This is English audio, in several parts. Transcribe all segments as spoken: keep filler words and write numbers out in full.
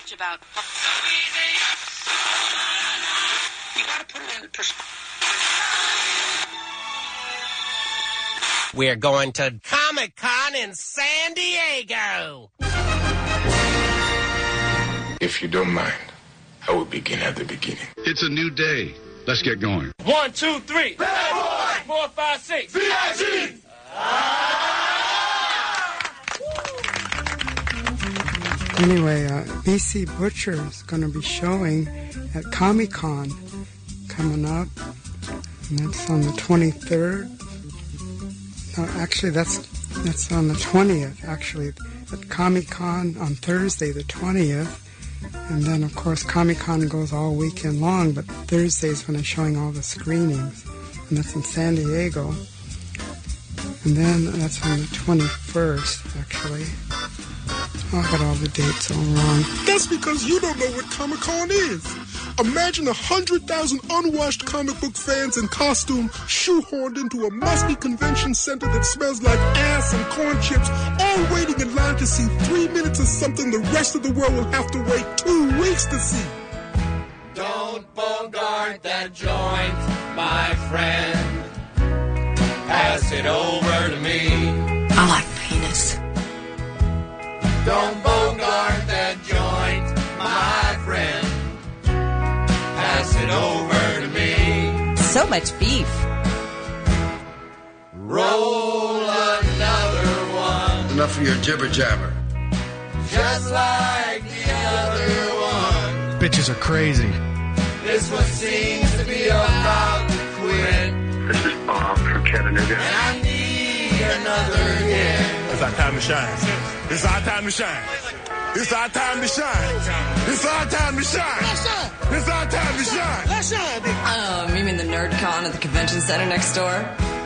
much about... You gotta put it in perspective. We're going to Comic-Con in San Diego. If you don't mind, I will begin at the beginning. It's a new day. Let's get going. One, two, three. Bad boy. Four, five, six. V I G. Ah! Anyway, uh, B C Butcher is going to be showing at Comic-Con coming up. And that's on the twenty-third. No, actually, that's that's on the twentieth, actually. At Comic-Con on Thursday, the twentieth. And then, of course, Comic-Con goes all weekend long, but Thursday is when they're showing all the screenings. And that's in San Diego. And then that's on the twenty-first, actually. Oh, I got all the dates all wrong. That's because you don't know what Comic-Con is. Imagine a hundred thousand unwashed comic book fans in costume shoehorned into a musty convention center that smells like ass and corn chips, all waiting in line to see three minutes of something the rest of the world will have to wait two weeks to see. Don't bogart that joint, my friend. Pass it over to me. I like penis. Don't bogart that joint, my friend. Pass it over to me. So much beef. Roll another one. Enough of your jibber jabber. Just like the other one. Bitches are crazy. This one seems to be about to quit. This is Bob from Chattanooga. And I need another hit. It's our time to shine. It's our time to shine. It's our time to shine. It's our time to shine. It's our time to shine. Let's shine, baby. Um, you mean the Nerd Con at the convention center next door?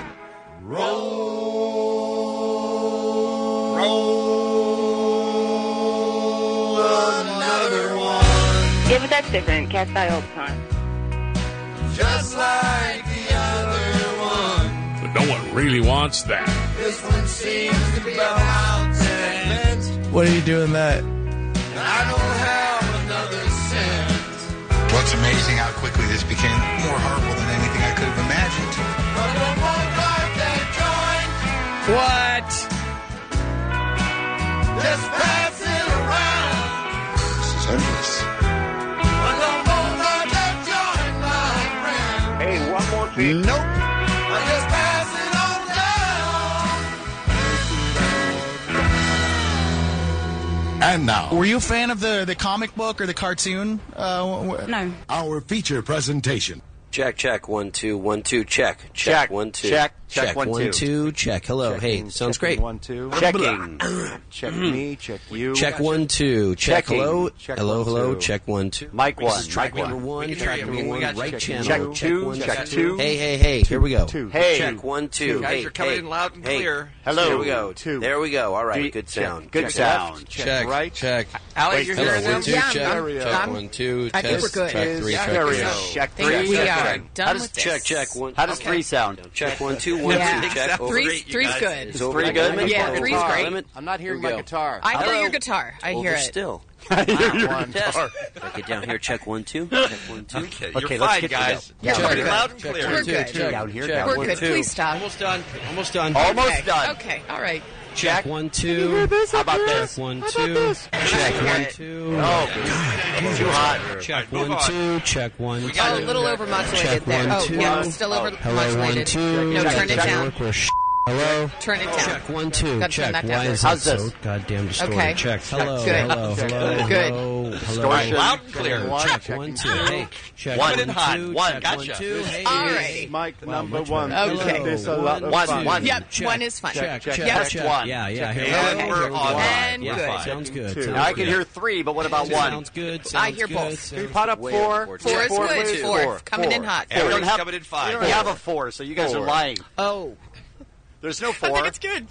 Roll. Roll another one. Yeah, but that's different. Cats die all the time. Just like the other one. But no one really wants that. This one seems to be about cent. What are you doing that? And I don't have another cent. Well, it's amazing how quickly this became more horrible than anything I could have imagined. But don't bogart that joint. What? Just pass it around. This is endless. But don't bogart that joint, my friend. Hey, one more thing. Nope. I just pass it on down. And now, Were you a fan of the, the comic book or the cartoon? Uh, No. our feature presentation. Check, check, one, two, one, two, check. Check, one, two. Check, check, check, one, one, two. two, check. Hello, Checking, hey, sounds checking, great. One, two. Checking. Check me, check you. Check one, two. Check, Checking. hello. Check hello, one, hello. two. Check one, two. Mic This one, is track mic number one. one. We can Track hear you. number We one. got Right check channel. check Check two, one, check check two. Hey, hey, hey. Here we go. Two. Hey. Check one, two. Two. Hey, Guys, you're coming hey, in loud and hey. clear. Hello. Here we go. Two. There we go. All right. Three. Good Check. sound. Good check sound. left. Check, Check right. Check. Alex, Wait, you're hello, hearing one, them? two, Yeah, check. I'm- Check I'm- one, two. I think test, we're good. Check three. Check Stereo. three. Check Think three. we check are three. done How does with this. Check, check. One. How does okay. three sound? Check one, two, one, Yeah. two. Check. Over. Three's, three's good. Is over Three the good? limit? Yeah, Over three's the great. limit? I'm not hearing Here we my go. guitar. I hear Hello. your guitar. I Over hear it. still. I hear your One. Test. guitar. Get down here. Check one, two. Check one, two. Okay, Okay, you're let's fine, get to guys. Yeah, You're we're pretty good. loud and Check clear. two, We're two, good. check. Down here, Check down We're one, good. two. Please stop. Almost done. Almost done. Almost Okay. done. Okay. All right. Check one, two. How about this? Check one, two. Check one, two. Oh, too hot. Check All right, move one, on. two. Check one, two. Oh, a little overmodulated Check there. one, Oh, two. yeah, still over Hello, one, modulated. two. No, Check, turn it check. down. Work, we're sh- Hello. Turn it down. Check one, two. Gotta turn Check. that Why down. is How's that this? so goddamn distorted? Okay. Check. Hello. Good. Hello. Hello. Good. Hello. Distortion. Loud and clear. One. Check Checking one, two. two. Hey. Check One one, and hot. two. One. Check Gotcha. one, two. Hey. All right. Mic Wow, number much one. better. Okay. Isn't this a lot of One, fun? one. Yep, Check. one is fine. Check. Check, Check. check, Check. one. Yeah. Yeah. Check. Here And we go. we're Here we go. on. And Yeah, good. Sounds good. Two. Sounds Now I can good. hear three, but what about one? Sounds good. I Sounds hear good. both. Sounds Pot up way four. over. Four Check. is Four, good. please. Four. Four. Coming in Four. hot. We don't Everybody's have- coming in We five. don't have a four, so you guys Four. are lying. Oh, There's no I four. think it's good.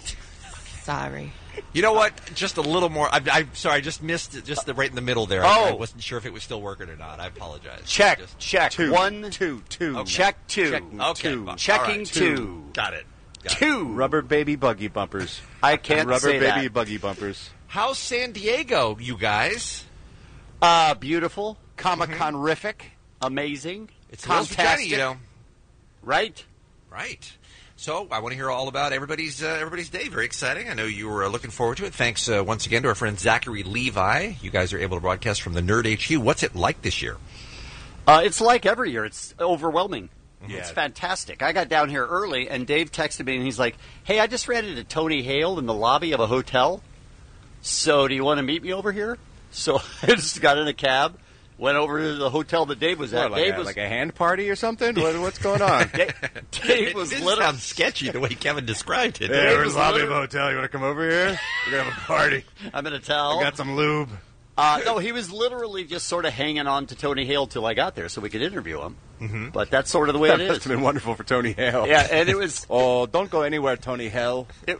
Sorry. You know what? Just a little more. I'm, I'm sorry. I just missed it, just the right in the middle there. Oh. I, I wasn't sure if it was still working or not. I apologize. Check, Just- check. Two. One, two, two. Okay. Check two. Check- okay, two. fine. Checking All right. two. Got it. Got it. Two. Rubber baby buggy bumpers. I can't Rubber say baby that. buggy bumpers. How's San Diego, you guys? Uh, beautiful. Comic-Con-rific. Amazing. It's a little fantastic. you know. Right. Right. So I want to hear all about everybody's uh, everybody's day. Very exciting. I know you were uh, looking forward to it. Thanks uh, once again to our friend Zachary Levi. You guys are able to broadcast from the Nerd H Q. What's it like this year? Uh, it's like every year. It's overwhelming. Yeah. It's fantastic. I got down here early, and Dave texted me, and he's like, hey, I just ran into Tony Hale in the lobby of a hotel. So do you want to meet me over here? So I just got in a cab. Went over to the hotel that Dave was at. What, like, Dave a, was like a hand party or something? What, what's going on? Dave, Dave was it did literally sound sketchy the way Kevin described it. Yeah, Dave we're in was the lobby of a literally- hotel. You want to come over here? We're going to have a party. I'm in a towel. I got some lube. Uh, no, he was literally just sort of hanging on to Tony Hale till I got there so we could interview him. Mm-hmm. But that's sort of the way That it must is. have been wonderful for Tony Hale. Yeah, and it was. Oh, don't go anywhere, Tony Hale. It,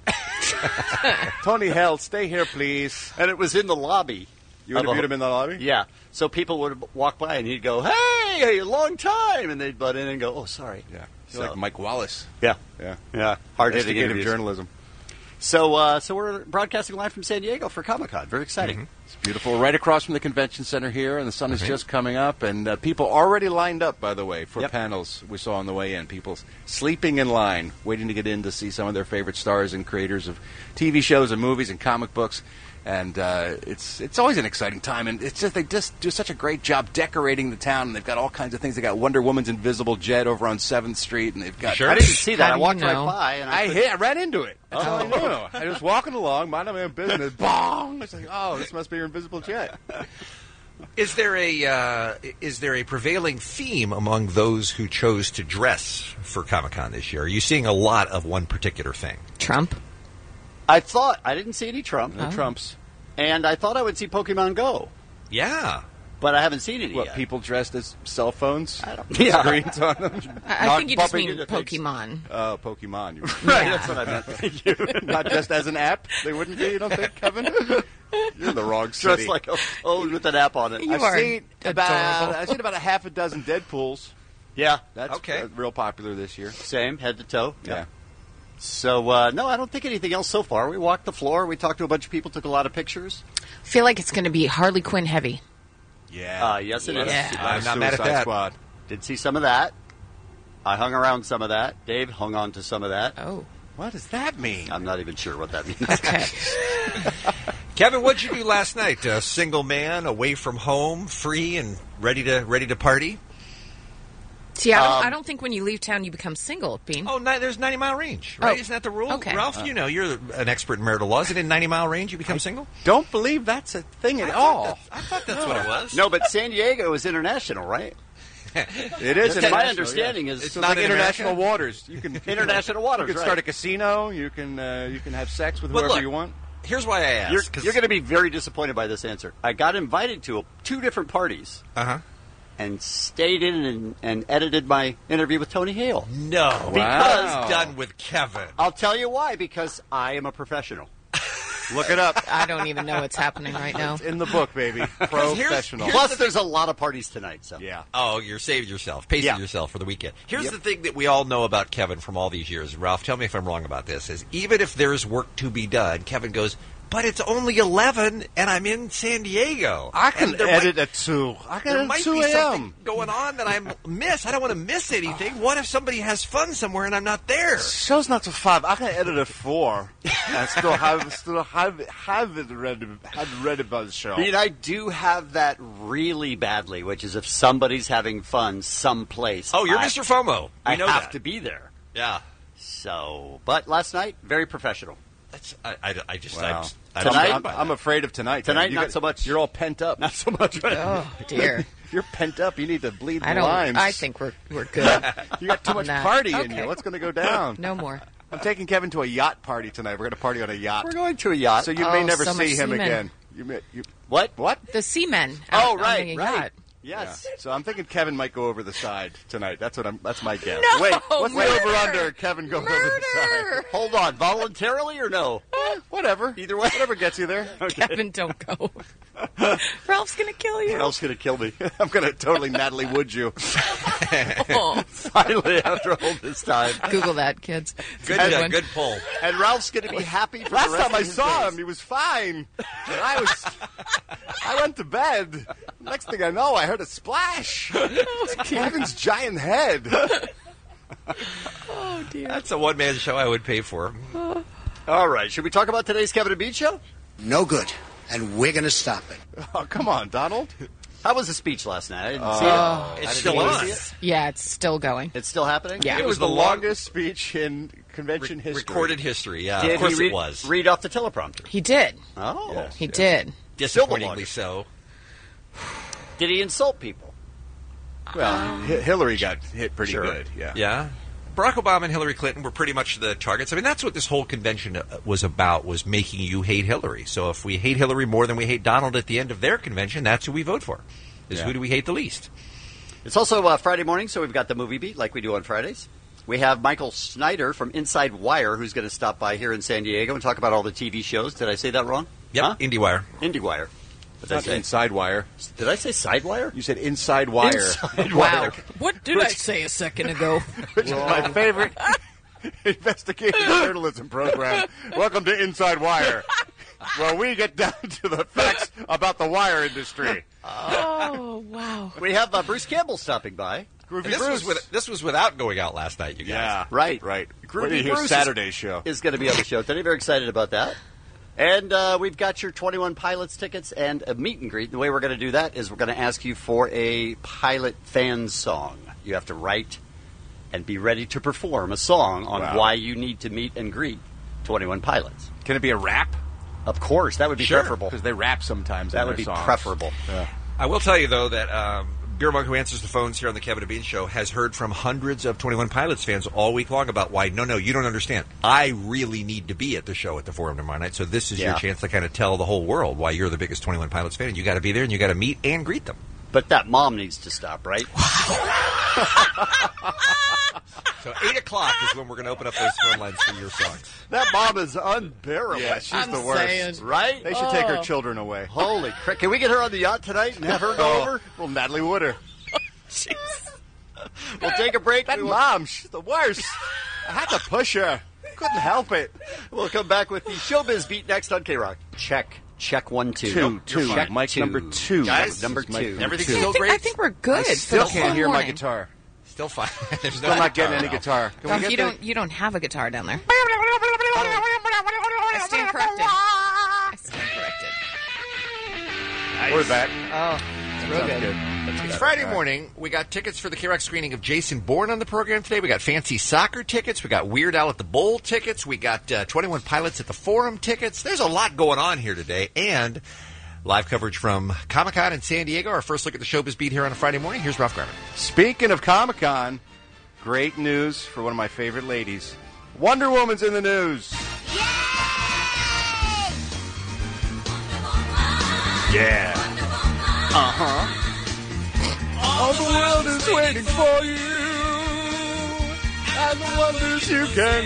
Tony Hale, stay here, please. and it was in the lobby. You of a- interviewed him in the lobby? Yeah. So people would walk by and he'd go, hey, a long time. And they'd butt in and go, oh, sorry. Yeah. He's So- like Mike Wallace. Yeah. Yeah. Yeah. Hard hitting Investigative interviews. journalism. So, uh, so we're broadcasting live from San Diego for Comic-Con. Very exciting. Mm-hmm. It's beautiful. Right across from the convention center here, and the sun is just coming up. And uh, people already lined up, by the way, for Yep. panels we saw on the way in. People sleeping in line, waiting to get in to see some of their favorite stars and creators of T V shows and movies and comic books. And uh, it's it's always an exciting time, and it's just they just do such a great job decorating the town. And they've got all kinds of things. They got Wonder Woman's invisible jet over on Seventh Street, and they've got. Sure. I didn't see that. How I do you walked know? right by. And I, I could- hit. I ran into it. That's all I Oh. knew. I was walking along, minding my own business. Bong! It's like, oh, this must be your invisible jet. Is there a uh, is there a prevailing theme among those who chose to dress for Comic-Con this year? Are you seeing a lot of one particular thing? Trump. I thought I didn't see any Trump. No Trumps. And I thought I would see Pokemon Go, Yeah. but I haven't seen any What, yet. people dressed as cell phones? I don't- With Yeah. Screens on them? I, I Not think you just bumping mean into things. Pokemon. Oh, Pokemon. You Right, Yeah. that's what I meant. Thank you. Not just as an app? They wouldn't be, you don't think, Kevin? You're in the wrong city. Dressed like a phone with an app on it. You I've are seen about adorable. I've seen about a half a dozen Deadpools. Yeah, That's Okay. uh, real popular this year. same, head to toe. Yeah. So, uh, no, I don't think anything else so far. We walked the floor. We talked to a bunch of people, took a lot of pictures. I feel like it's going to be Harley Quinn heavy. Yeah. Uh, yes, it is. Yeah. I'm not mad at Suicide that. Squad. Did see some of that. I hung around some of that. Dave hung on to some of that. Oh, What does that mean? I'm not even sure what that means. okay. Kevin, what'd you do last night? A single man, away from home, free and ready to ready to party? See, I don't, Um, I don't think when you leave town you become single, Bean. Oh, ni- there's ninety mile range, right? Oh. Isn't that the rule? Okay. Ralph, you know, you're an expert in marital law. Is it in ninety mile range you become single? Don't believe that's a thing at I all. thought that- I thought that's what it was. No, but San Diego is international, right? It is. My international, understanding yeah. is- it's It's not like in international America? waters. You can International waters, You can right. start a casino. You can uh, you can have sex with But whoever look, you want. Here's why I asked. You're, 'cause- you're going to be very disappointed by this answer. I got invited to a, two different parties Uh-huh. and stayed in and, and edited my interview with Tony Hale. No. Because- Because done with Kevin. I'll tell you why, because I am a professional. Look it up. I don't even know what's happening right now. It's in the book, baby. Professional. here's- Plus, there's a lot of parties tonight. So yeah. Oh, you're saved yourself, pacing Yeah. yourself for the weekend. Here's Yep. the thing that we all know about Kevin from all these years. Ralph, tell me if I'm wrong about this. Is even if there's work to be done, Kevin goes, but it's only eleven and I'm in San Diego. I can And there edit might, at two. I can There edit might at two be a.m. something going on that I miss. I don't want to miss anything. What if somebody has fun somewhere and I'm not there? Show's not till five. I can edit at four. and still have still have have it ready have ready by the show. I mean, I do have that really badly, which is if somebody's having fun someplace. Oh, you're I, Mister FOMO. We I know have that. to be there. Yeah. So, but last night, very professional. That's I, I, I just Wow. I, I Tonight- don't I'm, by I'm that. afraid of tonight. Tonight, You not got- so much. You're all pent up. Not so much. Oh dear. You're pent up. You need to bleed I the don't. lines. I think we're we're good. You got too much Nah. party in Okay. you. What's going to go down? No more. I'm taking Kevin to a yacht party tonight. We're going to party on a yacht. We're going to a yacht. So you Oh, may never so much see him semen. again. You may, you, what? what? The seamen. Oh, out on right, the right. yacht. Yes. Yeah. So I'm thinking Kevin might go over the side tonight. That's what I'm. That's my guess. No, Wait, what's murder. the over under? Kevin going over the side. Murder. Hold on, voluntarily or no? Eh, whatever. Either way. Whatever gets you there. Kevin, don't go. Ralph's gonna kill you. Ralph's going to kill me. I'm going to totally Natalie Wood you. Oh, Finally, after all this time. Google that, kids. It's a Good, uh, one. good pull. And Ralph's going to be happy for Last the rest time I of his saw days. him, he was fine. And I was. I went to bed. Next thing I know, I heard a splash. It's Kevin's giant head. Oh, dear. That's a one-man show I would pay for. All right. Should we talk about today's Kevin and Bean show? No good. And we're going to stop it. Oh, come on, Donald. How was the speech last night? I didn't Uh, see it. oh, It's I still didn't on. see it. Yeah, it's still going. It's still happening? Yeah. It was the longest speech in convention Re- history. recorded history, yeah. Did of course he read, it was. read off the teleprompter? He did. Oh. Yes, He yes. did. Disappointingly so. Did he insult people? Well, Hi- Hillary got hit pretty Sure. good. Yeah. Yeah. Barack Obama and Hillary Clinton were pretty much the targets. I mean, that's what this whole convention uh, was about, was making you hate Hillary. So if we hate Hillary more than we hate Donald at the end of their convention, that's who we vote for. Is Yeah. who do we hate the least? It's also uh, Friday morning, so we've got the movie beat like we do on Fridays. We have Michael Snyder from Inside Wire who's going to stop by here in San Diego and talk about all the T V shows. Did I say that wrong? Yep, Huh? IndieWire. IndieWire. What did I Not say? inside wire. Did I say Sidewire? You said inside wire. Inside Wow. Wire. What did I say a second ago? Which is my favorite investigative journalism program. Welcome to Inside Wire, where we get down to the facts about the wire industry. Oh, wow. We have uh, Bruce Campbell stopping by. And this was with, this was without going out last night, you guys. Yeah, Right. right. Groovy Wait till you hear Bruce is- Saturday's show. Is going to be on the show today. Very excited about that. And uh, we've got your twenty-one Pilots tickets and a meet and greet. The way we're going to do that is we're going to ask you for a Pilot fan song. You have to write and be ready to perform a song on Wow. why you need to meet and greet twenty-one Pilots. Can it be a rap? Of course, that would be Sure. preferable. Because they rap sometimes. That in would their be songs. preferable. Yeah. I will tell you, though, that um, Beer Monk, who answers the phones here on the Kevin and Bean Show, has heard from hundreds of twenty-one Pilots fans all week long about why, no, no, you don't understand. I really need to be at the show at the Forum tomorrow night, so this is Yeah. your chance to kind of tell the whole world why you're the biggest twenty-one Pilots fan, and you got to be there, and you got to meet and greet them. But that mom needs to stop, right? So eight o'clock is when we're going to open up those phone lines for your songs. That mom is unbearable. Yeah, she's I'm the worst. saying. Right? They should take her Oh. children away. Holy crap. Can we get her on the yacht tonight and have her go Oh, over? well, Natalie Wood. Jeez. We'll take a break. That We will- mom, she's the worst. I had to push her. Couldn't help it. We'll come back with the Showbiz Beat next on K-Rock. Check. Check one, two. Two, Nope, two. you're fine. Mike number two. Guys, number Mike two. Everything's two. I still think, great. I think we're good. I for still the can't whole hear my morning. guitar. Still fine. There's Still no not getting any now. guitar. Can Tom, we get you the- don't you don't have a guitar down there. I stand corrected. I stand corrected. Or that. Oh, it's real Sounds good. good. It's Friday morning. We got tickets for the K-Rock screening of Jason Bourne on the program today. We got fancy soccer tickets. We got Weird Al at the Bowl tickets. We got uh, twenty-one Pilots at the Forum tickets. There's a lot going on here today. And live coverage from Comic-Con in San Diego. Our first look at the Showbiz Beat here on a Friday morning. Here's Ralph Garman. Speaking of Comic-Con, great news for one of my favorite ladies. Wonder Woman's in the news. Yeah. Uh-huh. All the world is waiting for you, and the wonders you can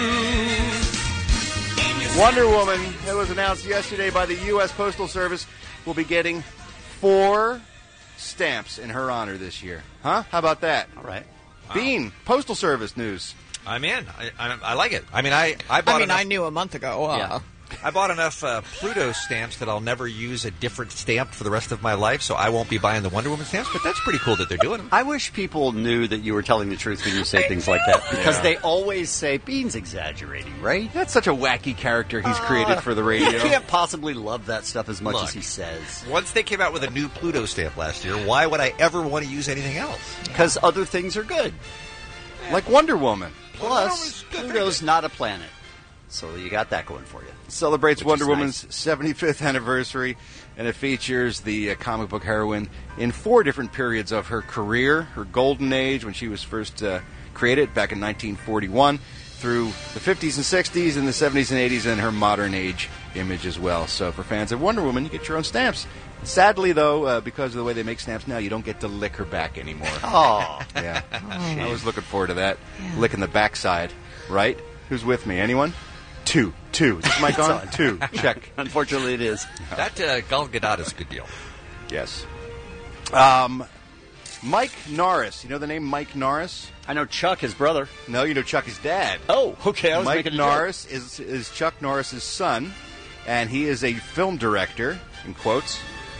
do. Wonder Woman, it was announced yesterday by the U S Postal Service, will be getting four stamps in her honor this year. Huh? How about that? All right. Bean, Postal Service news. I'm in. I, I, I like it. I mean, I, I bought I mean, enough, I knew a month ago. Uh, Yeah. I bought enough uh, Pluto stamps that I'll never use a different stamp for the rest of my life, so I won't be buying the Wonder Woman stamps, but that's pretty cool that they're doing them. I wish people knew that you were telling the truth when you say things like that, because Yeah. they always say Bean's exaggerating, right? That's such a wacky character he's Uh, created for the radio. You can't possibly love that stuff as much Look. as he says. Once they came out with a new Pluto stamp last year, why would I ever want to use anything else? Because other things are good. Like Wonder Woman. Plus, Pluto's not a planet. So you got that going for you. Celebrates Which Wonder is Woman's nice. seventy-fifth anniversary, and it features the uh, comic book heroine in four different periods of her career. Her golden age, when she was first uh, created back in nineteen forty-one, through the fifties and sixties, and the seventies and eighties, and her modern age image as well. So for fans of Wonder Woman, you get your own stamps. Sadly, though, uh, because of the way they make stamps now, you don't get to lick her back anymore. Oh. Yeah. I was looking forward to that. Licking the backside, right? Who's with me? Anyone? Two. Two. Is this mic on? on. Two. Check. Unfortunately, it is. That uh, Gal Gadot is a good deal. Yes. Um, Mike Norris. You know the name Mike Norris? I know Chuck, his brother. No, you know Chuck, his dad. Oh, okay. I was Mike making a joke. Norris is, is Chuck Norris's son, and he is a film director, in quotes,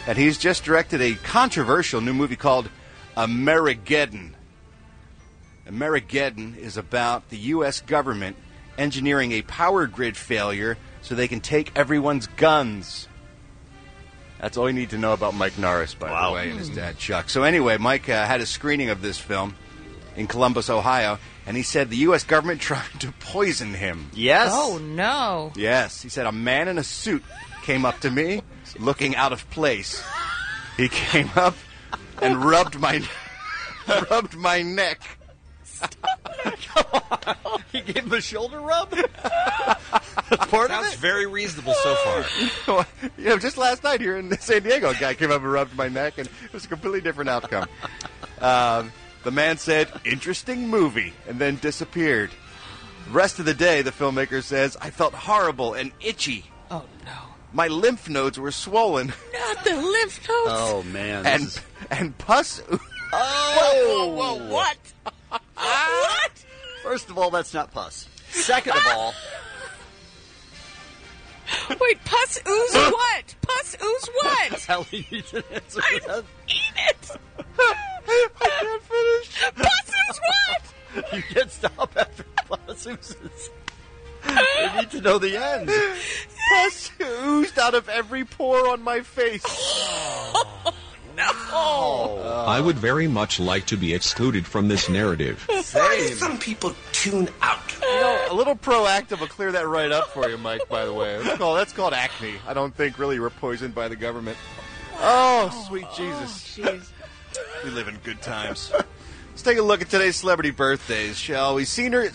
and he's just directed a controversial new movie called Amerigeddon. Amerigeddon is about the U S government engineering a power grid failure so they can take everyone's guns. That's all you need to know about Mike Norris, by wow. the way, and his dad, Chuck. So anyway, Mike uh, had a screening of this film in Columbus, Ohio, and he said the U S government tried to poison him. Yes. Oh, no. Yes. He said a man in a suit came up to me looking out of place. He came up and rubbed my rubbed my neck. Come on. He gave him a shoulder rub? That's part Sounds of it? very reasonable so far. You know, just last night here in San Diego, a guy came up and rubbed my neck, and it was a completely different outcome. Um, the man said, interesting movie, and then disappeared. The rest of the day, the filmmaker says, I felt horrible and itchy. Oh, no. My lymph nodes were swollen. Not the lymph nodes. Oh, man. And, is... and pus... Oh! Whoa, whoa, whoa, what? What? First of all, that's not pus. Second of all... Wait, pus ooze what? Pus ooze what? Sally needs an answer I to that. eat it. I can't finish. Pus ooze what? You can't stop after pus oozes. I need to know the end. Pus oozed out of every pore on my face. Oh, no. Oh. I would very much like to be excluded from this narrative. Why do some people tune out? You know, a little proactive will clear that right up for you, Mike, by the way. That's called, that's called acne. I don't think really we're poisoned by the government. Oh, sweet Jesus. Oh, we live in good times. Let's take a look at today's celebrity birthdays, shall we? Singer,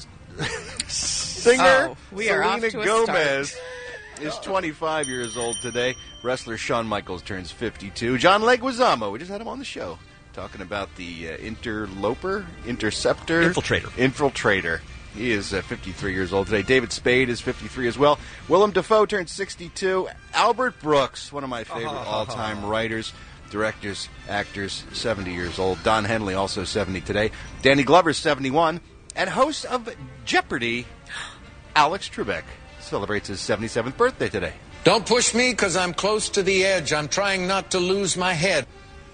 singer Oh, we are off Selena to a Gomez start. is twenty-five years old today. Wrestler Shawn Michaels turns fifty-two. John Leguizamo, we just had him on the show, talking about the uh, interloper, interceptor, Infiltrator. Infiltrator. He is uh, fifty-three years old today. David Spade is fifty-three as well. Willem Dafoe turns sixty-two. Albert Brooks, one of my favorite all-time writers, directors, actors, seventy years old. Don Henley, also seventy today. Danny Glover's seventy-one. And host of Jeopardy, Alex Trebek, celebrates his seventy-seventh birthday today. Don't push me because I'm close to the edge. I'm trying not to lose my head.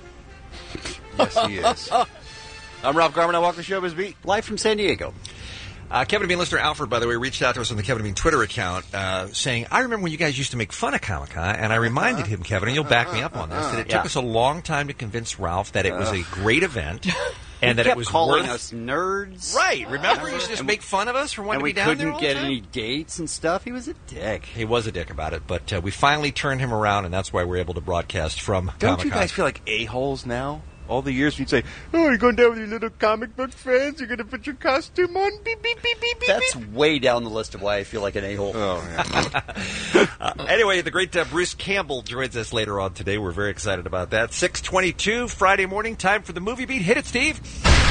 Yes, he is. I'm Ralph Garman. I walk the showbiz beat. Live from San Diego. Uh, Kevin and Bean listener Alfred, by the way, reached out to us on the Kevin and Bean Twitter account uh, saying, I remember when you guys used to make fun of Comic-Con, and I reminded him, Kevin, and you'll back me up on this, that it Yeah. took us a long time to convince Ralph that it was a great event. And he that kept it was calling worth... us nerds. Right. Remember, he used to just make fun of us for wanting and to we be down there couldn't all get the time? any dates and stuff. He was a dick. He was a dick about it, but uh, we finally turned him around, and that's why we're able to broadcast from Don't Comic-Con. you guys feel like a-holes now? All the years you'd say, oh, you're going down with your little comic book fans, you're going to put your costume on, beep, beep, beep, beep, beep. That's way down the list of why I feel like an a-hole. Oh, yeah. uh, anyway, the great uh, Bruce Campbell joins us later on today. We're very excited about that. six twenty-two, Friday morning, time for the Movie Beat. Hit it, Steve.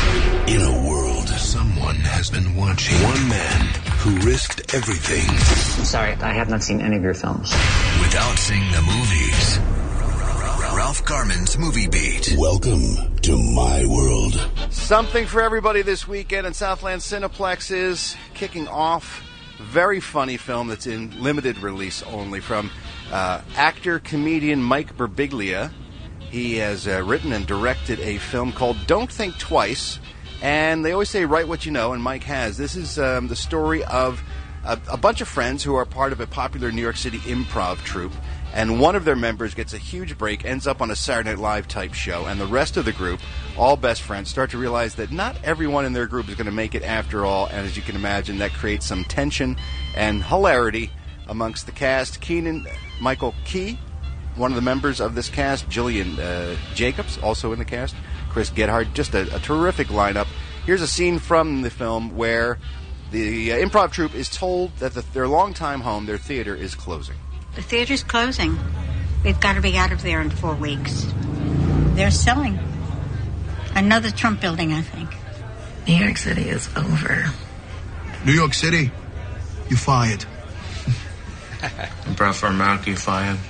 In a world, someone has been watching. One man who risked everything. I'm sorry, I have not seen any of your films. Without seeing the movies. Ralph Garman's Movie Beat. Welcome to my world. Something for everybody this weekend in Southland Cineplex is kicking off a very funny film that's in limited release only from uh, actor-comedian Mike Birbiglia. He has uh, written and directed a film called Don't Think Twice, and they always say write what you know, and Mike has. This is um, the story of a, a bunch of friends who are part of a popular New York City improv troupe. And one of their members gets a huge break, ends up on a Saturday Night Live type show, and the rest of the group, all best friends, start to realize that not everyone in their group is going to make it after all, and as you can imagine, that creates some tension and hilarity amongst the cast. Keenan Michael Key, one of the members of this cast, Jillian uh, Jacobs, also in the cast, Chris Gedhard, just a, a terrific lineup. Here's a scene from the film where the uh, improv troupe is told that the, their longtime home, their theater, is closing. The theater's closing. We've got to be out of there in four weeks. They're selling another Trump building, I think. New York City is over. New York City, you fired. Breath for America, you fired.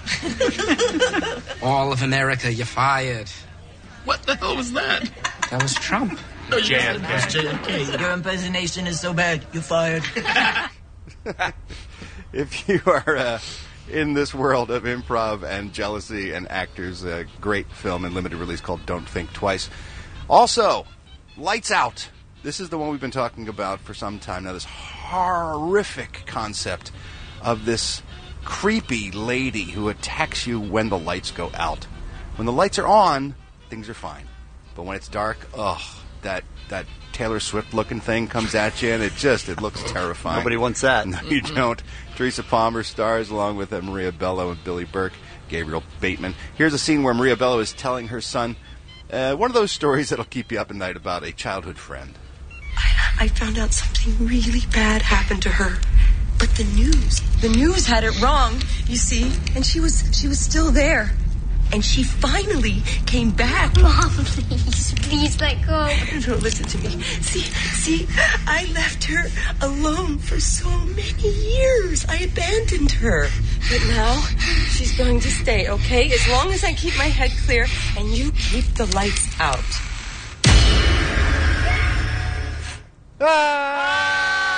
All of America, you're fired. What the hell was that? That was Trump. No, J F K. J F K. Your impersonation is so bad. You're fired. If you are uh, in this world of improv and jealousy and actors. A great film in limited release called Don't Think Twice. Also, Lights Out. This is the one we've been talking about for some time now. This horrific concept of this creepy lady who attacks you when the lights go out. When the lights are on, things are fine. But when it's dark, ugh, that that Taylor Swift-looking thing comes at you, and it just, it looks terrifying. Nobody wants that. No, you don't. Teresa Palmer stars along with uh, Maria Bello and Billy Burke, Gabriel Bateman. Here's a scene where Maria Bello is telling her son uh, one of those stories that'll keep you up at night about a childhood friend. I found out something really bad happened to her. But the news, the news had it wrong, you see, and she was she was still there. And she finally came back. Mom, please, please let go. No, listen to me. See, see, I left her alone for so many years. I abandoned her. But now she's going to stay, okay? As long as I keep my head clear and you keep the lights out. Ah!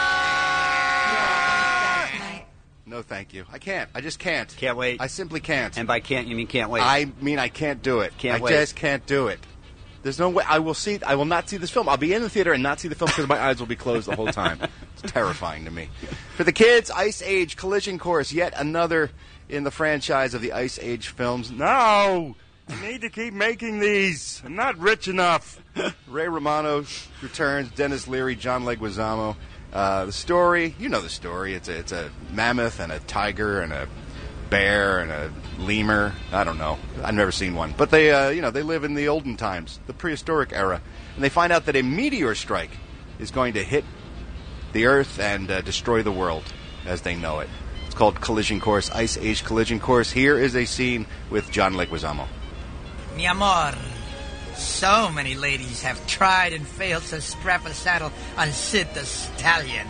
No, thank you. I can't. I just can't. Can't wait. I simply can't. And by can't, you mean can't wait. I mean I can't do it. Can't I wait. just can't do it. There's no way. I will see. I will not see this film. I'll be in the theater and not see the film because my eyes will be closed the whole time. It's terrifying to me. For the kids, Ice Age Collision Course, yet another in the franchise of the Ice Age films. No! I need to keep making these. I'm not rich enough. Ray Romano returns. Dennis Leary, John Leguizamo. Uh, the story, you know the story. It's a, it's a mammoth and a tiger and a bear and a lemur. I don't know. I've never seen one. But they, uh, you know, they live in the olden times, the prehistoric era. And they find out that a meteor strike is going to hit the Earth and uh, destroy the world as they know it. It's called Collision Course, Ice Age Collision Course. Here is a scene with John Leguizamo. Mi amor, so many ladies have tried and failed to strap a saddle on Sid the Stallion.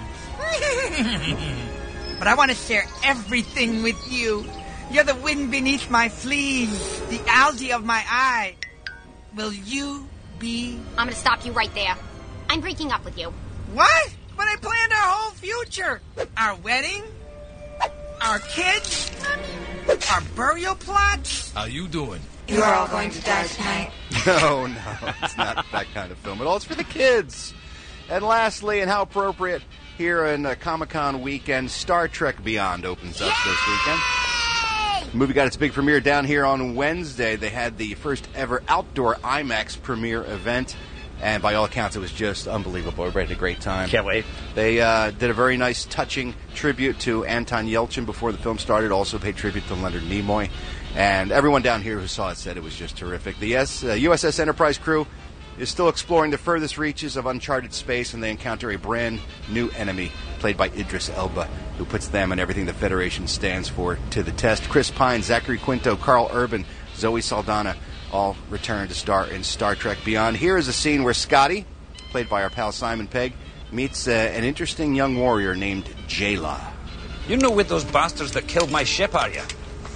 But I want to share everything with you. You're the wind beneath my fleas, the algae of my eye. Will you be... I'm going to stop you right there. I'm breaking up with you. What? But I planned our whole future. Our wedding, our kids, our burial plots. How you doing? You are all going to die tonight. No, no, it's not that kind of film at all. It's for the kids. And lastly, and how appropriate, here in uh, Comic-Con weekend, Star Trek Beyond opens up Yay! This weekend. The movie got its big premiere down here on Wednesday. They had the first ever outdoor IMAX premiere event, and by all accounts, it was just unbelievable. Everybody had a great time. Can't wait. They uh, did a very nice, touching tribute to Anton Yelchin before the film started, also paid tribute to Leonard Nimoy. And everyone down here who saw it said it was just terrific. The S, uh, U S S Enterprise crew is still exploring the furthest reaches of uncharted space, and they encounter a brand new enemy played by Idris Elba, who puts them and everything the Federation stands for to the test. Chris Pine, Zachary Quinto, Carl Urban, Zoe Saldana all return to star in Star Trek Beyond. Here is a scene where Scotty, played by our pal Simon Pegg, meets uh, an interesting young warrior named Jayla. You're not with those bastards that killed my ship, are you?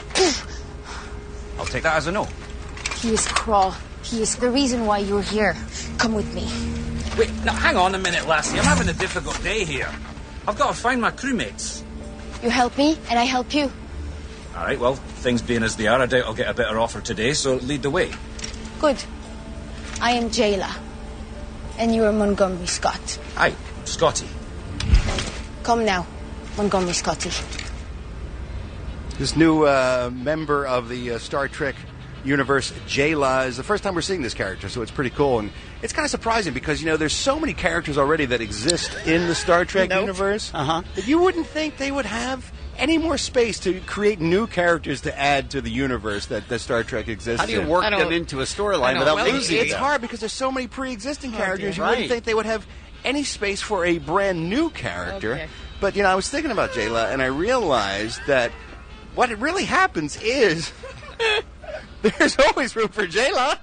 I'll take that as a no. He is Krall. He is the reason why you're here. Come with me. Wait, now hang on a minute, lassie. I'm having a difficult day here. I've got to find my crewmates. You help me, and I help you. All right, well, things being as they are, I doubt I'll get a better offer today, so lead the way. Good. I am Jayla, and you are Montgomery Scott. Aye, Scotty. Come now, Montgomery Scotty. This new uh, member of the uh, Star Trek universe, Jayla, is the first time we're seeing this character, so it's pretty cool. And it's kind of surprising because, you know, there's so many characters already that exist in the Star Trek Nope. universe Uh-huh. that you wouldn't think they would have any more space to create new characters to add to the universe that, that Star Trek exists How do you in. work them into a storyline without Well, losing it's them? hard because there's so many pre-existing Oh, characters. dear. You wouldn't Right. think they would have any space for a brand new character. Okay. But, you know, I was thinking about Jayla, and I realized that what it really happens is there's always room for Jayla.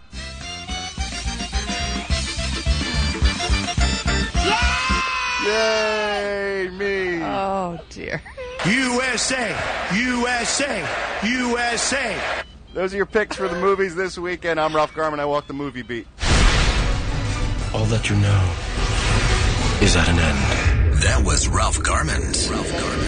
Yay, me. Oh, dear. U S A, U S A, U S A. Those are your picks for the movies this weekend. I'm Ralph Garman. I walk the movie beat. All that you know is at an end. That was Ralph Garman. Ralph Garman.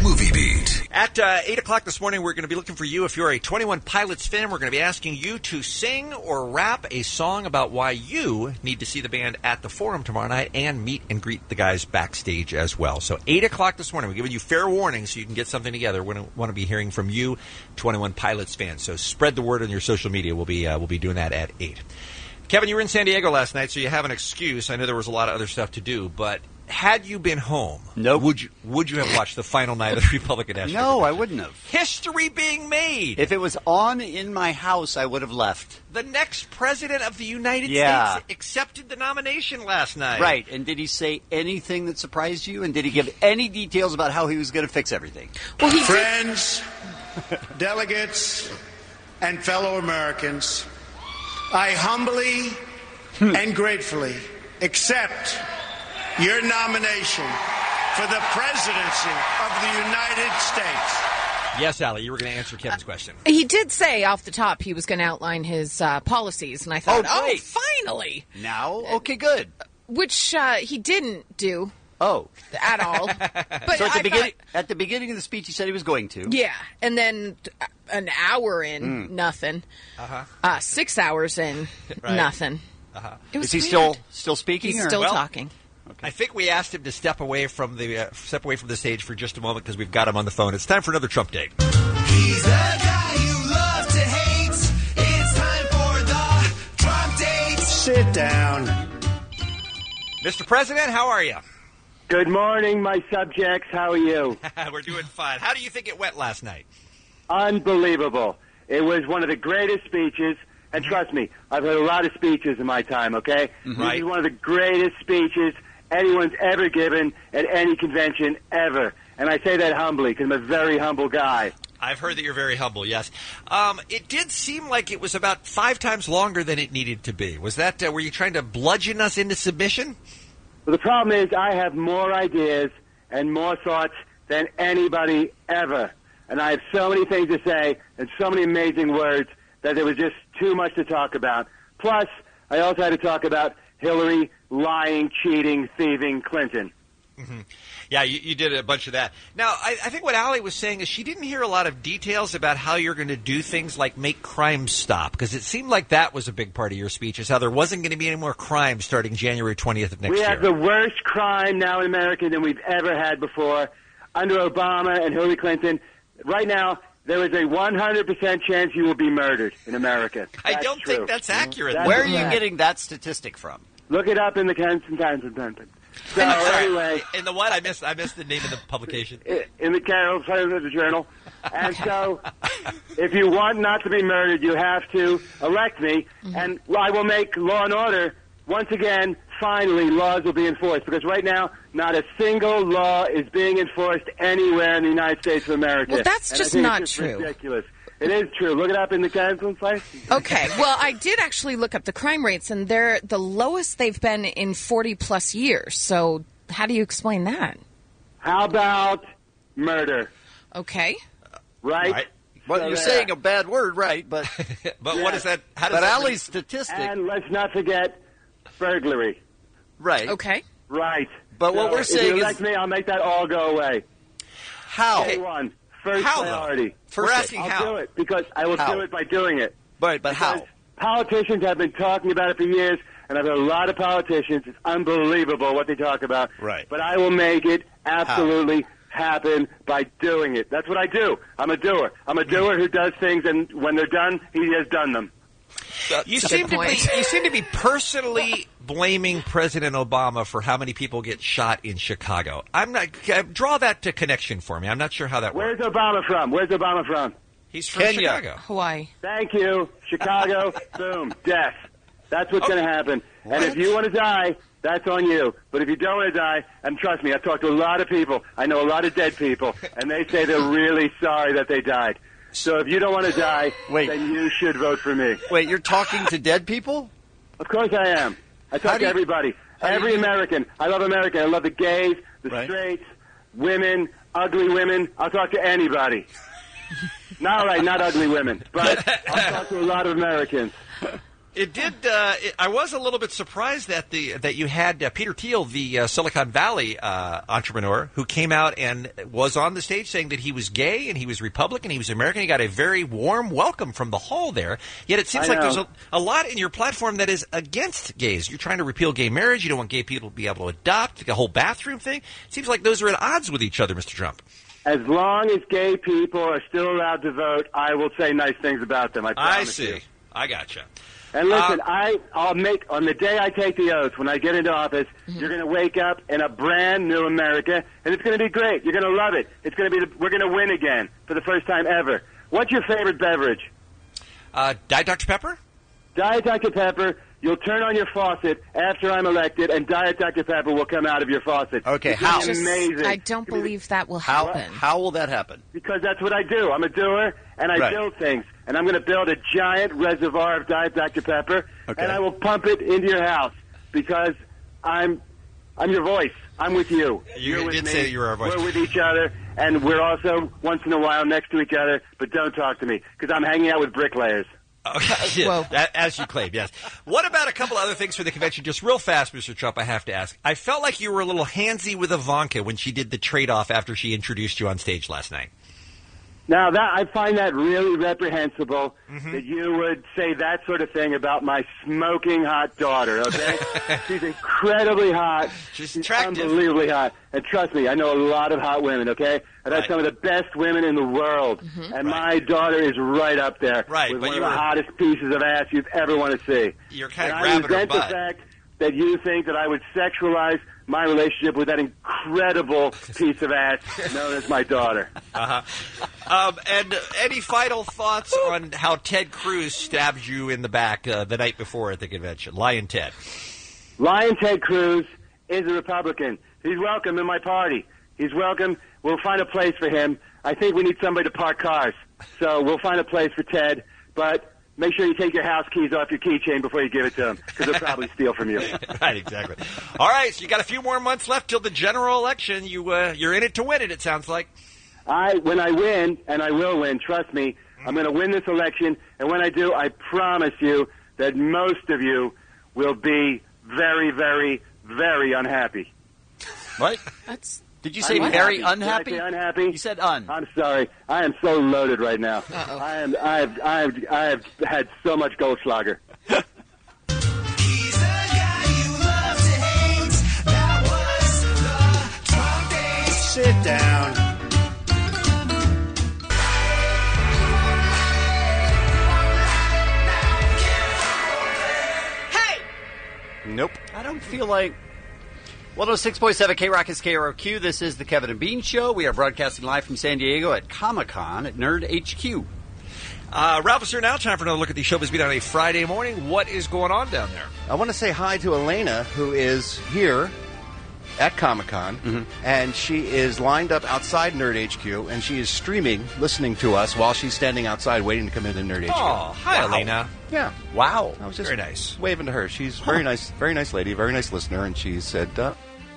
Movie Beat. At uh, eight o'clock this morning, we're going to be looking for you. If you're a twenty-one Pilots fan, we're going to be asking you to sing or rap a song about why you need to see the band at the Forum tomorrow night and meet and greet the guys backstage as well. So eight o'clock this morning, we're giving you fair warning so you can get something together. We want to be hearing from you, twenty-one Pilots fans. So spread the word on your social media. We'll be, uh, we'll be doing that at eight. Kevin, you were in San Diego last night, so you have an excuse. I know there was a lot of other stuff to do, but had you been home, no, would you would you have watched the final night of the Republican National? No, I wouldn't have. History being made. If it was on in my house, I would have left. The next president of the United Yeah. States accepted the nomination last night. Right, and did he say anything that surprised you? And did he give any details about how he was going to fix everything? Well, he Friends, delegates, and fellow Americans, I humbly and gratefully accept your nomination for the presidency of the United States. Yes, Allie, you were going to answer Kevin's question. He did say off the top he was going to outline his uh, policies, and I thought, Oh, oh, great. finally. Now? Okay, good. Which uh, he didn't do. Oh. At all. But so at the, I beginning, thought, at the beginning of the speech, he said he was going to. yeah, and then an hour in, Mm. nothing. Uh-huh. Uh, six hours in, Right. nothing. Uh-huh. It was Is he weird. still still speaking? He's or? still Well, talking. I think we asked him to step away from the uh, step away from the stage for just a moment because we've got him on the phone. It's time for another Trump date. He's the guy you love to hate. It's time for the Trump date. Sit down. Mister President, how are you? Good morning, my subjects. How are you? We're doing fine. How do you think it went last night? Unbelievable. It was one of the greatest speeches, and trust me, I've heard a lot of speeches in my time, okay? Mhm. This Right. is one of the greatest speeches anyone's ever given at any convention ever. And I say that humbly because I'm a very humble guy. I've heard that you're very humble, yes. Um, it did seem like it was about five times longer than it needed to be. Was that, uh, were you trying to bludgeon us into submission? But the problem is I have more ideas and more thoughts than anybody ever. And I have so many things to say and so many amazing words that there was just too much to talk about. Plus, I also had to talk about Hillary lying, cheating, thieving Clinton. Mm-hmm. Yeah, you, you did a bunch of that. Now, I, I think what Allie was saying is she didn't hear a lot of details about how you're going to do things like make crime stop, because it seemed like that was a big part of your speech, is how there wasn't going to be any more crime starting January twentieth of next we year. have the worst crime now in America than we've ever had before. Under Obama and Hillary Clinton, right now, there is a one hundred percent chance you will be murdered in America. I That's don't true. think that's accurate. That's Where are you correct. getting that statistic from? Look it up in the Kensington Times. So I'm sorry. anyway, In the what? I missed. I missed the name of the publication. in the Carroll Times Journal. And so, if you want not to be murdered, you have to elect me, and I will make law and order. Once again, finally, laws will be enforced. Because right now, not a single law is being enforced anywhere in the United States of America. Well, that's And I just think not it's just true. ridiculous. It is true. Look it up in the Kensington Times. Okay, well, I did actually look up the crime rates, and they're the lowest they've been in forty plus years. So, how do you explain that? How about murder? Okay. Right? Right. Well, So you're there. saying a bad word, right? But but Yeah. what is that? How does but that Allie's statistic, And let's not forget burglary. right? Okay. Right. But what So we're if saying you is- elect me, I'll make that all go away. How? Day one. First How, though? priority. We're First asking I'll how. do it because I will How? do it by doing it. But but Because how? Politicians have been talking about it for years, and I've heard a lot of politicians. It's unbelievable what they talk about. Right. But I will make it absolutely happen by doing it. That's what I do. I'm a doer. I'm a doer who does things, and when they're done, he has done them. You That's a seem good to be point. you seem to be personally blaming President Obama for how many people get shot in Chicago. I'm not uh, draw that to connection for me. I'm not sure how that works. Where's Obama from? Where's Obama from? He's from Kenya. Chicago. Hawaii. Thank you. Chicago, boom, death. That's what's Oh, going to happen. what? And if you want to die, that's on you. But if you don't want to die, and trust me, I've talked to a lot of people. I know a lot of dead people, and they say they're really sorry that they died. So if you don't want to die, Wait. then you should vote for me. Wait, you're talking to dead people? Of course I am. I How talk do to you- everybody. how do Every you- American. I love America. I love the gays, the Right. straights, women, ugly women. I'll talk to anybody. Not all right, not ugly women, but I'll talk to a lot of Americans. It did. Uh, it, I was a little bit surprised that the that you had uh, Peter Thiel, the uh, Silicon Valley uh, entrepreneur, who came out and was on the stage saying that he was gay and he was Republican, he was American. He got a very warm welcome from the hall there. Yet it seems I like know. there's a, a lot in your platform that is against gays. You're trying to repeal gay marriage. You don't want gay people to be able to adopt. The whole bathroom thing. It seems like those are at odds with each other, Mister Trump. As long as gay people are still allowed to vote, I will say nice things about them. I promise I see. you. I gotcha. And listen, Uh, I, I'll make, on the day I take the oath, when I get into office, Mm-hmm. you're going to wake up in a brand new America, and it's going to be great. You're going to love it. It's going to be, the, we're going to win again for the first time ever. What's your favorite beverage? Uh, Diet Doctor Pepper? Diet Doctor Pepper. You'll turn on your faucet after I'm elected, and Diet Doctor Pepper will come out of your faucet. Okay, It's gonna how? be Just- amazing. I don't believe that will How, happen. how will that happen? Because that's what I do. I'm a doer, and I Right. build things. And I'm going to build a giant reservoir of Diet Doctor Pepper, Okay. and I will pump it into your house because I'm I'm your voice. I'm with you. You You're with did me. say that you were our voice. We're with each other, and we're also once in a while next to each other. But don't talk to me because I'm hanging out with bricklayers. Okay, yeah, that- as you claim, yes. What about a couple other things for the convention? Just real fast, Mister Trump, I have to ask. I felt like you were a little handsy with Ivanka when she did the trade-off after she introduced you on stage last night. Now that I find that really reprehensible Mm-hmm. that you would say that sort of thing about my smoking hot daughter. Okay, she's incredibly hot. She's, she's attractive. unbelievably hot. And trust me, I know a lot of hot women. Okay, I've had Right. some of the best women in the world, and my daughter is right up there Right, with but one you of the were- hottest pieces of ass you'd ever want to see. You're kind of and I grabbing her resent the butt. fact that you think that I would sexualize my relationship with that incredible piece of ass known as my daughter. Uh-huh. Um, and any final thoughts on how Ted Cruz stabbed you in the back uh, the night before at the convention? Lion Ted. Lion Ted Cruz is a Republican. He's welcome in my party. He's welcome. We'll find a place for him. I think we need somebody to park cars. So we'll find a place for Ted. But make sure you take your house keys off your keychain before you give it to him, because they'll probably steal from you. Right, exactly. All right, so you got a few more months left till the general election. You, uh, you're in it to win it, it sounds like. I, when I win, and I will win, trust me, I'm going to win this election. And when I do, I promise you that most of you will be very, very, very unhappy. What? That's. Did you say I'm very unhappy. Did I unhappy? say unhappy? You said un. I'm sorry. I am so loaded right now. Uh-oh. I am. I have. I have. I have had so much Goldschlager. Sit down. Nope. I don't feel like. one oh six point seven K-Rock is K R O Q. This is the Kevin and Bean Show. We are broadcasting live from San Diego at Comic-Con at Nerd H Q. Uh, Ralph is here now. Time for another look at the showbiz beat on a Friday morning. What is going on down there? I want to say hi to Elena, who is here at Comic-Con, Mm-hmm. and she is lined up outside Nerd H Q, and she is streaming, listening to us while she's standing outside waiting to come into Nerd H Q. Oh, hi, Elena. Yeah. Wow. I was just Very nice. waving to her. She's a very nice, very nice lady, very nice listener, and she said, uh,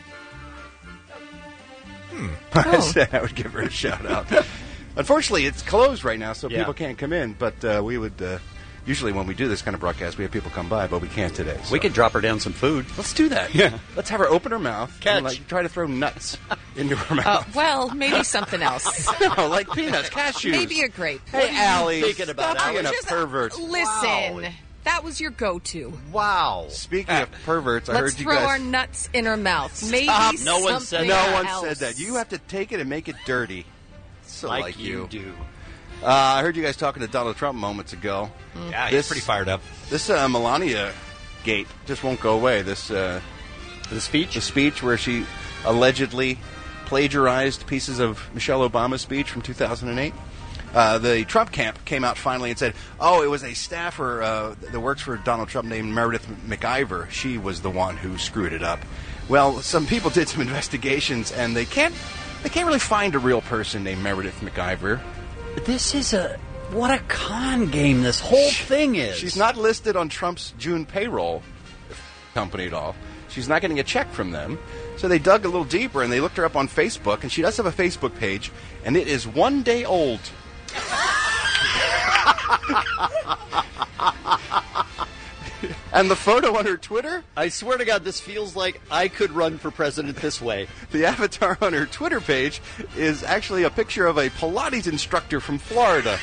Hmm. I said I would give her a shout out. Unfortunately, it's closed right now, so Yeah. people can't come in. But uh, we would uh, usually, when we do this kind of broadcast, we have people come by, but we can't today. So. We could drop her down some food. Let's do that. Yeah. Let's have her open her mouth Catch. and like, try to throw nuts into her Uh, mouth. well, maybe something else. No, like peanuts, cashews. Maybe a grape. Hey, Allie. thinking about, Stop being a Just- pervert. Listen, Wow. that was your go-to. Wow. Speaking of perverts, I Let's heard you throw guys. our nuts in her mouth. Maybe Stop. No one said something no one else. said that. You have to take it and make it dirty. So like, Like you do. Uh, I heard you guys talking to Donald Trump moments ago. Yeah, This- he's pretty fired up. This uh, Melania gate just won't go away. This uh, The speech? the speech where she allegedly plagiarized pieces of Michelle Obama's speech from two thousand eight. Uh, the Trump camp came out finally and said, oh, it was a staffer uh, that works for Donald Trump named Meredith McIver. She was the one who screwed it up. Well, some people did some investigations, and they can't they can't really find a real person named Meredith McIver. This is a. What a con game this whole thing is. She's not listed on Trump's June payroll company at all. She's not getting a check from them. So they dug a little deeper, and they looked her up on Facebook, and she does have a Facebook page, and it is one day old. And the photo on her Twitter? I swear to God, this feels like I could run for president this way. The avatar on her Twitter page is actually a picture of a Pilates instructor from Florida.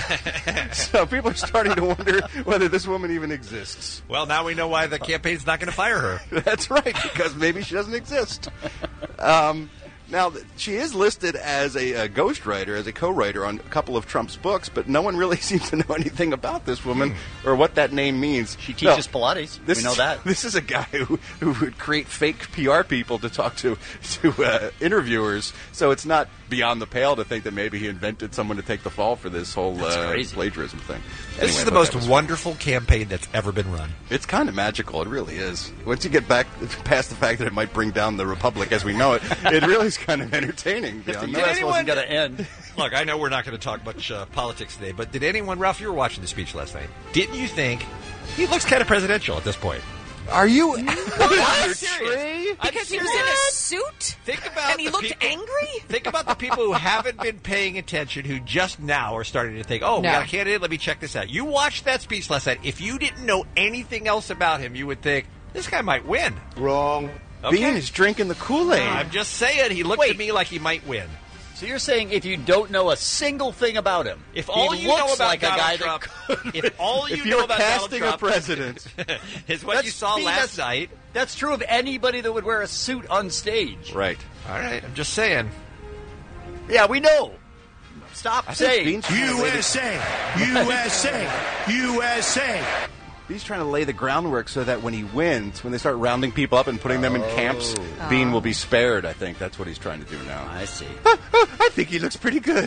So people are starting to wonder whether this woman even exists. Well, now we know why the campaign's not going to fire her. That's right, because maybe she doesn't exist. Um, now, she is listed as a, a ghostwriter, as a co-writer on a couple of Trump's books, but no one really seems to know anything about this woman hmm. or what that name means. She teaches no, Pilates. This, we know that. This is a guy who, who would create fake P R people to talk to, to uh, interviewers, so it's not beyond the pale to think that maybe he invented someone to take the fall for this whole uh, plagiarism thing. This anyway, is the most wonderful campaign that's ever been run. It's kind of magical. It really is. Once you get back past the fact that it might bring down the Republic as we know it, it really is kind of entertaining. If the U S wasn't going to end. Look, I know we're not going to talk much uh, politics today, but did anyone, Ralph, you were watching the speech last night, didn't you think he looks kind of presidential at this point? Are you? I'm serious. Because he was in a suit? Think about and he the looked people, angry? Think about the people who haven't been paying attention, who just now are starting to think, oh, no. we got a candidate, let me check this out. You watched that speech last night. If you didn't know anything else about him, you would think, this guy might win. Wrong. Okay. Bean is drinking the Kool-Aid. I'm just saying, he looked Wait. to me like he might win. So you're saying if you don't know a single thing about him, if all he you looks know about like Donald a guy Trump, that could if all you if know you're about casting Donald Trump a president, is what you saw Bean, last night. That's true of anybody that would wear a suit on stage. Right. All right, I'm just saying. Yeah, we know. Stop I saying. U S A, U S A, U S A. He's trying to lay the groundwork so that when he wins, when they start rounding people up and putting them in camps, Oh. Bean will be spared. I think that's what he's trying to do now. I see. I think he looks pretty good.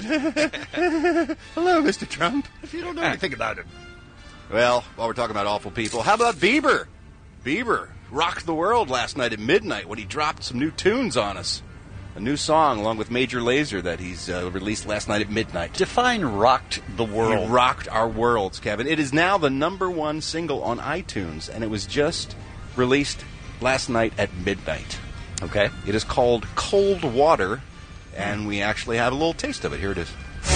Hello, Mister Trump. If you don't know anything about him. Well, while we're talking about awful people, how about Bieber? Bieber rocked the world last night at midnight when he dropped some new tunes on us. A new song along with Major Lazer that he's uh, released last night at midnight. Define rocked the world. He rocked our worlds, Kevin. It is now the number one single on iTunes, and it was just released last night at midnight. Okay. It is called Cold Water, and we actually have a little taste of it. Here it is.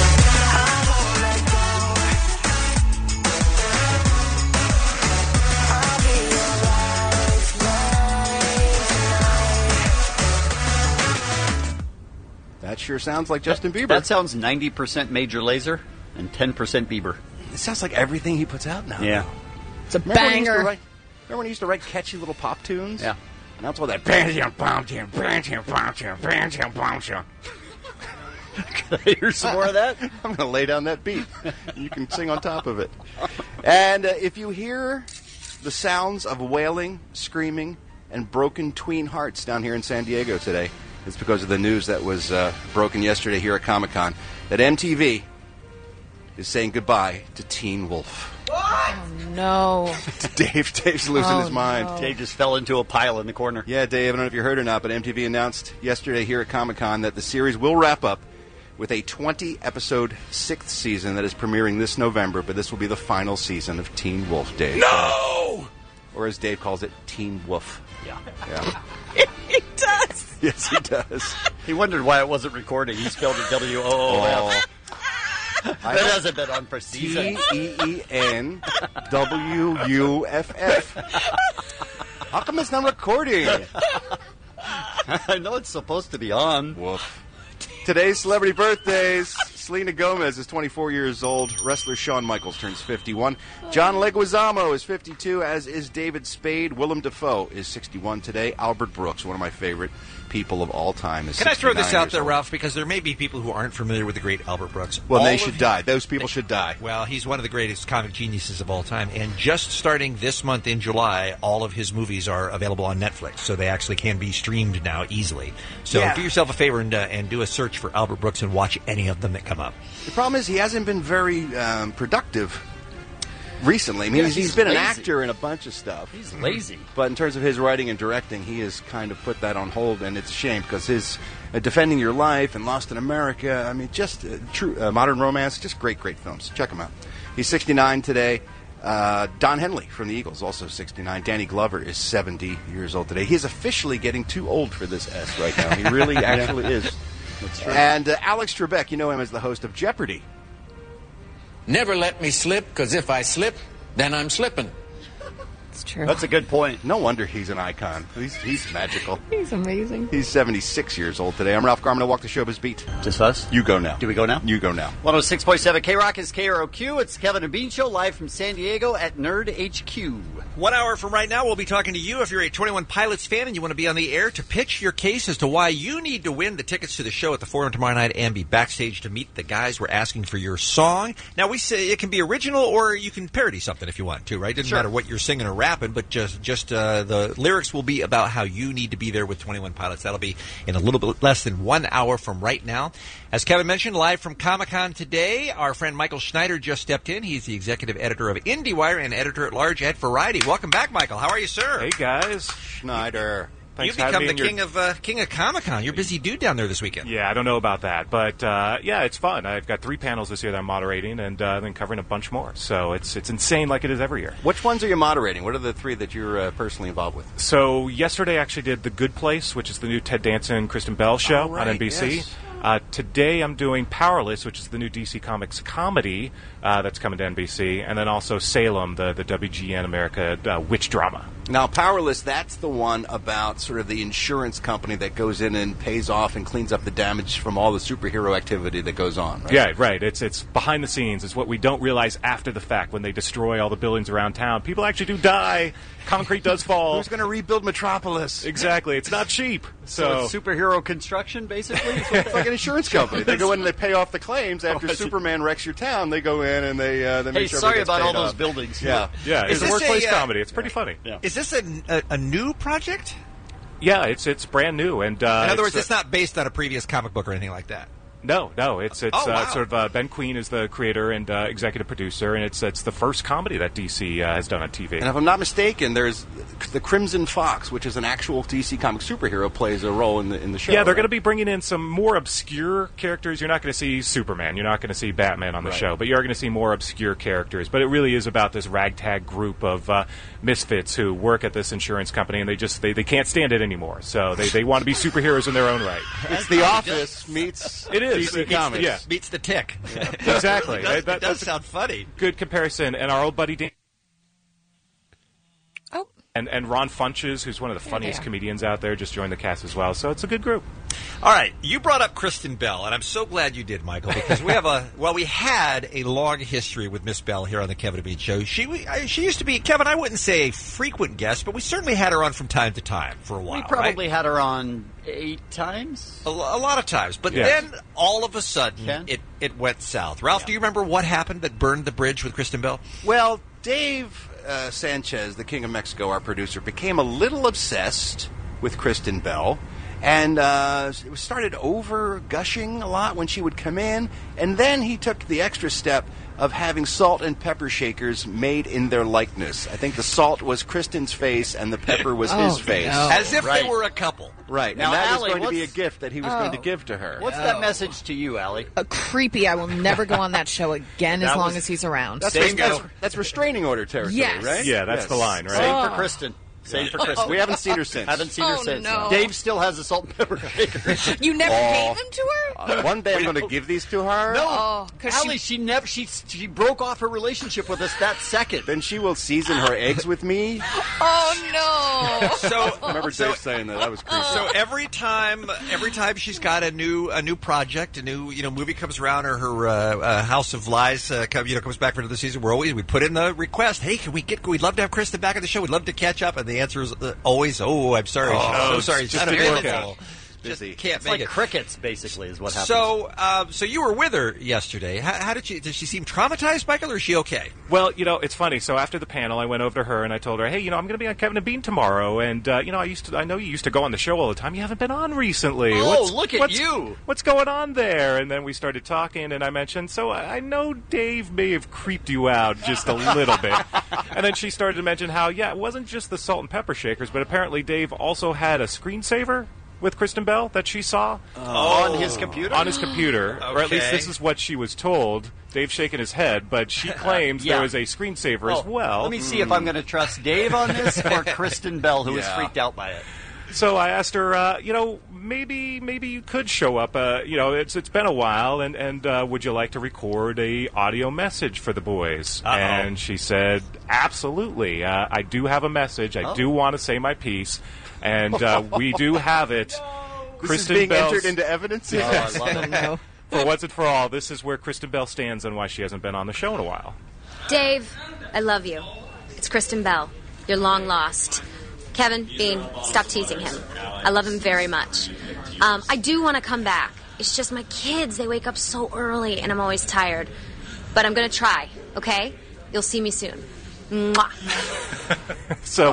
That sure sounds like Justin Bieber. That sounds ninety percent Major Lazer and ten percent Bieber. It sounds like everything he puts out now. Yeah. It's a remember when he used to banger. write, remember when he used to write catchy little pop tunes? Yeah. Now it's all that bam bam bam bam bam bam bam bam bam. Can I hear some more of that? I'm going to lay down that beat. You can sing on top of it. And uh, if you hear the sounds of wailing, screaming, and broken tween hearts down here in San Diego today, it's because of the news that was uh, broken yesterday here at Comic-Con that M T V is saying goodbye to Teen Wolf. Oh, no. Dave, Dave's losing Oh, his mind. no. Dave just fell into a pile in the corner. Yeah, Dave, I don't know if you heard or not, but M T V announced yesterday here at Comic-Con that the series will wrap up with a twenty-episode sixth season that is premiering this November, but this will be the final season of Teen Wolf, Dave. No! Or as Dave calls it, Teen Wolf. Yeah. Yeah. He does. Yes, he does. He wondered why it wasn't recording. He spelled it W O O F. That hasn't been on for T seasons. E E N W U F F. How come it's not recording? I know it's supposed to be on. Woof. Today's celebrity birthdays. Selena Gomez is twenty-four years old. Wrestler Shawn Michaels turns fifty-one. John Leguizamo is fifty-two, as is David Spade. Willem Dafoe is sixty-one today. Albert Brooks, one of my favorite people of all time, is Can I throw this sixty-nine out years there, old. Ralph? Because there may be people who aren't familiar with the great Albert Brooks. Well, All they of should his- die. Those people should die. Well, he's one of the greatest comic geniuses of all time. And just starting this month in July, all of his movies are available on Netflix. So they actually can be streamed now easily. So Yeah. do yourself a favor and, uh, and do a search for Albert Brooks and watch any of them that come up. The problem is he hasn't been very um, productive recently. I mean, Yeah, he's, he's he's been lazy. an actor in a bunch of stuff. He's lazy. But in terms of his writing and directing, he has kind of put that on hold, and it's a shame because his uh, Defending Your Life and Lost in America, I mean, just uh, true uh, Modern Romance, just great, great films. Check him out. He's sixty-nine today. Uh, Don Henley from the Eagles, also sixty-nine. Danny Glover is seventy years old today. He is officially getting too old for this S right now. He really actually is. That's true. And uh, Alex Trebek, you know him as the host of Jeopardy. Never let me slip, because if I slip, then I'm slipping. It's true. That's a good point. No wonder he's an icon. He's, he's magical. He's amazing. He's seventy-six years old today. I'm Ralph Garman. I walk the showbiz beat. Just us? You go now. Do we go now? You go now. one oh six point seven K-Rock is K R O Q. It's Kevin and Bean Show live from San Diego at Nerd H Q. One hour from right now, we'll be talking to you if you're a twenty-one Pilots fan and you want to be on the air to pitch your case as to why you need to win the tickets to the show at the Forum tomorrow night and be backstage to meet the guys. We're asking for your song. Now, we say it can be original or you can parody something if you want to, right? Doesn't Sure. matter what you're singing or rapping, but just just uh, the lyrics will be about how you need to be there with twenty-one Pilots. That'll be in a little bit less than one hour from right now. As Kevin mentioned, live from Comic-Con today, our friend Michael Schneider just stepped in. He's the executive editor of IndieWire and editor-at-large at Variety. Welcome back, Michael. How are you, sir? Hey, guys. Schneider. Thanks You've for having become me the in king your- of uh, king of Comic-Con. You're a busy dude down there this weekend. Yeah, I don't know about that, but uh, yeah, it's fun. I've got three panels this year that I'm moderating, and uh, then covering a bunch more. So it's it's insane, like it is every year. Which ones are you moderating? What are the three that you're uh, personally involved with? So yesterday, I actually did The Good Place, which is the new Ted Danson, Kristen Bell show Oh, right, on N B C. yes. Uh, today, I'm doing Powerless, which is the new D C Comics comedy uh, that's coming to N B C, and then also Salem, the the W G N America uh, witch drama. Now, Powerless, that's the one about sort of the insurance company that goes in and pays off and cleans up the damage from all the superhero activity that goes on, right? Yeah, right. It's it's behind the scenes. It's what we don't realize after the fact when they destroy all the buildings around town. People actually do die. Concrete does fall. Who's going to rebuild Metropolis? Exactly. It's not cheap. So, So, it's superhero construction, basically? It's like an insurance company. They go in and they pay off the claims after Oh, I see. Superman wrecks your town. They go in and they uh, they make Hey, sure sorry everything about gets all paid those off. buildings. Yeah, yeah, Is it's a this workplace a, uh, comedy. It's pretty funny. Yeah. Is this a, a, a new project? Yeah, it's it's brand new, and uh, In other words, uh, it's not based on a previous comic book or anything like that. No, no, it's it's Oh, wow. uh, sort of uh, Ben Queen is the creator and uh, executive producer, and it's it's the first comedy that D C uh, has done on T V. And if I'm not mistaken, there's the Crimson Fox, which is an actual D C comic superhero, plays a role in the in the show. Yeah, they're right? going to be bringing in some more obscure characters. You're not going to see Superman. You're not going to see Batman on the Right. show, but you're going to see more obscure characters. But it really is about this ragtag group of uh, misfits who work at this insurance company, and they just they, they can't stand it anymore. So they, they want to be superheroes in their own right. It's The Office meets It is. D C It's- Comics. yeah. Meets the Tick. Exactly. It does, That- it does that's a sound funny. good comparison. And our old buddy Dan. Oh. And, and Ron Funches, who's one of the There funniest they are. comedians out there, just joined the cast as well. So it's a good group. All right, you brought up Kristen Bell, and I'm so glad you did, Michael, because we have a well, we had a long history with Miss Bell here on the Kevin and Bean Show. She I- she used to be Kevin. I wouldn't say a frequent guest, but we certainly had her on from time to time for a while. We probably right? had her on eight times. a, lo- a lot of times, but Yes. then all of a sudden Ken? it it went south. Ralph, do you remember what happened that burned the bridge with Kristen Bell? Well, Dave uh, Sanchez, the King of Mexico, our producer, became a little obsessed with Kristen Bell. And uh, it started over gushing a lot when she would come in. And then he took the extra step of having salt and pepper shakers made in their likeness. I think the salt was Kristen's face and the pepper was Oh, his face. no. As if Right. they were a couple. Right. Now, and that Allie, was going to be a what's- gift that he was Oh. going to give to her. What's that message to you, Allie? Uh, creepy. I will never go on that show again as That long was- as he's around. That's, Same that's, go. that's restraining order territory, Yes. right? Yeah, that's Yes. the line, right? Same Oh. for Kristen. Same for Kristen. We haven't seen her since. Haven't seen her Oh, since. no. Dave still has a salt and pepper shaker. You never Oh. gave them to her? Uh, one day I'm going to give these to her. No, Oh, 'cause Allie, she- she, never she she broke off her relationship with us that second. Then she will season her eggs with me. Oh no! So I remember so, Dave saying that. That was creepy. So every time, every time she's got a new a new project, a new you know movie comes around, or her uh, uh, House of Lies uh, come, you know comes back for another season, we're always we put in the request. Hey, can we get? We'd love to have Kristen back on the show. We'd love to catch up. And the answer is uh, always, oh, I'm sorry, Oh, she's so it's sorry, just she's didn't work unavailable. out. Just Busy. can't It's make like it. crickets, basically, is what happens. So, um, so you were with her yesterday. How, how did she? Did she seem traumatized, Michael, or is she okay? Well, you know, it's funny. So after the panel, I went over to her and I told her, "Hey, you know, I'm going to be on Kevin and Bean tomorrow, and uh, you know, I used to, I know you used to go on the show all the time. You haven't been on recently. Oh, what's, look at what's- you. What's going on there?" And then we started talking, and I mentioned, "So I I know Dave may have creeped you out just a little bit." And then she started to mention how, yeah, it wasn't just the salt and pepper shakers, but apparently Dave also had a screensaver with Kristen Bell that she saw on his computer? On his computer, or at least Okay. this is what she was told. Dave's shaking his head, but she claims Yeah. there was a screensaver as Oh, well. Let me see if I'm going to trust Dave on this or Kristen Bell, who was Yeah. freaked out by it. So I asked her, uh, you know, maybe maybe you could show up. Uh, you know, it's it's been a while, and and uh, would you like to record a audio message for the boys? Uh-oh. And she said, absolutely. Uh, I do have a message. I Oh. do want to say my piece, and uh, we do have it. This Kristen is being Bell's- entered into evidence? Oh, I love it. No. For Once and For All, this is where Kristen Bell stands and why she hasn't been on the show in a while. Dave, I love you. It's Kristen Bell. You're long lost. Kevin, Bean, stop teasing him. I love him very much. Um, I do want to come back. It's just my kids, they wake up so early and I'm always tired. But I'm going to try, okay? You'll see me soon. Mwah. So,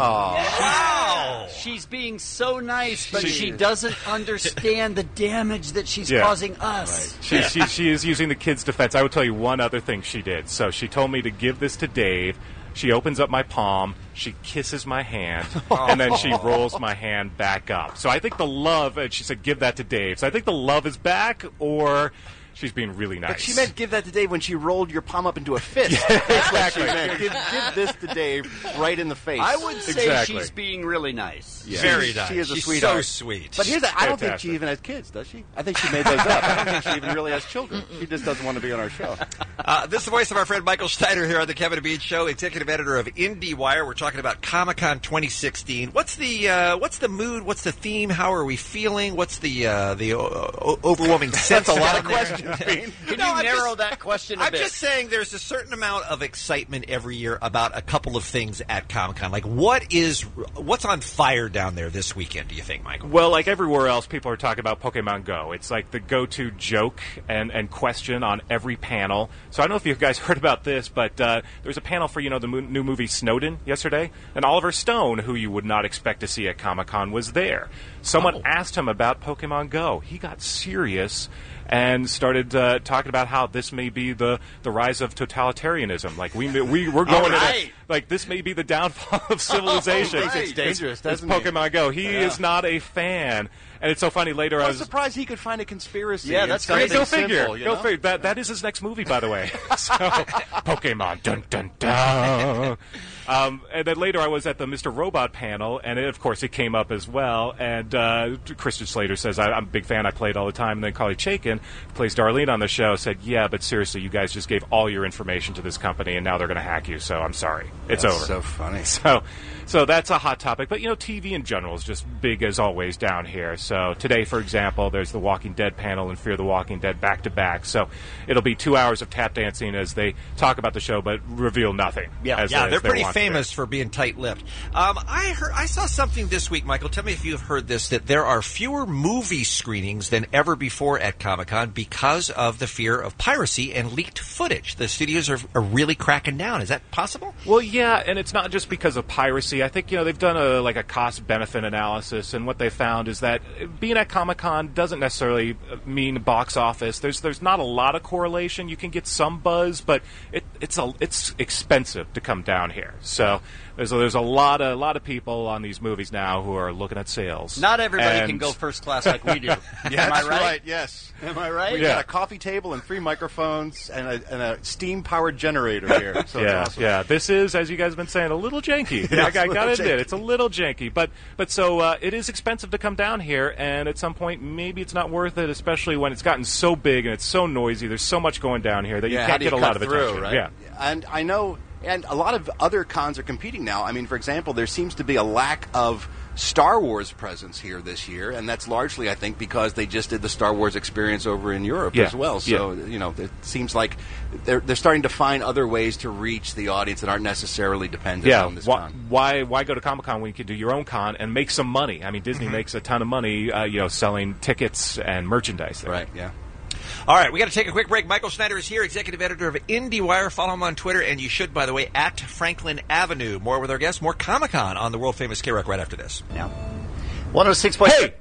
Wow! She's being so nice, but She she is. doesn't understand the damage that she's Yeah. causing us. She, she, she is using the kid's defense. I will tell you one other thing she did. So she told me to give this to Dave. She opens up my palm, she kisses my hand, and then she rolls my hand back up. So I think the love, and she said, give that to Dave. So I think the love is back, or she's being really nice. But she meant give that to Dave when she rolled your palm up into a fist. exactly. She meant, give, give this to Dave right in the face. I would say Exactly. she's being really nice. Yeah. Very She- nice. She is a She's sweetheart. so sweet. But here's the, I don't think Fantastic. she even has kids, does she? I think she made those up. I don't think she even really has children. She just doesn't want to be on our show. Uh, this is the voice of our friend Michael Schneider here on the Kevin and Bean Show, executive editor of IndieWire. We're talking about Comic-Con twenty sixteen. What's the uh, what's the mood? What's the theme? How are we feeling? What's the uh, the uh, o- overwhelming sense? That's a lot of down there? questions, Bean. Can No, you I'm narrow just- that question a I'm bit? just saying there's a certain amount of excitement every year about a couple of things at Comic-Con. Like, what is what's on fire down there this weekend, do you think, Michael? Well, like everywhere else, people are talking about Pokemon Go. It's like the go-to joke and, and question on every panel. So I don't know if you guys heard about this, but uh, there was a panel for, you know, the mo- new movie Snowden yesterday, and Oliver Stone, who you would not expect to see at Comic-Con, was there. Someone Oh. asked him about Pokemon Go. He got serious and started uh, talking about how this may be the, the rise of totalitarianism. Like, we, we, we're going to right. like, this may be the downfall of civilization. He thinks it's dangerous, It's doesn't he? Pokemon Go. He Yeah. is not a fan. And it's so funny, later I I'm was... surprised he could find a conspiracy. Yeah, in that's something Go figure. simple, you Go know? figure. That, that is his next movie, by the way. So, Pokemon. Dun, dun, dun. Um, and then later I was at the Mister Robot panel, and it, of course it came up as well. And uh, Christian Slater says, I, I'm a big fan, I play it all the time. And then Carly Chaikin, who plays Darlene on the show, said, yeah, but seriously, you guys just gave all your information to this company, and now they're going to hack you, so I'm sorry. It's That's over. so funny. So, so that's a hot topic. But, you know, T V in general is just big as always down here. So today, for example, there's the Walking Dead panel and Fear the Walking Dead back-to-back. So it'll be two hours of tap dancing as they talk about the show but reveal nothing. Yeah, as, yeah, as they're pretty wont to do. famous for being tight-lipped. Um, I heard, I saw something this week, Michael. Tell me if you've heard this, that there are fewer movie screenings than ever before at Comic-Con because of the fear of piracy and leaked footage. The studios are, are really cracking down. Is that possible? Well, yeah, and it's not just because of piracy. I think, you know, they've done a like a cost-benefit analysis, and what they found is that being at Comic-Con doesn't necessarily mean box office. There's there's not a lot of correlation. You can get some buzz, but it, it's a, it's expensive to come down here. So there's a, there's a lot of a lot of people on these movies now who are looking at sales. Not everybody And- can go first class like we do. Yeah, Am I that's right? Yes. Am I right? We've Yeah. got a coffee table and three microphones and a, and a steam-powered generator here. So yeah, it's awesome. yeah. This is, as you guys have been saying, a little janky. Yeah, I, it's a I little gotta admit, janky. it's a little janky. But but so uh, it is expensive to come down here, and at some point, maybe it's not worth it, especially when it's gotten so big and it's so noisy. There's so much going down here that Yeah, you how can't do you get a cut lot of through, attention. right? Yeah. And I know, and a lot of other cons are competing now. I mean, for example, there seems to be a lack of Star Wars presence here this year, and that's largely, I think, because they just did the Star Wars experience over in Europe Yeah. as well. So, you know, it seems like they're they're starting to find other ways to reach the audience that aren't necessarily dependent Yeah, on this why, con. why why go to Comic Con when you can do your own con and make some money? I mean, Disney makes a ton of money, uh, you know, selling tickets and merchandise. There. Right? Yeah. All right, we got to take a quick break. Michael Schneider is here, executive editor of IndieWire. Follow him on Twitter, and you should, by the way, at Franklin Avenue. More with our guests, more Comic-Con on the world-famous K-Rock right after this. Yeah. one oh six point Hey!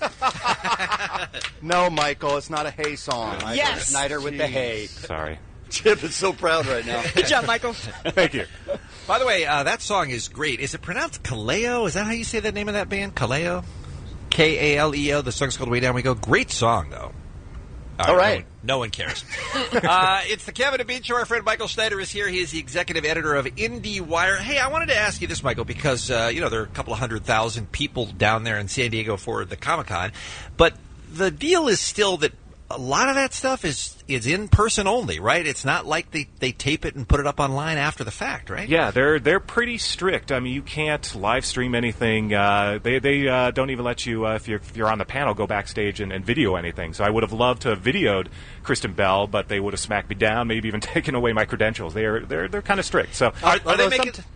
No, Michael, it's not a hay song. Michael Yes. Schneider with the hay. Sorry. Chip is so proud right now. Good job, Michael. Thank you. By the way, uh, that song is great. Is it pronounced Kaleo? Is that how you say the name of that band? Kaleo? K A L E O. The song's called Way Down We Go. Great song, though. All right. No, no one cares. uh, it's the Kevin and Bean Show. Our friend Michael Schneider is here. He is the executive editor of IndieWire. Hey, I wanted to ask you this, Michael, because, uh, you know, there are a couple of hundred thousand people down there in San Diego for the Comic-Con. But the deal is still that a lot of that stuff is is in person only, right? It's not like they, they tape it and put it up online after the fact, right? Yeah, they're they're pretty strict. I mean, you can't live stream anything. Uh, they they uh, don't even let you, uh, if, you're, if you're on the panel, go backstage and, and video anything. So I would have loved to have videoed Kristen Bell, but they would have smacked me down, maybe even taken away my credentials. They're they're they're kind of strict. So Are, are they making... Some,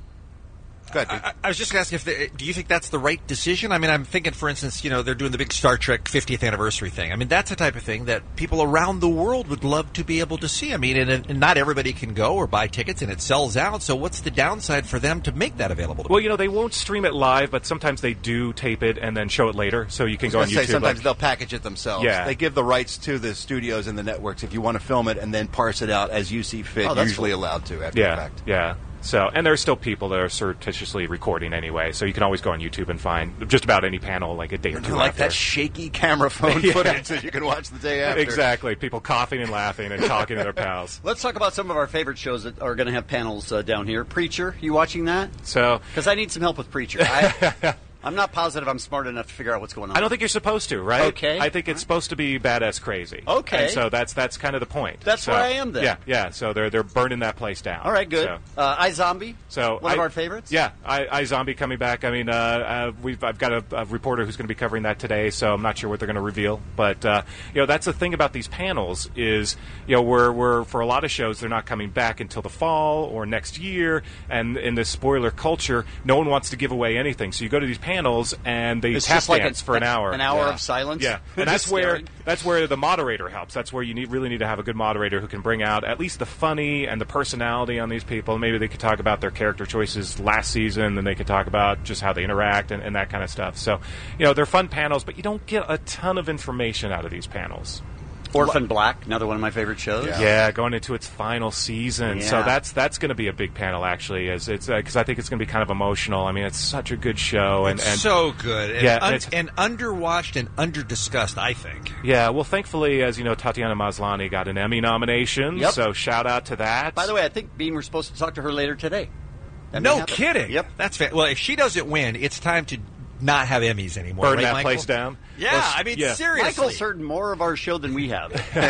Go ahead, I, I was just going to ask if they, do you think that's the right decision? I mean, I'm thinking, for instance, you know, they're doing the big Star Trek fiftieth anniversary thing. I mean, that's the type of thing that people around the world would love to be able to see. I mean, and, and not everybody can go or buy tickets, and it sells out. So what's the downside for them to make that available to Well, you know, they won't stream it live, but sometimes they do tape it and then show it later, so you can go on say, YouTube. sometimes like, they'll package it themselves. Yeah. They give the rights to the studios and the networks if you want to film it and then parse it out as you see fit. Oh, You're that's usually cool. allowed to after yeah, the fact. Yeah. So, and there's still people that are surreptitiously recording anyway, so you can always go on YouTube and find just about any panel like a day or two Like after. that shaky camera phone Yeah. footage that you can watch the day after. Exactly. People coughing and laughing and talking to their pals. Let's talk about some of our favorite shows that are going to have panels uh, down here. Preacher, you watching that? So, because I need some help with Preacher. I, I'm not positive I'm smart enough to figure out what's going on. I don't think you're supposed to, right? Okay. I think it's supposed to be badass crazy. Okay. And so that's that's kind of the point. That's so, where I am then. Yeah, yeah. So they're they're burning that place down. All right, good. So, Uh, iZombie, so one I, of our favorites. Yeah, I, iZombie coming back. I mean, uh, uh, we've I've got a, a reporter who's going to be covering that today, so I'm not sure what they're going to reveal. But uh, you know, that's the thing about these panels is you know we're we're for a lot of shows they're not coming back until the fall or next year, and in this spoiler culture, no one wants to give away anything. So you go to these panels and they It's tap just like dance a- for an hour, an hour yeah. of silence? Yeah, and that's Just where staring. that's where the moderator helps. That's where you need, really need to have a good moderator who can bring out at least the funny and the personality on these people. Maybe they could talk about their character choices last season, and they could talk about just how they interact and, and that kind of stuff. So, you know, they're fun panels, but you don't get a ton of information out of these panels. Orphan Black, another one of my favorite shows. Yeah, yeah going into its final season. So Yeah. that's that's going to be a big panel, actually, as it's because uh, I think it's going to be kind of emotional. I mean, it's such a good show, and, It's and so good. And, yeah, un- it's- and underwatched and underdiscussed, I think. Yeah, well, thankfully, as you know, Tatiana Maslany got an Emmy nomination, Yep. so shout out to that. By the way, I think Bean, we're supposed to talk to her later today. That may No happen. kidding. Yep. That's fa- well. If she doesn't win, it's time to not have Emmys anymore. Burn right, that Michael? place down? Yeah, Well, I mean, yeah. seriously. Michael's heard more of our show than we have,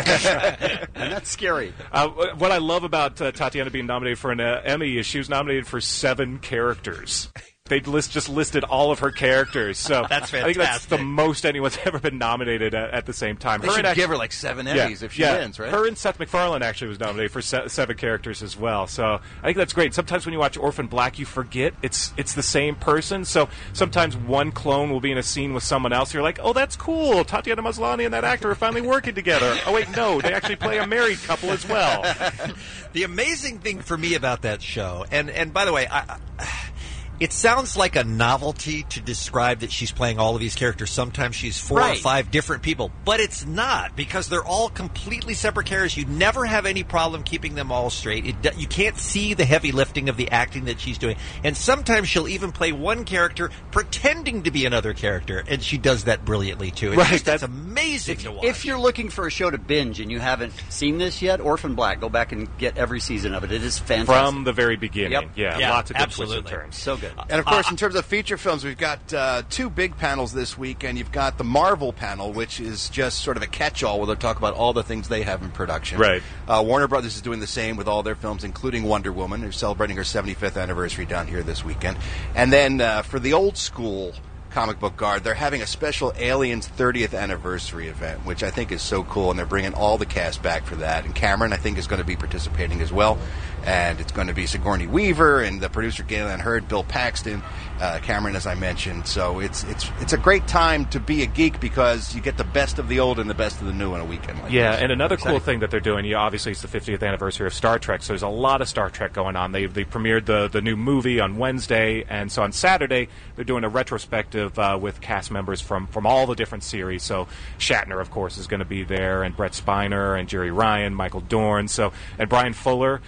and that's scary. Uh, what I love about uh, Tatiana being nominated for an uh, Emmy is she was nominated for seven characters. They list, just listed all of her characters. So That's I think that's the fantastic. most anyone's ever been nominated at, at the same time. They Her should and actually- give her like seven Yeah, Emmys if she yeah. wins, right? Her and Seth MacFarlane actually was nominated for se- seven characters as well. So I think that's great. Sometimes when you watch Orphan Black, you forget it's it's the same person. So sometimes one clone will be in a scene with someone else. You're like, oh, that's cool. Tatiana Maslany and that actor are finally working together. Oh wait, no, they actually play a married couple as well. The amazing thing for me about that show, and and by the way, I, I, it sounds like a novelty to describe that she's playing all of these characters. Sometimes she's four or Right. five different people, but it's not, because they're all completely separate characters. You never have any problem keeping them all straight. It, do- you can't see the heavy lifting of the acting that she's doing. And sometimes she'll even play one character pretending to be another character, and she does that brilliantly too. It's Right, just, that's- that's amazing to watch. If you're looking for a show to binge and you haven't seen this yet, Orphan Black, go back and get every season of it. It is fantastic. From the very beginning. Yep. Yeah, Yeah, lots of good absolutely. twists and turns. So good. And of course, in terms of feature films, we've got uh, two big panels this week, and you've got the Marvel panel, which is just sort of a catch-all where they'll talk about all the things they have in production. Right. Uh, Warner Brothers is doing the same with all their films, including Wonder Woman, who's celebrating her seventy-fifth anniversary down here this weekend. And then uh, for the old school comic book guard, they're having a special Aliens thirtieth anniversary event, which I think is so cool, and they're bringing all the cast back for that. And Cameron, I think, is going to be participating as well. And it's going to be Sigourney Weaver and the producer Galen Hurd, Bill Paxton, uh, Cameron, as I mentioned. So it's it's it's a great time to be a geek because you get the best of the old and the best of the new on a weekend like Yeah, this. and another Exciting. cool thing that they're doing, you obviously it's the fiftieth anniversary of Star Trek, so there's a lot of Star Trek going on. They they premiered the the new movie on Wednesday, and so on Saturday they're doing a retrospective uh, with cast members from, from all the different series. So Shatner, of course, is going to be there, and Brett Spiner, and Jerry Ryan, Michael Dorn, so and Brian Fuller, uh,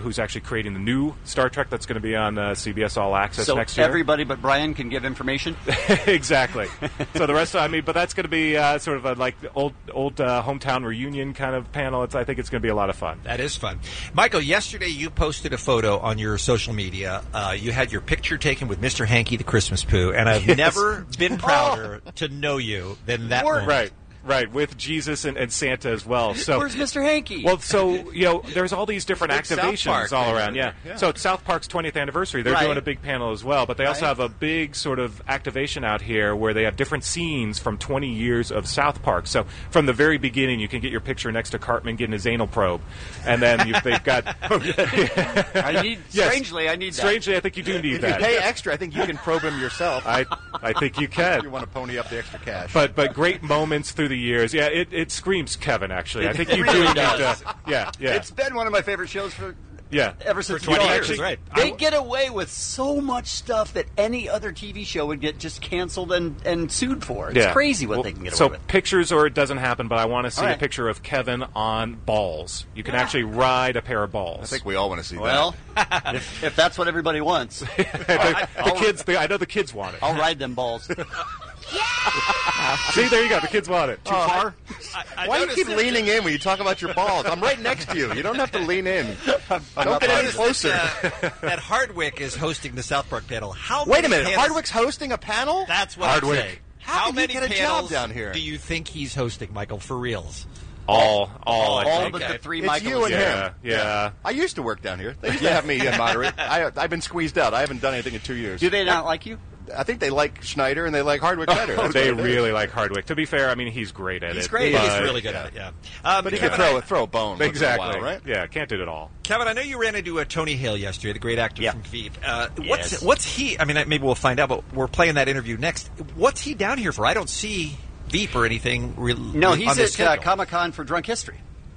who's actually creating the new Star Trek that's going to be on uh, C B S All Access so next year. everybody but Brian can give information? Exactly. So the rest of I mean, but that's going to be uh, sort of a, like the old old uh, hometown reunion kind of panel. It's, I think it's going to be a lot of fun. That is fun. Michael, yesterday you posted a photo on your social media. Uh, you had your picture taken with Mister Hanky the Christmas Pooh, and I've Yes. never been prouder to know you than that moment. Right. Right, with Jesus and, and Santa as well. So where's Mister Hanky? Well, so you know, there's all these different Big South activations Park all thing, around. Yeah. yeah. So it's South Park's twentieth anniversary. They're Right. doing a big panel as well, but they also Right. have a big sort of activation out here where they have different scenes from twenty years of South Park. So from the very beginning, you can get your picture next to Cartman getting his anal probe, and then you, they've got. I need Yes. strangely, I need that. Strangely, I think you do need If that. you pay extra, I think you can probe him yourself. I I think you can. If you want to pony up the extra cash. But but great moments through the years. Yeah, it, it screams Kevin. Actually, I think It you really do need does. to. Yeah, yeah, It's been one of my favorite shows for yeah. ever since twenty you know, years, actually, right. They I- get away with so much stuff that any other T V show would get just canceled and, and sued for. It's Yeah. crazy what Well, they can get so away with. pictures or it doesn't happen, but I want to see All a right. picture of Kevin on balls. You can actually ride a pair of balls. I think we all want to see Well, if, if that's what everybody wants, the, the kids. The, I know the kids want it. I'll ride them balls. See, there you go. The kids want it. Too far? I Why do you noticed keep that- leaning in when you talk about your balls? I'm right next to you. You don't have to lean in. Don't not get any bothered. closer. Uh, that Hardwick is hosting the South Park panel. How Wait a many minute. panels- Hardwick's hosting a panel? That's what Hardwick. I'm saying. How How did he many get a job panels down here? do you think he's hosting, Michael, for reals? All, all, I All think. but the three It's Michaels. you and Yeah, him. yeah. I used to work down here. They used to have me uh, moderate. I, I've been squeezed out. I haven't done anything in two years. Do they not like you? I think they like Schneider and they like Hardwick better. That's They what it is. really like Hardwick. To be fair, I mean he's great at He's it. great. He's but- really good at it, yeah. Um, But he Kevin, could throw, I, a throw a bone. once in a Exactly. while, right? Yeah, can't do it all. Kevin, I know you ran into uh, Tony Hale yesterday, the great actor Yeah. from Veep. Uh, what's, Yes. what's he, I mean, maybe we'll find out, but we're playing that interview next. What's he down here for? I don't see Veep or anything re- No, on he's the at uh, schedule. Comic Con for Drunk History.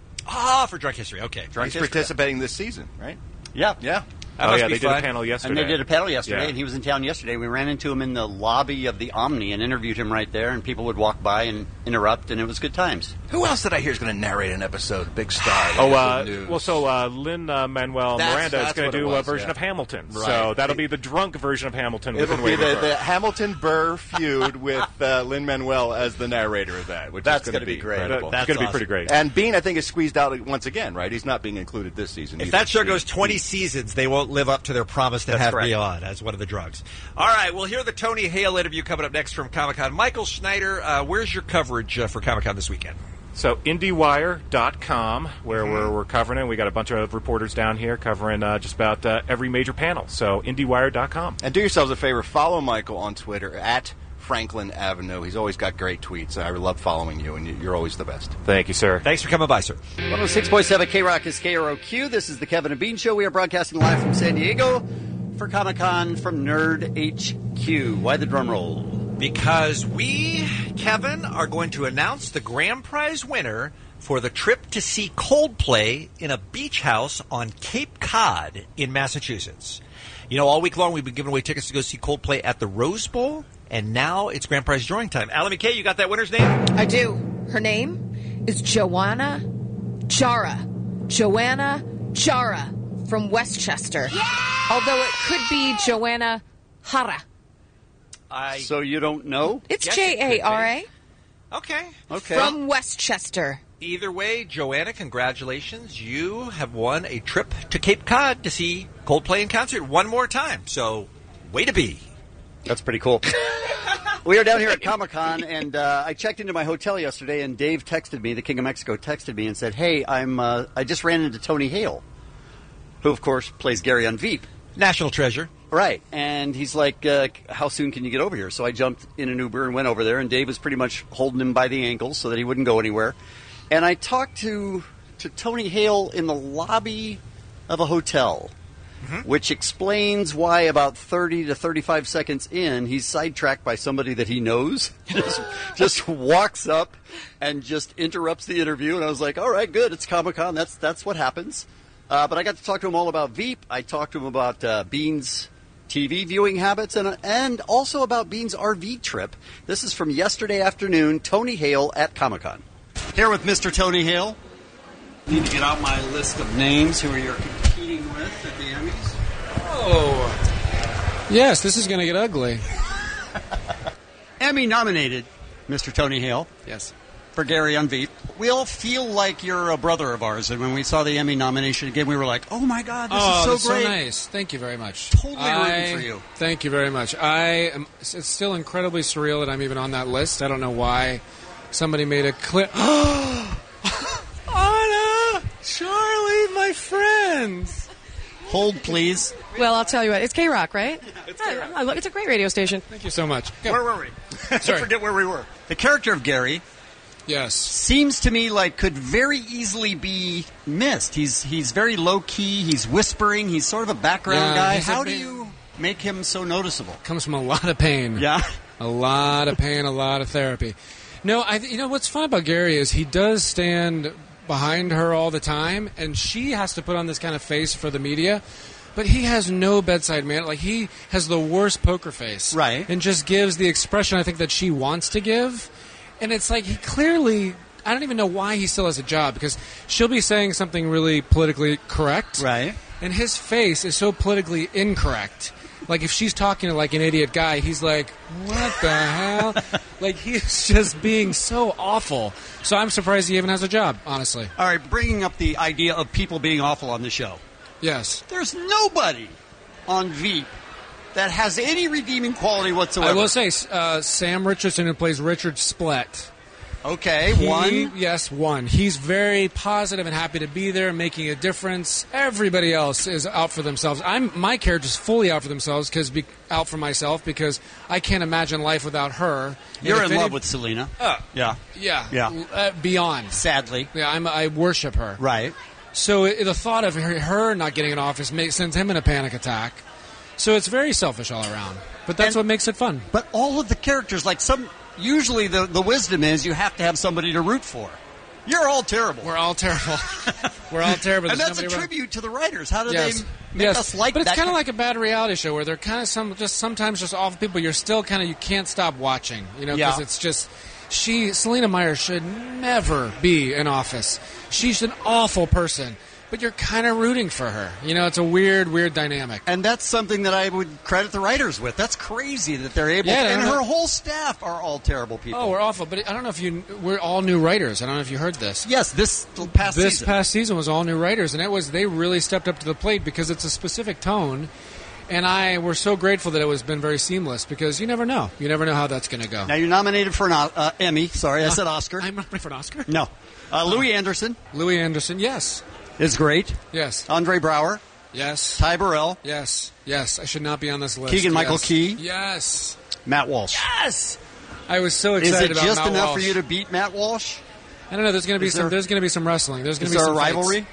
Ah, for Drunk History, okay. Drunk He's History. participating this season, right? Yeah. Yeah. That oh must yeah, be they did fun. a panel And yesterday. they did a panel yesterday, Yeah. and he was in town yesterday. We ran into him in the lobby of the Omni and interviewed him right there, and people would walk by and interrupt, and it was good times. Who else did I hear is going to narrate an episode? Big star. Oh, Good uh, news. well, so uh, Lin uh, Manuel That's- Miranda is that's going what to it do a was, version yeah. of Hamilton. Right. So that'll be the drunk version of Hamilton. It'll with be Wade the, Burr. the Hamilton Burr feud with uh, Lin Manuel as the narrator of that, which That's is going gonna to be great. incredible. It's going to be pretty great. And Bean, I think, is squeezed out once again, right? He's not being included this season. If either. that show goes twenty seasons, they won't live up to their promise to That's have correct. me on as one of the drugs. All right, we'll hear the Tony Hale interview coming up next from Comic-Con. Michael Schneider, uh, where's your coverage uh, for Comic-Con this weekend? So IndieWire dot com, where Mm-hmm. we're, we're covering it. We got a bunch of reporters down here covering uh, just about uh, every major panel. So IndieWire dot com. And do yourselves a favor, follow Michael on Twitter at Franklin Avenue. He's always got great tweets. I love following you, and you're always the best. Thank you, sir. Thanks for coming by, sir. one oh six point seven K Rock is K R O Q. This is the Kevin and Bean Show. We are broadcasting live from San Diego for Comic Con from Nerd H Q. Why the drum roll? Because we, Kevin, are going to announce the grand prize winner for the trip to see Coldplay in a beach house on Cape Cod in Massachusetts. You know, all week long we've been giving away tickets to go see Coldplay at the Rose Bowl, and now it's grand prize drawing time. Alan McKay, you got that winner's name? I do. Her name is Joanna Jara. Joanna Jara from Westchester. Although it could be Joanna Hara. I So you don't know? It's Guess it J could A R A. be. Okay. Okay. From Westchester. Either way, Joanna, congratulations. You have won a trip to Cape Cod to see Coldplay in concert one more time. So, way to be. That's pretty cool. We are down here at Comic Con, and uh, I checked into my hotel yesterday, and Dave texted me, the King of Mexico texted me and said, hey, I'm, uh, I just ran into Tony Hale, who, of course, plays Gary on Veep. National treasure. Right. And he's like, uh, how soon can you get over here? So I jumped in an Uber and went over there, and Dave was pretty much holding him by the ankles so that he wouldn't go anywhere. And I talked to, to Tony Hale in the lobby of a hotel, mm-hmm. which explains why about thirty to thirty-five seconds in, he's sidetracked by somebody that he knows, just, just walks up and just interrupts the interview. And I was like, all right, good, it's Comic-Con, that's, that's what happens. Uh, but I got to talk to him all about Veep. I talked to him about uh, Bean's T V viewing habits and, and also about Bean's R V trip. This is from yesterday afternoon, Tony Hale at Comic-Con. Here with Mister Tony Hale. Need to get out my list of names who you're competing with. Oh. Yes, this is going to get ugly. Emmy nominated, Mister Tony Hale. Yes. For Gary on Veep. We all feel like you're a brother of ours, and when we saw the Emmy nomination again, we were like, oh my God, this oh, is so that's great. so nice. Thank you very much. Totally I, rooting for you. Thank you very much. I am, it's still incredibly surreal that I'm even on that list. I don't know why somebody made a clip. Anna! Charlie, my friends! Hold, please. Well, I'll tell you what. It's K-Rock, right? It's K-Rock. I love- It's a great radio station. Thank you so much. Go. Where were we? Sorry. Forget where we were. The character of Gary... Yes. Seems to me like could very easily be missed. He's he's very low key. He's whispering. He's sort of a background Yeah, guy. he's a How bit- do you make him so noticeable? Comes from a lot of pain. Yeah. A lot of pain, a lot of therapy. No, I. You know what's fun about Gary is he does stand behind her all the time, and she has to put on this kind of face for the media. But he has no bedside manner. Like, he has the worst poker face. Right. And just gives the expression I think that she wants to give. And it's like he clearly... I don't even know why he still has a job, because she'll be saying something really politically correct. Right. And his face is so politically incorrect. Like, if she's talking to, like, an idiot guy, he's like, what the hell? Like, he's just being so awful. So I'm surprised he even has a job, honestly. All right, bringing up the idea of people being awful on the show. Yes. There's nobody on Veep that has any redeeming quality whatsoever. I will say, uh, Sam Richardson, who plays Richard Splett. Okay, He- one. Yes, one. He's very positive and happy to be there, making a difference. Everybody else is out for themselves. I'm my character's fully out for themselves, because be, out for myself, because I can't imagine life without her. And You're if in love any- with Selena. Uh, yeah. Yeah. Yeah. Uh, beyond. Sadly. Yeah, I'm, I worship her. Right. So it, the thought of her, her not getting an office makes, sends him in a panic attack. So it's very selfish all around. But that's And- what makes it fun. But all of the characters, like some... Usually the, the wisdom is you have to have somebody to root for. You're all terrible. We're all terrible. We're all terrible. And There's that's a nobody around. tribute to the writers. How do Yes. they make yes. us like but it's that? kind of like a bad reality show where they're kind of some just sometimes just awful people. You're still kind of you can't stop watching, you know, because Yeah. it's just she Selena Meyer should never be in office. She's an awful person, but you're kind of rooting for her. You know, it's a weird, weird dynamic. And that's something that I would credit the writers with. That's crazy that they're able Yeah, to. I And don't her know. whole staff are all terrible people. Oh, we're awful. But I don't know if you we're all new writers. I don't know if you heard this. Yes, this past this season. past season was all new writers, and it was they really stepped up to the plate because it's a specific tone. And I we're so grateful that it was been very seamless, because you never know. You never know how that's going to go. Now, you're nominated for an O- uh, Emmy. Sorry, I Uh, said Oscar. I'm nominated for an Oscar? No. Uh, Louis Anderson Louis Anderson, yes. is great. Yes. Andre Brower. Yes. Ty Burrell. Yes. Yes. I should not be on this list. Keegan-Michael Yes. Key. Yes. Matt Walsh. Yes. I was so Is excited it about just Matt enough Walsh. for you to beat Matt Walsh? I don't know. There's going to be Is some. there- There's going to be some wrestling. There's going Is to be there some a fights. rivalry?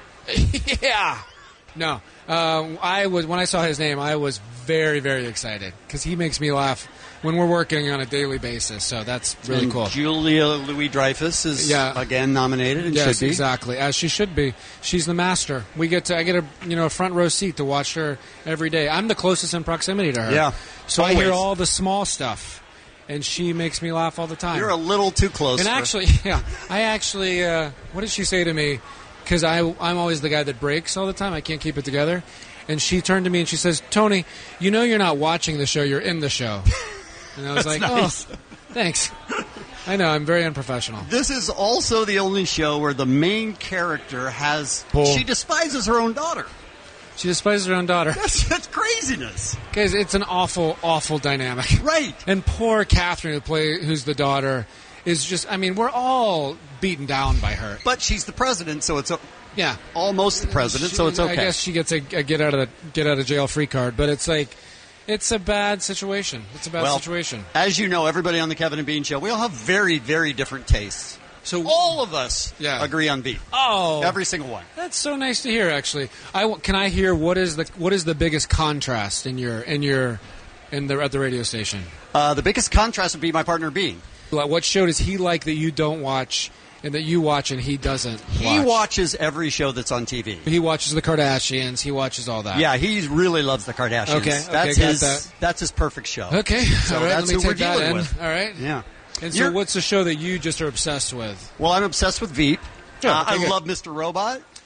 Yeah. No. Uh, I was when I saw his name, I was very, very excited, because he makes me laugh when we're working on a daily basis. So that's really And cool. Julia Louis-Dreyfus is Yeah. again nominated and Yes, should be. exactly, as she should be. She's the master. We get to I get a you know a front row seat to watch her every day. I'm the closest in proximity to her. Yeah, So I hear always. all the small stuff, and she makes me laugh all the time. You're a little too close. And for- actually, yeah, I actually, uh, what did she say to me? Because I I'm always the guy that breaks all the time. I can't keep it together. And she turned to me and she says, "Tony, you know you're not watching the show. You're in the show." And I was That's like, nice. "Oh, thanks." I know I'm very unprofessional. This is also the only show where the main character has. Bull. She despises her own daughter. She despises her own daughter. That's, that's craziness. Guys, it's an awful, awful dynamic. Right. And poor Catherine, who play, who's the daughter, is just, I mean, we're all beaten down by her. But she's the president, so it's a, yeah, almost the president, She- so it's okay. I guess she gets a, a get out of the get out of jail free card, but it's like, it's a bad situation. It's a bad Well, situation. As you know, everybody on the Kevin and Bean Show, we all have very, very different tastes. So all of us Yeah. agree on beef. Oh, Every single one. That's so nice to hear. Actually, I w- can I hear what is the what is the biggest contrast in your in your in the at the radio station? Uh, the biggest contrast would be my partner Bean. Like, what show does he like that you don't watch, and that you watch and he doesn't? He watch? watches every show that's on T V. He watches the Kardashians. He watches all that. Yeah, he really loves the Kardashians. Okay, okay, that's got his. that. That's his perfect show. Okay, so all right. that's Let me who we're take that dealing in. with. All right. Yeah. And so, You're- what's the show that you just are obsessed with? Well, I'm obsessed with Veep. Sure, Uh, okay, I good. love Mister Robot.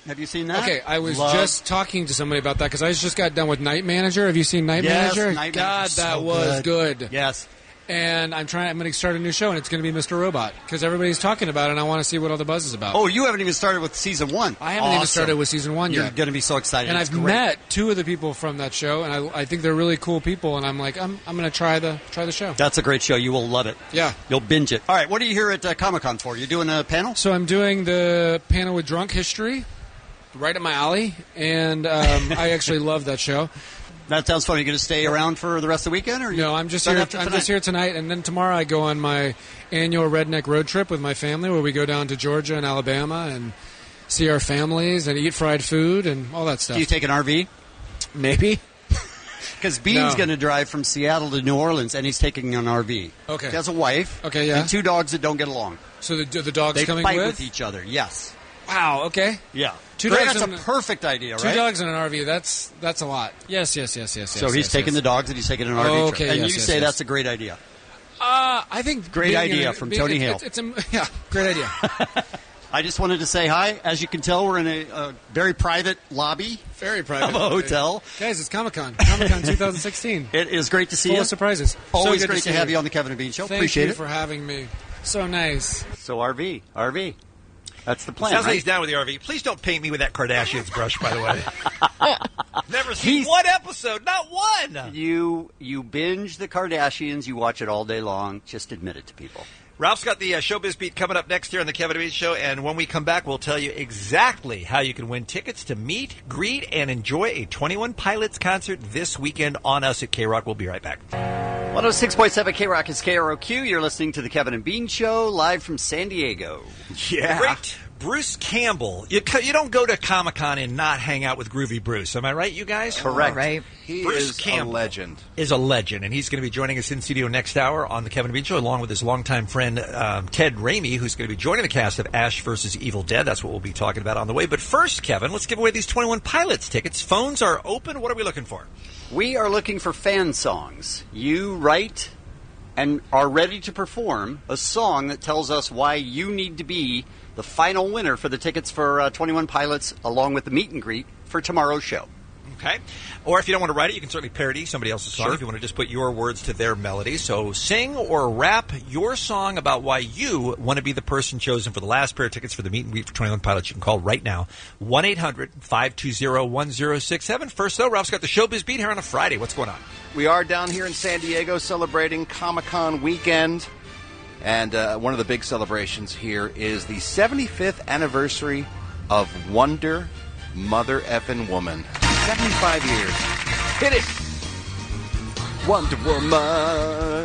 Have you seen that? Okay, I was Love- just talking to somebody about that because I just got done with Night Manager. Have you seen Night Yes, Manager? Night God, Manager's that so was good. good. Yes. And I'm trying. I'm going to start a new show, and it's going to be Mister Robot because everybody's talking about it, and I want to see what all the buzz is about. Oh, you haven't even started with season one. I haven't even Awesome. started with season one You're yet. going to be so excited. And It's I've great. met two of the people from that show, and I, I think they're really cool people. And I'm like, I'm, I'm going to try the try the show. That's a great show. You will love it. Yeah. You'll binge it. All right, what are you here at uh, Comic-Con for? You doing a panel? So I'm doing the panel with Drunk History, right up my alley, and um, I actually love that show. That sounds fun. Are you going to stay around for the rest of the weekend? Or No, I'm just Start here. after I'm tonight? just here tonight, and then tomorrow I go on my annual redneck road trip with my family, where we go down to Georgia and Alabama and see our families and eat fried food and all that stuff. Do you take an R V? Maybe. Because Bean's No. going to drive from Seattle to New Orleans, and he's taking an R V. Okay. He has a wife. Okay, yeah. And two dogs that don't get along. So the the dogs They coming fight with? with each other. Yes. Wow. Okay. Yeah. Two Great, dogs. That's in- a perfect idea, Two right? dogs in an R V. That's that's a lot. Yes. Yes. Yes. Yes. So yes, he's yes, taking yes. the dogs, and he's taking an R V Oh, trip. okay, And yes, you yes, say yes. that's a great idea. Uh, I think Great being in idea a- from being- Tony it's, Hale. It's, it's a, yeah, great idea. I just wanted to say hi. As you can tell, we're in a, a very private lobby Very private of a hotel. Guys, it's Comic Con. Comic Con twenty sixteen. It is great to see Full you. of surprises. Always So good great see to have you on the Kevin and Bean Show. Thank Appreciate you it. for having me. So nice. So R V, R V. That's the plan. Sounds like right? he's down with the R V. Please don't paint me with that Kardashians brush, by the way. Never seen one episode, not one. You you binge the Kardashians. You watch it all day long. Just admit it to people. Ralph's got the uh, Showbiz Beat coming up next here on the Kevin and Bean Show, and when we come back, we'll tell you exactly how you can win tickets to meet, greet, and enjoy a twenty-one Pilots concert this weekend on us at K-Rock. We'll be right back. one oh six point seven K-Rock is K R O Q. You're listening to the Kevin and Bean Show live from San Diego. Yeah. Great. Bruce Campbell. You, co- you don't go to Comic-Con and not hang out with Groovy Bruce. Am I right, you guys? Correct. Right. He Bruce is Campbell a legend. Is a legend, and he's going to be joining us in studio next hour on the Kevin and Bean Show, along with his longtime friend um, Ted Raimi, who's going to be joining the cast of Ash versus Evil Dead. That's what we'll be talking about on the way. But first, Kevin, let's give away these twenty-one Pilots tickets. Phones are open. What are we looking for? We are looking for fan songs. You write and are ready to perform a song that tells us why you need to be the final winner for the tickets for uh, twenty-one Pilots, along with the meet and greet for tomorrow's show. Okay. Or if you don't want to write it, you can certainly parody somebody else's song Sure. if you want to just put your words to their melody. So sing or rap your song about why you want to be the person chosen for the last pair of tickets for the meet and greet for twenty-one Pilots. You can call right now, one eight hundred five two zero one zero six seven. First, though, Ralph's got the Showbiz Beat here on a Friday. What's going on? We are down here in San Diego celebrating Comic-Con weekend. And uh, one of the big celebrations here is the seventy-fifth anniversary of Wonder Mother Effin' Woman. seventy-five years. Hit it! Wonder Woman.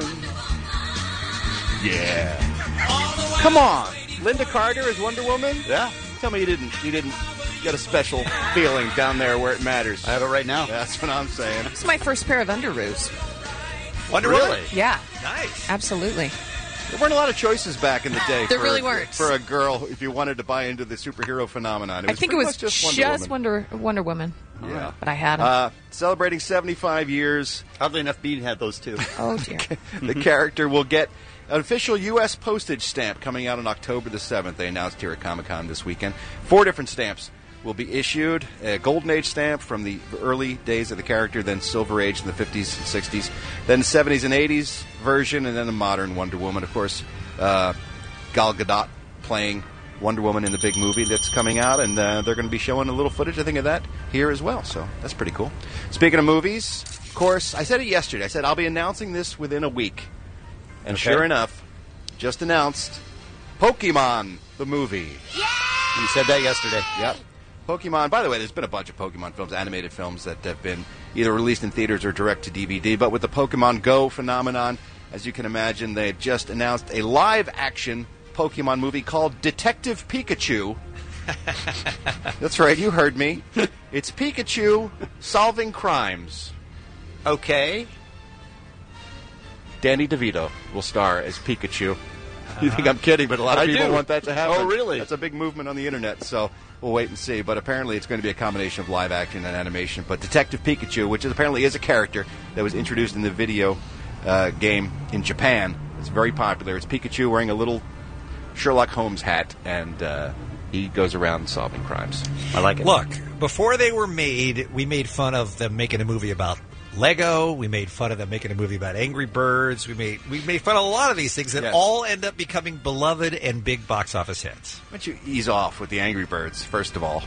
Yeah. Come on. Linda Carter is Wonder Woman? Yeah. Tell me you didn't you didn't get a special feeling down there where it matters. I have it right now. That's what I'm saying. It's my first pair of underoos. Wonder Really? Woman? Yeah. Nice. Absolutely. There weren't a lot of choices back in the day. There for, really weren't. For a girl, if you wanted to buy into the superhero phenomenon. It I was think it pretty was much just Wonder just Woman. Wonder, Wonder Woman. Yeah. But I had them. Uh, celebrating seventy-five years. Oddly enough, Bean had those too. Oh, dear. The character will get an official U S postage stamp coming out on October the seventh. They announced here at Comic-Con this weekend. Four different stamps will be issued. A Golden Age stamp from the early days of the character, then Silver Age in the fifties and sixties, then the seventies and eighties version, and then a modern Wonder Woman. Of course, uh, Gal Gadot playing Wonder Woman in the big movie that's coming out, and uh, they're going to be showing a little footage, I think, of that here as well. So that's pretty cool. Speaking of movies, of course, I said it yesterday. I said I'll be announcing this within a week. And Okay. sure enough, just announced Pokemon, the movie. You said that yesterday. Yep. Pokemon, by the way, there's been a bunch of Pokemon films, animated films, that have been either released in theaters or direct to D V D. But with the Pokemon Go phenomenon, as you can imagine, they just announced a live-action Pokemon movie called Detective Pikachu. That's right, you heard me. It's Pikachu solving crimes. Okay. Danny DeVito will star as Pikachu. You think I'm kidding, but a lot of I people do. want that to happen. Oh, really? That's a big movement on the internet, so we'll wait and see. But apparently it's going to be a combination of live action and animation. But Detective Pikachu, which is apparently is a character that was introduced in the video uh, game in Japan, it's very popular. It's Pikachu wearing a little Sherlock Holmes hat, and uh, he goes around solving crimes. I like it. Look, before they were made, we made fun of them making a movie about Lego. We made fun of them making a movie about Angry Birds. We made we made fun of a lot of these things that Yes. all end up becoming beloved and big box office hits. Why don't you ease off with the Angry Birds, first of all?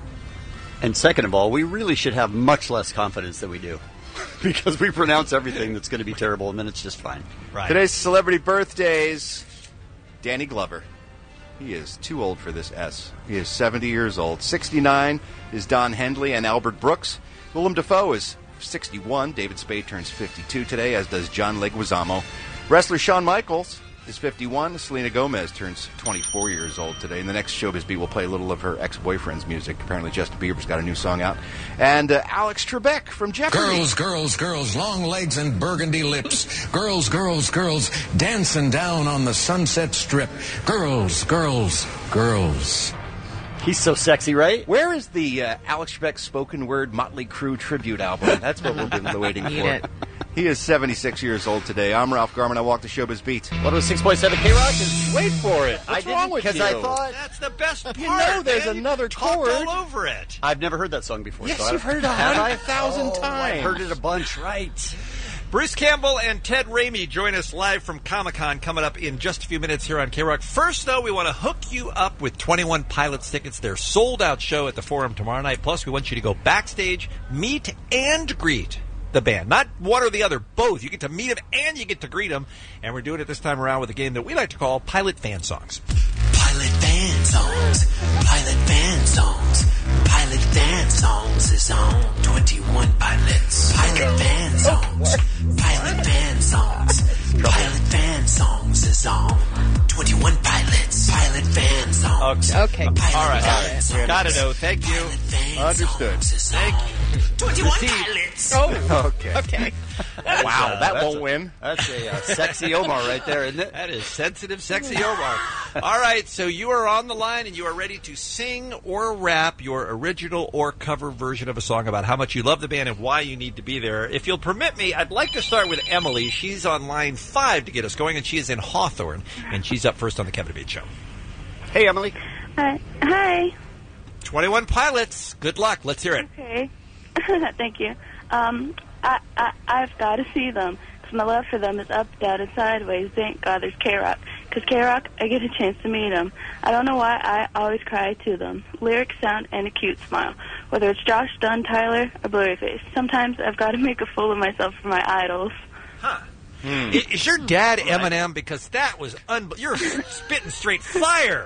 And second of all, we really should have much less confidence than we do. Because we pronounce everything that's going to be terrible, and then it's just fine. Right. Today's celebrity birthdays, Danny Glover. He is too old for this S. He is seventy years old. sixty-nine is Don Henley and Albert Brooks. Willem Dafoe is sixty-one. David Spade turns fifty-two today, as does John Leguizamo. Wrestler Shawn Michaels is fifty-one. Selena Gomez turns twenty-four years old today. In the next Showbiz Beat, we'll play a little of her ex-boyfriend's music. Apparently Justin Bieber's got a new song out. And uh, Alex Trebek from Jeopardy. Girls, girls, girls, long legs and burgundy lips. Girls, girls, girls, dancing down on the Sunset Strip. Girls, girls, girls. He's so sexy, right? Where is the uh, Alex Trebek spoken word Motley Crue tribute album? That's what we've been waiting Need for. it. He is seventy-six years old today. I'm Ralph Garman. I walk the Showbiz Beat. one oh six point seven K-Rock is... Wait for it. I What's wrong with Because you? I thought... That's the best part. You know there's man. another You talked chord. all over it. I've never heard that song before. Yes, so I you've don't- heard it a Have I? hundred thousand Oh, times. I've heard it a bunch, right. Bruce Campbell and Ted Ramey join us live from Comic-Con coming up in just a few minutes here on K-Rock. First, though, we want to hook you up with twenty-one Pilots tickets. Their sold-out show at the Forum tomorrow night. Plus, we want you to go backstage, meet and greet the band. Not one or the other, both. You get to meet them and you get to greet them. And we're doing it this time around with a game that we like to call Pilot Fan Songs. Pilot fan songs, pilot fan songs, pilot fan songs is on twenty-one pilots. Pilot fan songs, pilot fan songs, pilot fan songs is on twenty-one pilots. Pilot fan songs. Okay. Okay. All right. fan songs. Got to know. Thank you. Pilot fan Understood. songs is on twenty-one pilots. Oh, Okay. okay. Wow, that That's won't a- win. That's a uh, sexy Omar right there, isn't it? That is sensitive, sexy Omar. All right, so you are on the line and you are ready to sing or rap your original or cover version of a song about how much you love the band and why you need to be there. If you'll permit me, I'd like to start with Emily. She's on line five to get us going, and she is in Hawthorne, and she's up first on the Kevin Bean Show. Hey, Emily. Hi. Hi. twenty-one Pilots. Good luck. Let's hear it. Okay. Thank you. Um, I, I, I've got to see them. Because my love for them is up, down, and sideways. Thank God there's K-Rock. Because K-Rock, I get a chance to meet them. I don't know why I always cry to them. Lyric, sound, and a cute smile. Whether it's Josh, Dunn, Tyler, or Blurryface. Sometimes I've got to make a fool of myself for my idols. Huh. I- Is your dad Eminem? Because that was un- you're spitting straight fire.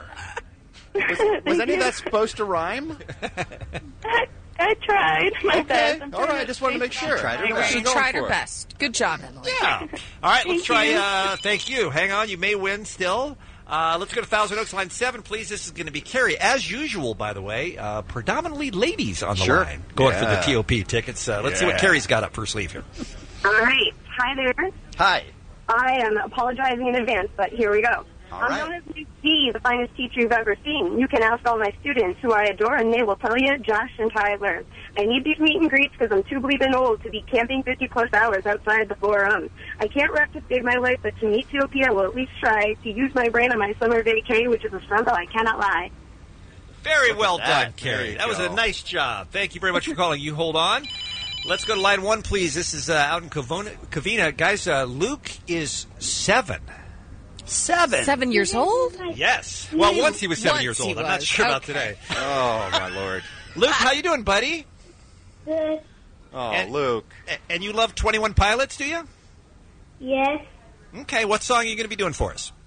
Was, was any of that supposed to rhyme? I, I tried my Okay. best. I'm All right, trying I to just wanted to make sure. Tried her What best. was She going tried her for? best. Good job, Emily. Yeah. All right, let's Thank try. you. Uh, thank you. Hang on, you may win still. Uh, let's go to Thousand Oaks, line seven, please. This is going to be Carrie, as usual. By the way, uh, predominantly ladies on the Sure. line going for the Yeah. T O P tickets. Uh, let's see what Yeah. Carrie's got up her sleeve here. All right. Hi there. Hi. I am apologizing in advance, but here we go. All I'm right. known as Miss D, the finest teacher you've ever seen. You can ask all my students who I adore, and they will tell you Josh and Tyler. I need these meet and greets because I'm too bleeping old to be camping fifty-plus hours outside the forum. I can't rap to save my life, but to meet T O P, I will at least try to use my brain on my summer vacay, which is a struggle I cannot lie. Very well that. done, There Carrie. you That was go. a nice job. Thank you very much for calling. You hold on. Let's go to line one, please. This is uh, out in Covona, Covina. Guys, uh, Luke is seven. Seven. Seven years old? Yes. Well, once he was seven Once years he old. I'm not was. sure about Okay. today. Oh, my Lord. Luke, how you doing, buddy? Good. Oh, And- Luke. A- And you love twenty-one Pilots, do you? Yes. Okay, what song are you going to be doing for us?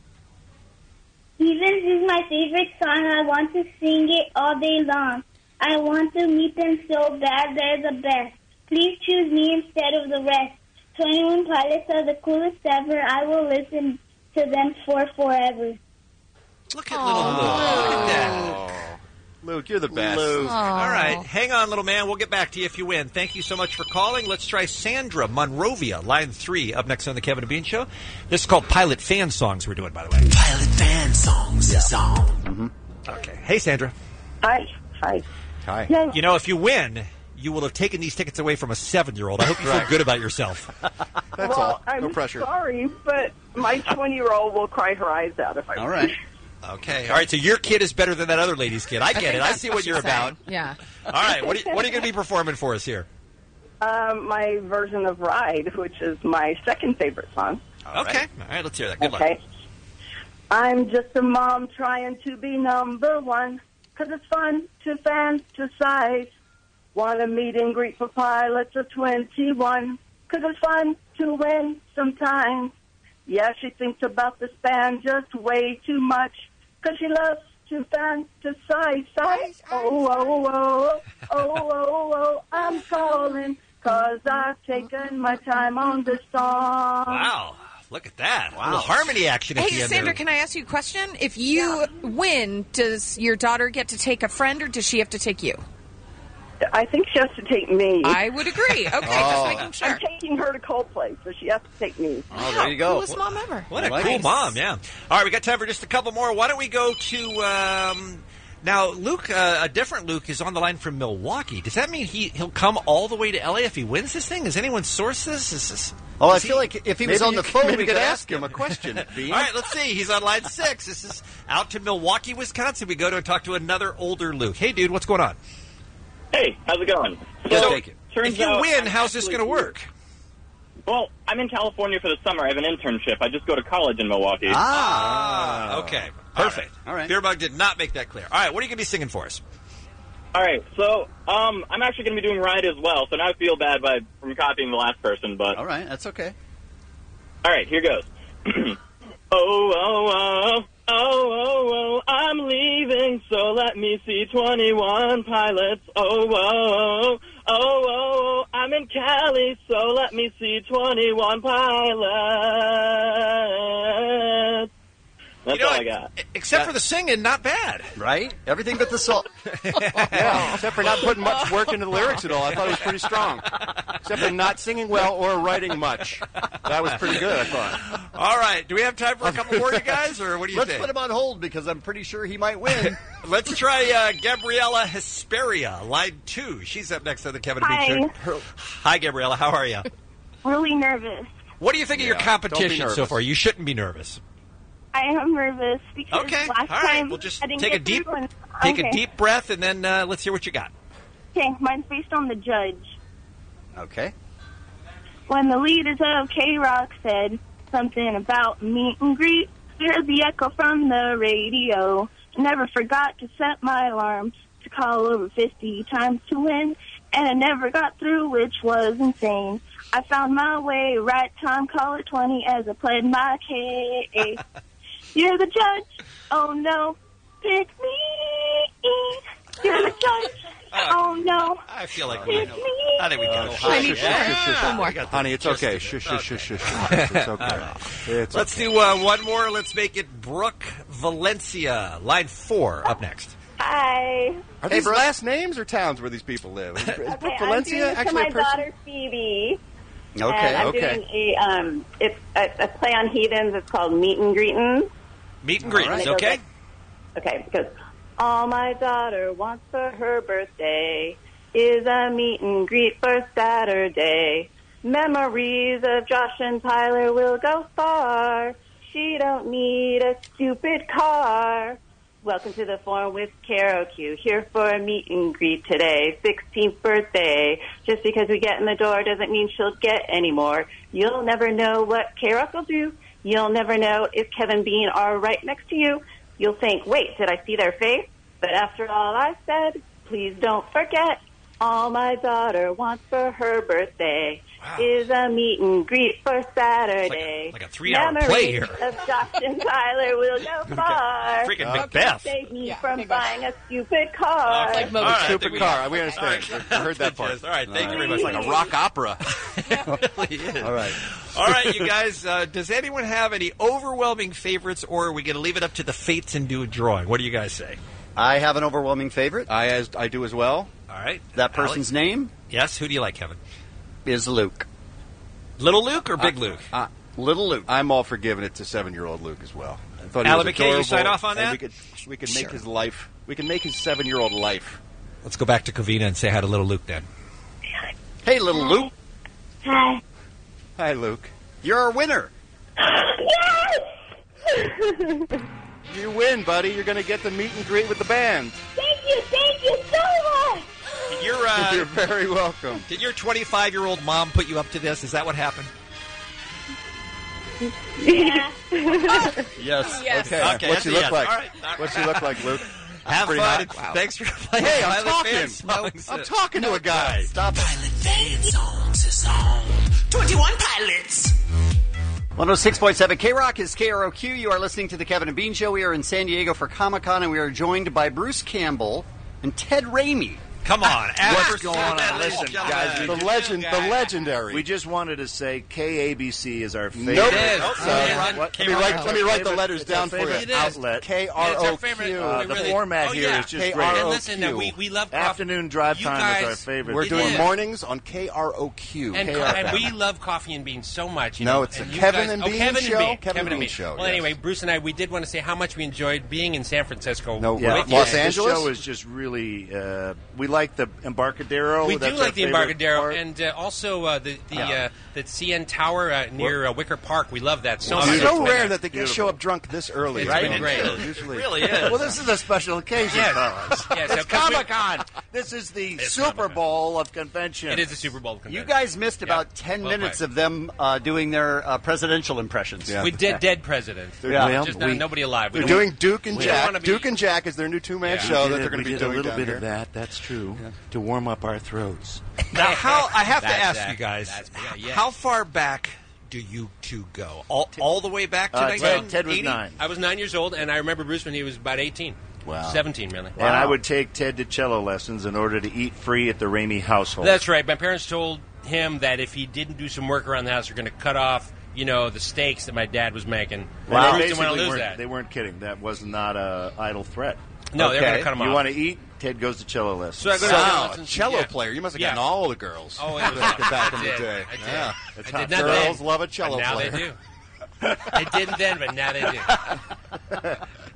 Stevens is my favorite song. I want to sing it all day long. I want to meet them so bad, they're the best. Please choose me instead of the rest. twenty-one Pilots are the coolest ever. I will listen to them for forever. Look at little Luke. Look at that. Oh, Luke, you're the best. Luke. All right, hang on, little man. We'll get back to you if you win. Thank you so much for calling. Let's try Sandra Monrovia, line three, up next on the Kevin and Bean Show. This is called Pilot Fan Songs we're doing, by the way. Pilot fan songs is on. Mm-hmm. Okay. Hey, Sandra. Hi. Hi. Hi. Yay. You know, if you win, you will have taken these tickets away from a seven-year-old. I hope you feel Right. good about yourself. That's well, all. I'm No pressure. sorry, but my twenty-year-old will cry her eyes out if I All win. right. Okay. All right. So your kid is better than that other lady's kid. I get it. I see what you're about. Yeah. All right. What are you, what are you going to be performing for us here? Um, my version of Ride, which is my second favorite song. All okay. Right. All right. Let's hear that. Good okay. luck. I'm just a mom trying to be number one, 'cause it's fun to fantasize. Want to meet and greet for pilots of twenty-one, 'cause it's fun to win sometimes. Yeah, she thinks about the span just way too much, 'cause she loves to fantasize. Size. Oh, oh, oh, oh, oh, oh, I'm calling, 'cause I've taken my time on this song. Wow. Look at that. Wow. A little harmony action at Hey, the end Sandra, there. can I ask you a question? If you win, does your daughter get to take a friend, or does she have to take you? I think she has to take me. I would agree. Okay, just making sure. I'm taking her to Coldplay, so she has to take me. Oh, there you go. Coolest mom ever. What a Nice. cool mom, yeah. All right, we got time for just a couple more. Why don't we go to... Um, now, Luke, uh, a different Luke, is on the line from Milwaukee. Does that mean he, he'll come all the way to L A if he wins this thing? Has anyone sourced this? Is this Oh, I is feel like if he was on the phone, maybe we you could could ask him a question, Bean. All right, let's see. He's on line six. This is out to Milwaukee, Wisconsin. We go to and talk to another older Luke. Hey, dude, what's going on? Hey, how's it going? So, So, turns if you out win, I'm how's this actually going to work? Well, I'm in California for the summer. I have an internship. I just go to college in Milwaukee. Ah, okay. Perfect. All right. Beerbug did not make that clear. All right, what are you going to be singing for us? All right, so um, I'm actually going to be doing Ride as well, so now I feel bad by from copying the last person, but... All right, that's okay. All right, here goes. oh, oh, oh, oh, oh, oh, I'm leaving, so let me see twenty-one pilots. Oh, oh, oh, oh, oh, I'm in Cali, so let me see twenty-one pilots. That's You know, all I got. Except for the singing, not bad. Right? Everything but the song. Yeah, except for not putting much work into the lyrics at all. I thought it was pretty strong. Except for not singing well or writing much. That was pretty good, I thought. All right. Do we have time for a couple more, you guys, or what do you Let's think? put him on hold because I'm pretty sure he might win. Let's try uh, Gabriella Hesperia, line two. She's up next on the Kevin and Hi. Bean Show. Hi, Gabriella. How are you? Really nervous. What do you think of your Yeah, competition don't be so nervous. far? You shouldn't be nervous. I am nervous because Okay. last All right. time Well, just I didn't take a get deep, through and- take okay. a deep breath, and then uh, let's hear what you got. Okay, mine's based on the judge. Okay. When the leaders of K-Rock said something about meet and greet, heard the echo from the radio. Never forgot to set my alarm to call over fifty times to win, and I never got through, which was insane. I found my way right time, call it twenty as I played my case. You're the judge. Oh no, pick me. You're the judge. Oh no. I feel like we pick know. me. I think we got it. I need Yeah. more. Yeah. One more. We got the Honey, it's gist okay. of it. Shush, shush, Okay. shush, shush, shush. It's okay. All right. It's Let's okay. do uh, one more. Let's make it Brooke Valencia, line four, up next. Hi. Are these last names or towns where these people live? Is, is Brooke Okay, Valencia I'm doing it actually for my a person? daughter Phoebe. Okay, and I'm okay. doing a um, it's a, a play on heathens. It's called Meet and Greetins. Meet and And greetings, it goes okay? like- okay, because all my daughter wants for her birthday is a meet and greet for Saturday. Memories of Josh and Tyler will go far. She don't need a stupid car. Welcome to the forum with Caro Q. Here for a meet and greet today. sixteenth birthday. Just because we get in the door doesn't mean she'll get any more. You'll never know what Caro will do. You'll never know if Kevin Bean are right next to you. You'll think, wait, did I see their face? But after all I said, please don't forget, all my daughter wants for her birthday is a meet and greet for Saturday. Like a three-hour Memories play here. of Josh and Tyler will go far. Freaking How Macbeth. can Save me from buying a stupid car. Okay. All right, I think Stupid we car. got We it. understand. All right. I heard that part. All right, thank you very much. It's like a rock opera. It really is. All right. All right, you guys, uh, does anyone have any overwhelming favorites, or are we going to leave it up to the fates and do a drawing? What do you guys say? I have an overwhelming favorite. I as I do as well. All right. That person's name Yes, who do you like, Kevin? is Luke. Little Luke or Big Uh, Luke? Uh, Little Luke. I'm all for giving it to seven-year-old Luke as well. I thought he Alan was McKay, you adorable, sign off on and that? We could we could make Sure. his life. We can make his seven-year-old life. Let's go back to Covina and say hi to Little Luke then. Hey, little Luke. Hi. Hi, Luke. You're our winner. Yes! You win, buddy. You're going to get the meet and greet with the band. Thank you, thank you so much. Did your, uh, You're very welcome. Did your twenty-five-year-old mom put you up to this? Is that what happened? Yeah. Yes. Yes. Okay. Okay, What that's she a look yes. like? All right. What she look like, Luke? Have Pretty fun. hot. Wow. Thanks for playing. Hey, I'm Pilot talking. Fan Songs. I'm talking to a guy. Stop it. Pilot Fan Songs is on twenty-one Pilots. one oh six point seven K-Rock is K R O Q. You are listening to the Kevin and Bean Show. We are in San Diego for Comic-Con, and we are joined by Bruce Campbell and Ted Raimi. Come on. What's going on? Listen, guys, The legend, the legendary. We just wanted to say K A B C is our favorite. Nope. Oh, So, yeah. what- Let me write, let me write the favorite- letters it's our down for favorite you. It is. Outlet. K Yeah, R it's our O favorite. Q. Uh, We the really- format oh, here yeah. is just K great. R O Q. And listen, uh, we, we love coffee. Afternoon drive You time is guys- our favorite. We're It doing is. mornings on K R O Q. And, K co- R F and M. we love Coffee and Beans so much. You No, know, it's a and you Kevin guys- and oh, Bean Kevin show? And Bean. Kevin and and Bean show, Well, yes. anyway, Bruce and I, we did want to say how much we enjoyed being in San Francisco. No, with yeah, you. Los This Angeles? show is just really. Uh, we like the Embarcadero. We That's do our like the favorite Embarcadero, part. and uh, also uh, the the Yeah. uh, the C N Tower uh, near uh, Wicker Park. We love that so It's much. so It's rare been- that they can show up drunk this early. It's right? been great. Usually. It really is. Well, this is a special occasion, Yes. fellas. Yes, it's so 'cause we- Comic Con. This is the It's Super Comic-Con. Bowl of convention. It is the Super Bowl convention. You guys missed about Yeah. ten Well minutes played. of them uh, doing their uh, presidential impressions. Yeah. We did dead presidents. Yeah. Well, Just not, we- nobody alive. We They're don't- doing Duke and we don't Jack. wanna be- Duke and Jack is their new two-man Yeah. show We that did- they're going to we be did doing a little down bit here. of that. That's true. To warm up our throats. Now, how I have to That's ask that. you guys, That's- yeah, yeah. how far back do you two go? All, all the way back to Uh, nineteen Ted, eighty? Ted was nine. I was nine years old, and I remember Bruce when he was about eighteen. Wow. seventeen, really. And I would take Ted to cello lessons in order to eat free at the Ramey household. That's right. My parents told him that if he didn't do some work around the house, they're going to cut off, you know, the steaks that my dad was making. Wow. And They Bruce didn't want to basically lose weren't, that. they weren't kidding. That was not a idle threat. No, they were going to cut him You off. want to eat? Ted goes to cello lessons. So I go to Wow, cello a lessons. cello Yeah. player. You must have Yeah. gotten all the girls. Oh, it was back, back I in the did. day. I did. Yeah. The I top did not girls then, love a but cello now player. they do. They didn't then, but now they do.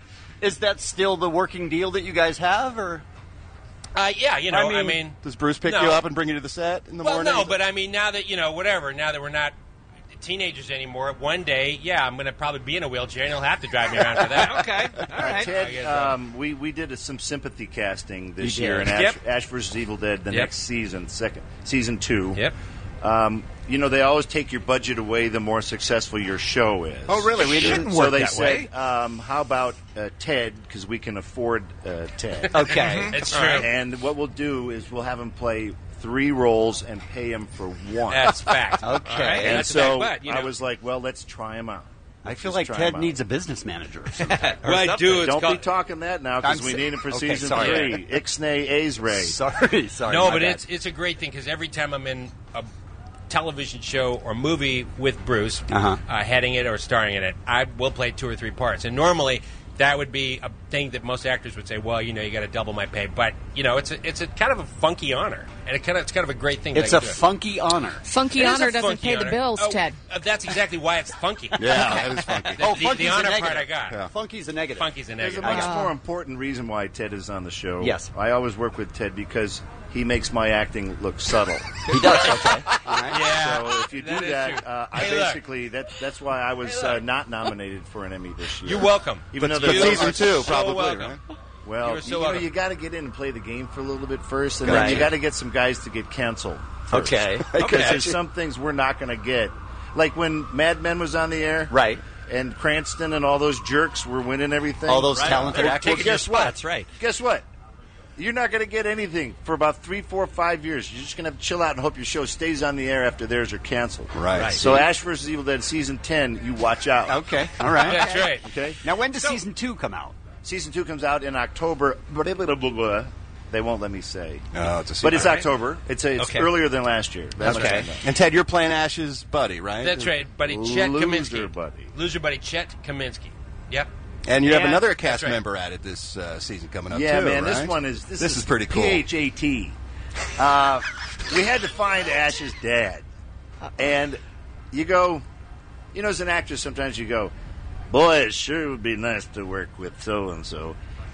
Is that still the working deal that you guys have, or? Uh, yeah, you know, I I mean- mean, Does Bruce pick No. you up and bring you to the set in the well, morning? no, but I mean, now that you know, whatever. Now that we're not teenagers anymore, one day, yeah, I'm going to probably be in a wheelchair, and he'll have to drive me around for that. Okay, all Uh, right. I Ted, guess so. um, we, we did a, some sympathy casting this You year did. in Ash, Yep. Ash versus Evil Dead, the Yep. next season, second season two. Yep. Um, you know, they always take your budget away the more successful your show is. Oh, really? We shouldn't so work they that said, way. um, how about uh, Ted, because we can afford uh, Ted. Okay. It's All true. right. And what we'll do is we'll have him play three roles and pay him for one. That's fact. Okay. All right, and that's a so fact, but, you know, I was like, well, let's try him out. I Let's feel just like try Ted him out. needs a business manager or something. well, I do. It's Don't called, be talking that now because I'm we sa- need him for Okay, season sorry. three. Ixnay Azray. sorry, sorry. no, my but bad. it's it's a great thing because every time I'm in a television show or movie with Bruce, Uh-huh. uh, heading it or starring in it, I will play two or three parts. And normally, that would be a thing that most actors would say, "Well, you know, you got to double my pay." But you know, it's a, it's a kind of a funky honor, and it kind of it's kind of a great thing. It's that I a can do it. funky honor. Funky It is honor a doesn't funky pay the honor. bills, Oh, Ted. uh, that's exactly why it's funky. Yeah, that is funky. The, Oh, the, funky's the a honor negative. part I got. Yeah. Funky's a negative. Funky's a There's a negative. much more important reason why Ted is on the show. Yes. I always work with Ted because he makes my acting look subtle. He does. Okay. All right. Yeah. So if you do That is that, true. uh, I Hey, look. basically that that's why I was Hey, uh, look. not nominated for an Emmy this year. You're welcome. Even though But there's You season are two, so probably, welcome. right? well, You're so you know, welcome. you got to get in and play the game for a little bit first, and Right. then you got to get some guys to get canceled. First. Okay. Because Okay. there's some things we're not going to get, like when Mad Men was on the air, Right. And Cranston and all those jerks were winning everything. All those Right. talented Well, actors. Well, guess what? That's right. Guess what? You're not going to get anything for about three, four, five years. You're just going to have to chill out and hope your show stays on the air after theirs are canceled. Right. Right. So Ash versus Evil Dead season ten, you watch out. Okay. All right. That's right. Okay. Now, when does So- season two come out? Season two comes out in October. Blah, blah, blah, blah, blah. They won't let me say. Oh, it's a But it's secret. October. It's, a, it's Okay. earlier than last year. That much I Okay. know. And Ted, you're playing Ash's buddy, right? That's right, buddy. Chet Loser Kaminsky. buddy. Loser buddy. Chet Kaminsky. Yep. And you have Yeah, another that's cast right. member added this uh, season coming up Yeah, too, man. right? This one is this, This is pretty cool. P H A T. Uh, we had to find Ash's dad, and you go, you know, as an actor, sometimes you go, boy, it sure would be nice to work with so and so.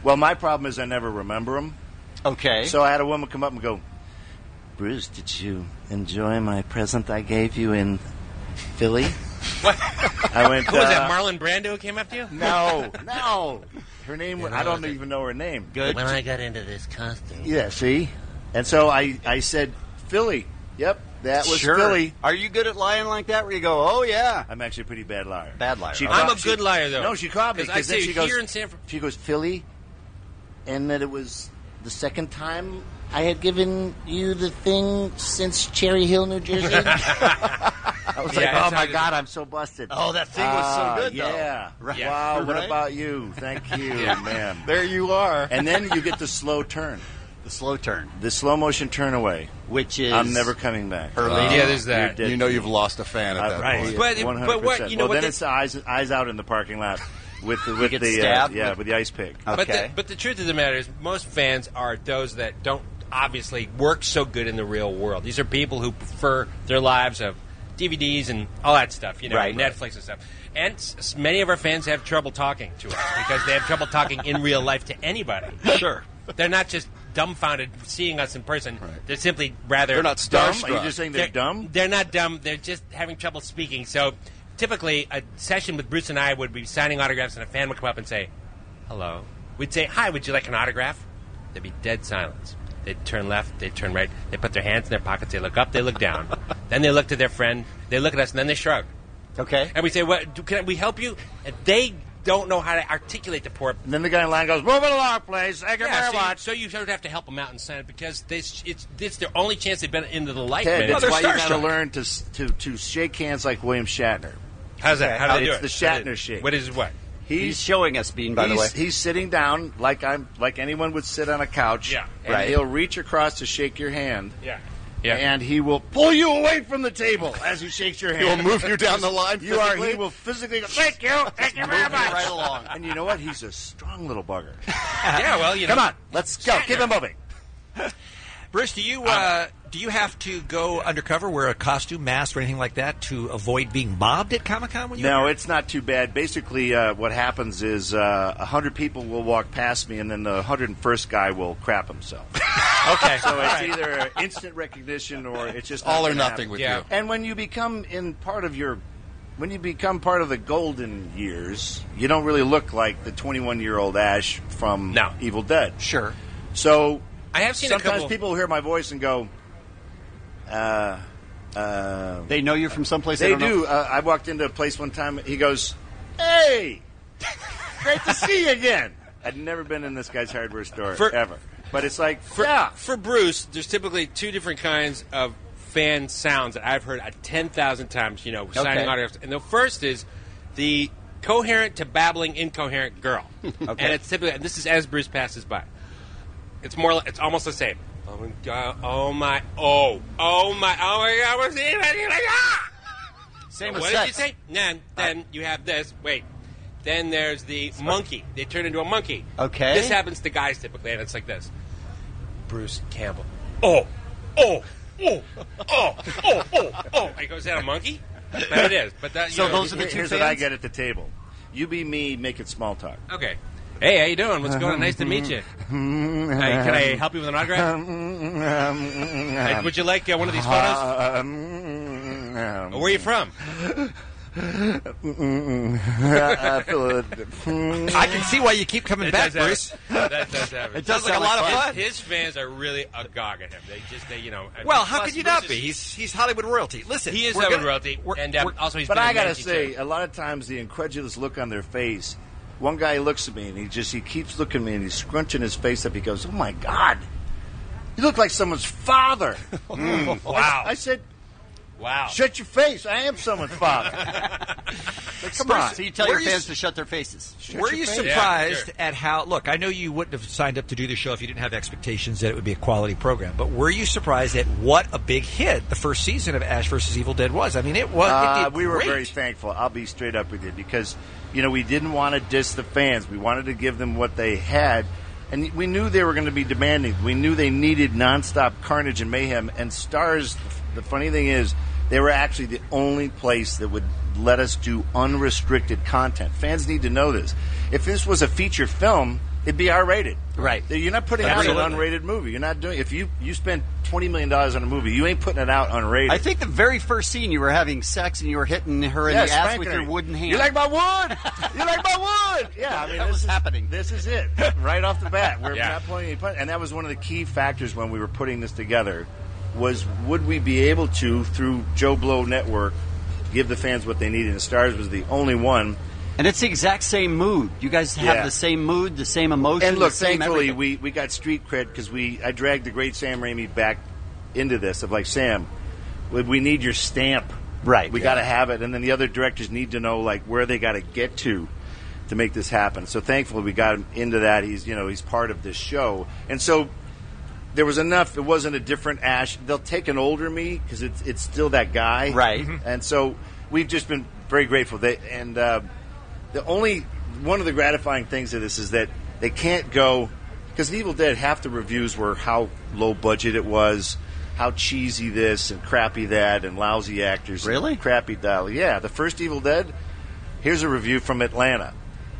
Well, my problem is I never remember them. Okay. So I had a woman come up and go, Bruce, did you enjoy my present I gave you in Philly? What? I went, Who was uh, that, Marlon Brando who came up to you? No, no. Her name, You know, I don't the- even know her name. Good. When I got into this costume. Yeah, see? And so I, I said, Philly. Yep, that was Sure. Philly. Are you good at lying like that where you go, oh, yeah? I'm actually a pretty bad liar. Bad liar. She I'm caught- a good she- liar, though. No, she caught me. Because I then say she goes, here in San Fran- she goes, Philly, and that it was the second time I had given you the thing since Cherry Hill, New Jersey. I was Yeah, like, it oh, my sounded- God, I'm so busted. Oh, that thing was so Ah, good, though. Yeah. Right. Wow, what Right? about you? Thank you, Yeah. man. There you are. And then you get the slow turn. The slow turn. The slow motion turn away. Which is... I'm never coming back. Her Uh, lady. Yeah, there's that. You're dead You know to you've me. lost a fan at Uh, that right. point. But- one hundred but percent. what- you know well, what then they- it's eyes eyes out in the parking lot with the, with get the uh, stabbed yeah with- with the ice pick. But, the, Okay. but the truth of the matter is, most fans are those that don't obviously work so good in the real world. These are people who prefer their lives of D V Ds and all that stuff, you know, Right. Netflix and stuff. And s- s- many of our fans have trouble talking to us because they have trouble talking in real life to anybody. Sure. They're not just dumbfounded seeing us in person. They're simply rather They're not Dumb? starstruck. Are you just saying they're, they're dumb? They're not dumb. They're just having trouble speaking. So typically, a session with Bruce and I would be signing autographs, and a fan would come up and say, "Hello." We'd say, "Hi, would you like an autograph?" There'd be dead silence. They'd turn left. They'd turn right. They put their hands in their pockets. They look up. They look down. Then they look to their friend. They look at us, and then they shrug. Okay. And we say, "What? Do, can we help you?" And they don't know how to articulate the poor. And then the guy in line goes, "Move it along, please. Thank you Yeah, very so, you, much." so you sort of have to help them out and sign it because they, it's it's their only chance they've been into the light. Ted, man. that's They're why you got to starstruck. learn to, s- to to shake hands like William Shatner. How's that? How do they do it's it? the How do Shatner they- shake. What is what? He's showing us, Bean, by the he's, way. he's sitting down like I'm like anyone would sit on a couch. Yeah. And Right. he'll reach across to shake your hand. Yeah. Yeah. And he will pull you away from the table as he shakes your hand. He'll move you down the line You are. physically? He will physically go, "Thank you, thank you very Move you much." right along. And you know what? He's a strong little bugger. Yeah, well, you know. Come on, let's go. Keep him moving. Bruce, do you uh, do you have to go undercover, wear a costume, mask, or anything like that to avoid being mobbed at Comic Con when you? No, it's not too bad. Basically, uh, what happens is uh, a hundred people will walk past me, and then the hundred and first guy will crap himself. Okay. So it's either instant recognition or it's just not All or gonna nothing happen. with Yeah. you. And when you become in part of your, when you become part of the golden years, you don't really look like the twenty-one-year-old Ash from No. Evil Dead. Sure. So I have seen a sometimes couple. people hear my voice and go, uh, uh, They know you from someplace they they don't do. know. Uh, I walked into a place one time. He goes, "Hey, great to see you again." I'd never been in this guy's hardware store For- ever, but it's like, For, yeah, for Bruce, there's typically two different kinds of fan sounds that I've heard uh, ten thousand times, you know, signing Okay. autographs. And the first is the coherent to babbling incoherent girl. And it's typically, and this is as Bruce passes by. It's more like, it's almost the same. Oh my God, oh my, oh, oh my, oh my God, what's it? Ah! Same with What sex. did you say? Then, then you have this, wait. Then there's the monkey. They turn into a monkey. Okay. This happens to guys typically, and it's like this. Bruce Campbell. Oh, oh, oh, oh, oh, oh, oh. I go, is that a monkey? But it is. But that, you So know, those are the two here's fans? what I get at the table. You be me, making small talk. Okay. Hey, how you doing? What's going on? Nice to meet you. Hey, can I help you with an autograph? Hey, would you like uh, one of these photos? Where are you from? I can see why you keep coming It back, does Bruce. happen. That does happen. It does look a lot of fun. His, his fans are really agog at him. They just, they, you know. I Well, mean, how plus could you Bruce not is- be? He's he's Hollywood royalty. Listen, He is we're Hollywood gonna- royalty, we're- and um, we're- also he's But been I in gotta Yankee, say, too. a lot of times the incredulous look on their face. One guy looks at me and he just he keeps looking at me and he's scrunching his face up. He goes, "Oh my God, you look like someone's father." Mm, wow. I said, Wow. "Shut your face! I am someone's father." Like, come on. So you tell Were your you fans s- to shut their faces. Were you face. surprised Yeah, sure. at how? Look, I know you wouldn't have signed up to do the show if you didn't have expectations that it would be a quality program. But were you surprised at what a big hit the first season of Ash versus Evil Dead was? I mean, it was. Uh, it did we were great. very thankful. I'll be straight up with you because, you know, we didn't want to diss the fans. We wanted to give them what they had, and we knew they were going to be demanding. We knew they needed nonstop carnage and mayhem. And Stars, the funny thing is, they were actually the only place that would let us do unrestricted content. Fans need to know this. If this was a feature film, it'd be R-rated. Right. You're not putting Absolutely. out an unrated movie. You're not doing. If you you spend twenty million dollars on a movie, you ain't putting it out unrated. I think the very first scene you were having sex and you were hitting her in Yeah, the ass spanking with her. your wooden hand. You like my wood? You like my wood? Yeah, I mean, that this was is happening. This is it right off the bat. We're Yeah. not pulling any punch, and that was one of the key factors when we were putting this together. Was would we be able to, through Joe Blow Network, give the fans what they needed? And Stars was the only one. And it's the exact same mood. You guys have Yeah. the same mood, the same emotion. And look, the same thankfully, everything. we, we got street cred because we I dragged the great Sam Raimi back into this of like, Sam, we, we need your stamp. Right. We Yeah. got to have it. And then the other directors need to know like where they got to get to to make this happen. So thankfully, we got him into that. He's you know he's part of this show. And so there was enough. It wasn't a different Ash. They'll take an older me because it's it's still that guy. Right. And so we've just been very grateful. They, and uh, the only one of the gratifying things of this is that they can't go because Evil Dead. Half the reviews were how low budget it was, how cheesy this and crappy that, and lousy actors. Really? And crappy dialogue. Yeah, the first Evil Dead. Here's a review from Atlanta.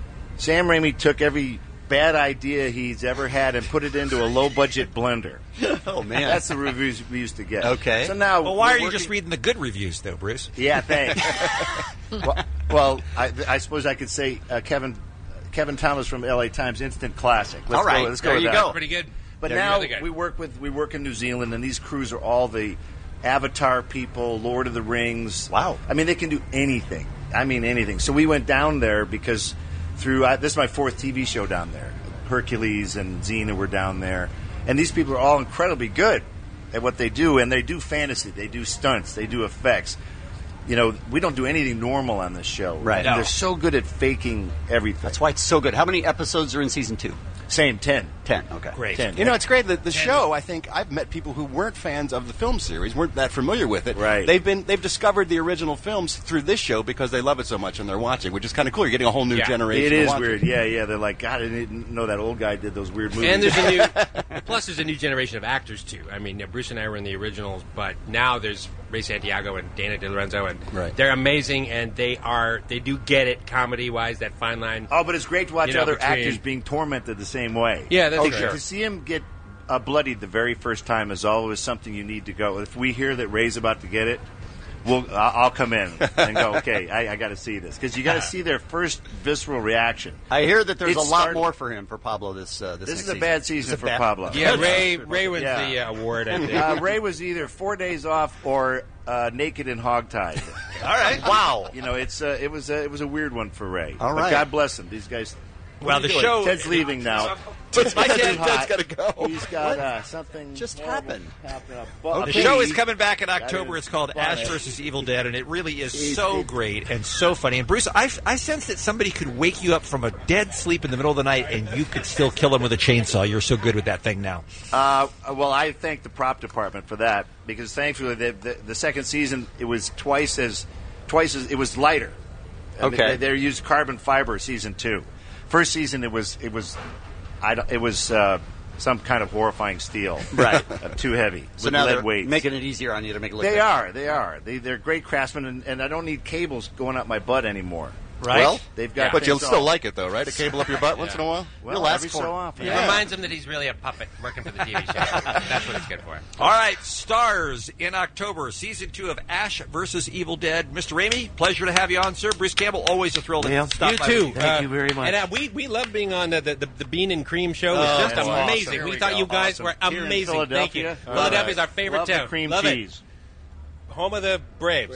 Sam Raimi took every bad idea he's ever had and put it into a low budget blender. Oh man, that's the reviews we used to get. Okay. So now, Well, why we're are you working- just reading the good reviews, though, Bruce? Yeah, thanks. well, well I, I suppose I could say uh, Kevin Kevin Thomas from L A Times, instant classic. Let's All right, go, let's go there with you that. go. Pretty good. But They're now really good. we work with we work in New Zealand, and these crews are all the Avatar people, Lord of the Rings. Wow. I mean, they can do anything. I mean, anything. So we went down there because through uh, this is my fourth T V show down there. Hercules and Xena were down there, and these people are all incredibly good at what they do, and they do fantasy, they do stunts, they do effects. You know, we don't do anything normal on this show. Right. And No. they're so good at faking everything. That's why it's so good. How many episodes are in season two? Same, ten. Ten. Okay. Great. ten. You know, it's great. The, the show, I think, I've met people who weren't fans of the film series, weren't that familiar with it. Right. They've been they've discovered the original films through this show because they love it so much and they're watching, which is kind of cool. You're getting a whole new Yeah. generation. It to is watch weird. Yeah, yeah. They're like, God, I didn't know that old guy did those weird movies. And there's a new, plus there's a new generation of actors too. I mean, Bruce and I were in the originals, but now there's Ray Santiago and Dana De Lorenzo, and Right. they're amazing, and they are they do get it comedy wise, that fine line. Oh, but it's great to watch You know, other between- actors being tormented the same way. Yeah, that's oh, for sure. To see him get uh, bloodied the very first time is always something you need to go. If we hear that Ray's about to get it, we'll I'll I'll come in and go. Okay, I, I got to see this because you got to see their first visceral reaction. I hear that there's It a lot started- more for him for Pablo this uh, this. This next is a season. bad This season is a for bad- Pablo. Yeah, Ray Ray wins Yeah. the uh, award. I think. Uh, Ray was either four days off or uh, naked and hogtied. All right. Wow. You know, it's uh, it was uh, it was a weird one for Ray. All But right. God bless him. These guys. Well, What are the you doing? show- Ted's leaving now. Ted's- Ted's Ted's hot. gotta go. He's got uh, something Just horrible happened. happening up. The Okay. show is coming back in That October. is It's called funny. Ash versus Evil Dead, and it really is so great and so funny. And Bruce, I, I sense that somebody could wake you up from a dead sleep in the middle of the night, and you could still kill him with a chainsaw. You're so good with that thing now. Uh, well, I thank the prop department for that because thankfully the, the, the second season it was twice as twice as it was lighter. And Okay. they, they used carbon fiber season two. First season it was it was I don't, it was uh, some kind of horrifying steel. Right. Uh, too heavy. So with now lead they're weights. making it easier on you to make it look. They better. are. They are. They, they're great craftsmen, and, and I don't need cables going up my butt anymore. Right? Well, They've got. but you'll things still all- like it, though, right? A cable up your butt once in a while? Well, You'll ask every for so it. often. It Yeah. reminds him that he's really a puppet working for the T V show. That's what it's good for. All right, Stars in October, season two of Ash versus Evil Dead. Mister Ramey, pleasure to have you on, sir. Bruce Campbell, always a thrill to Well, stop You by. too. with Thank Uh, you very much. And uh, we we love being on the the, the, the Bean and Cream show. Oh, It's just that's amazing. awesome. Here We we thought go. you guys Awesome. were Here in amazing. Thank you. Philadelphia? All Philadelphia's right. our favorite Love the town. cream love cheese. it. Home of the Braves.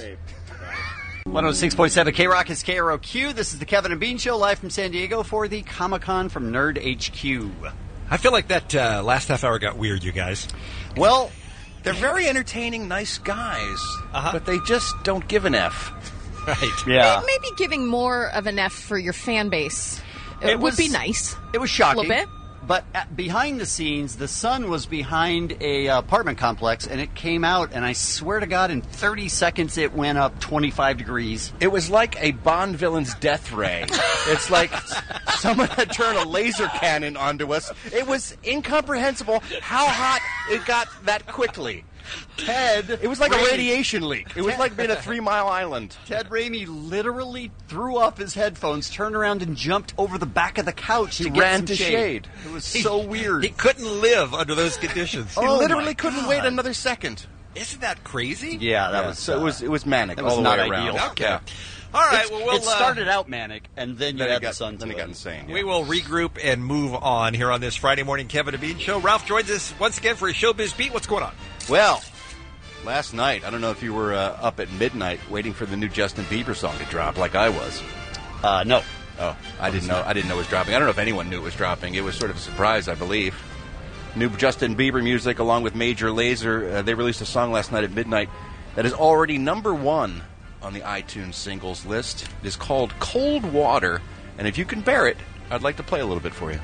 one oh six point seven K Rock is K R O Q. This is the Kevin and Bean Show live from San Diego for the Comic Con from Nerd H Q. I feel like that uh, last half hour got weird, you guys. Well, they're very entertaining, nice guys, Uh-huh. but they just don't give an F. Right. Yeah. Maybe giving more of an F for your fan base. It, It would was- be nice. It was shocking. A little bit. But at, behind the scenes, the sun was behind a uh, apartment complex, and it came out, and I swear to God, in thirty seconds, it went up twenty-five degrees. It was like a Bond villain's death ray. It's like someone had turned a laser cannon onto us. It was incomprehensible how hot it got that quickly. Ted. It was like a Raimi- radiation leak. It was like being a Three Mile Island. Ted Raimi literally threw off his headphones, turned around, and jumped over the back of the couch He to get ran some to shade. shade. It was so weird. He couldn't live under those conditions. He Oh, literally my couldn't God. wait another second. Isn't that crazy? Yeah, that Yeah, was so uh, it was it was manic that all was the not way ideal. around. Okay. Yeah. All right. It's- Well, we'll it uh, started out manic, and then you Then it add got- the sun then to it got insane. We will regroup and move on here on this Friday morning Kevin and Bean show. Ralph joins us once again for a Showbiz Beat. What's going on? Well, last night, I don't know if you were uh, up at midnight waiting for the new Justin Bieber song to drop, like I was. Uh, no. Oh, I didn't know. I didn't know it was dropping. I don't know if anyone knew it was dropping. It was sort of a surprise, I believe. New Justin Bieber music, along with Major Lazer. Uh, they released a song last night at midnight that is already number one on the iTunes singles list. It is called Cold Water, and if you can bear it, I'd like to play a little bit for you.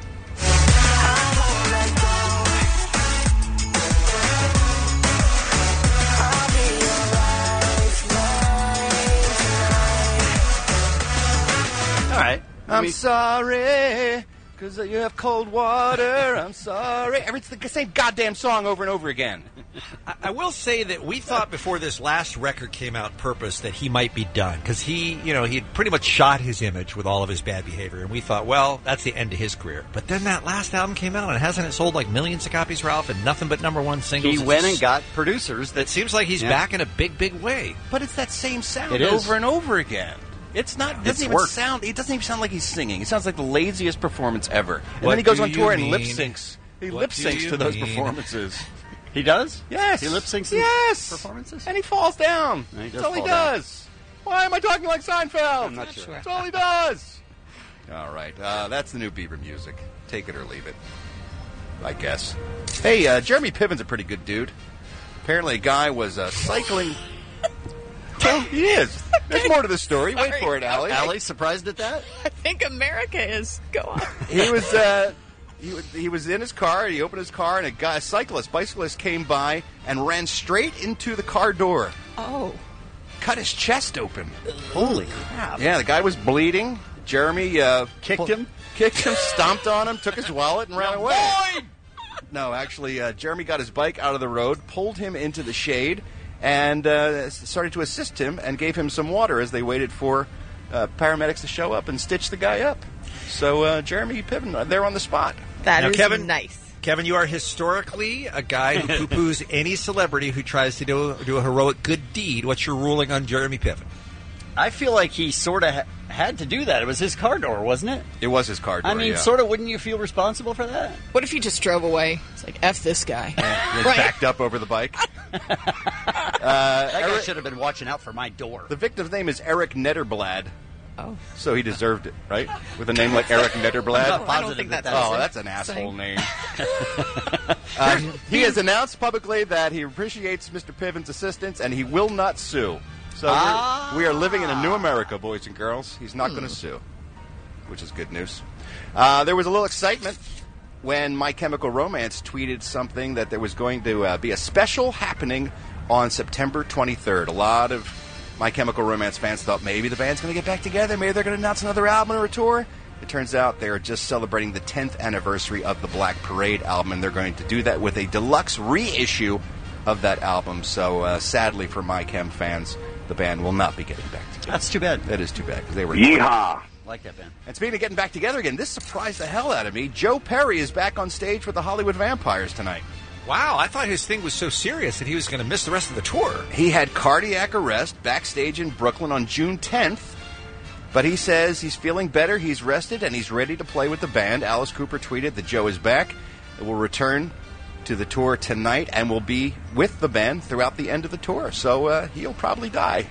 All right. I'm sorry, because you have cold water. I'm sorry. It's the same goddamn song over and over again. I, I will say that we thought before this last record came out, Purpose, that he might be done because he, you know, he had pretty much shot his image with all of his bad behavior, and we thought, well, that's the end of his career. But then that last album came out, and hasn't it sold like millions of copies, Ralph, and nothing but number one singles? He It's went just- and got producers. That It seems like he's Yeah. back in a big, big way. But it's that same sound It is. over and over again. It's not. It doesn't It's even work. sound. It doesn't even sound like he's singing. It sounds like the laziest performance ever. And What then he goes do on tour you and lip mean? syncs. He What lip do syncs you to those mean? performances. He does? Yes. He lip syncs his Yes. performances? And he falls down. No, he does That's all he fall down. does. Why am I talking like Seinfeld? I'm not sure. That's all he does. All right. Uh, that's the new Bieber music. Take it or leave it, I guess. Hey, uh, Jeremy Piven's a pretty good dude. Apparently, a guy was uh, cycling. Well, he is. There's more to the story. Wait for it, Allie. Allie, surprised at that? I think America is. Go on. He was uh, he, was- he was in his car. He opened his car, and a guy, a cyclist, bicyclist, came by and ran straight into the car door. Oh. Cut his chest open. Holy crap. Yeah, the guy was bleeding. Jeremy uh, Kicked pull- him? kicked him, stomped on him, took his wallet, and ran away. No, actually, uh, Jeremy got his bike out of the road, pulled him into the shade, and uh, started to assist him and gave him some water as they waited for uh, paramedics to show up and stitch the guy up. So uh, Jeremy Piven, uh, there on the spot. That Now, is Kevin- nice. Kevin, you are historically a guy who poo-poos any celebrity who tries to do, do a heroic good deed. What's your ruling on Jeremy Piven? I feel like he sort of ha- had to do that. It was his car door, wasn't it? It was his car door, I mean, yeah. sort of, wouldn't you feel responsible for that? What if he just drove away? It's like, F this guy. Then Right. backed up over the bike. That guy Eric- should have been watching out for my door. The victim's name is Eric Netterblad. Oh. So he deserved it, right? With a name like Eric Netterblad. I'm not I don't positive think that that's that's Oh, it. that's an asshole Saying. name. uh, he has announced publicly that he appreciates Mister Piven's assistance and he will not sue. So Ah. we're, we are living in a new America, boys and girls. He's not going to sue, which is good news. Uh, there was a little excitement when My Chemical Romance tweeted something that there was going to uh, be a special happening on September twenty-third. A lot of My Chemical Romance fans thought maybe the band's going to get back together, maybe they're going to announce another album or a tour. It turns out they are just celebrating the tenth anniversary of the Black Parade album, and they're going to do that with a deluxe reissue of that album. So uh, sadly for My Chem fans, the band will not be getting back together. That's too bad. That is too bad because they were. Yeehaw. I like that band. And speaking of getting back together again, this surprised the hell out of me. Joe Perry is back on stage with the Hollywood Vampires tonight. Wow, I thought his thing was so serious that he was going to miss the rest of the tour. He had cardiac arrest backstage in Brooklyn on June tenth, but he says he's feeling better, he's rested, and he's ready to play with the band. Alice Cooper tweeted that Joe is back. It will return to the tour tonight and will be with the band throughout the end of the tour. So uh, he'll probably die.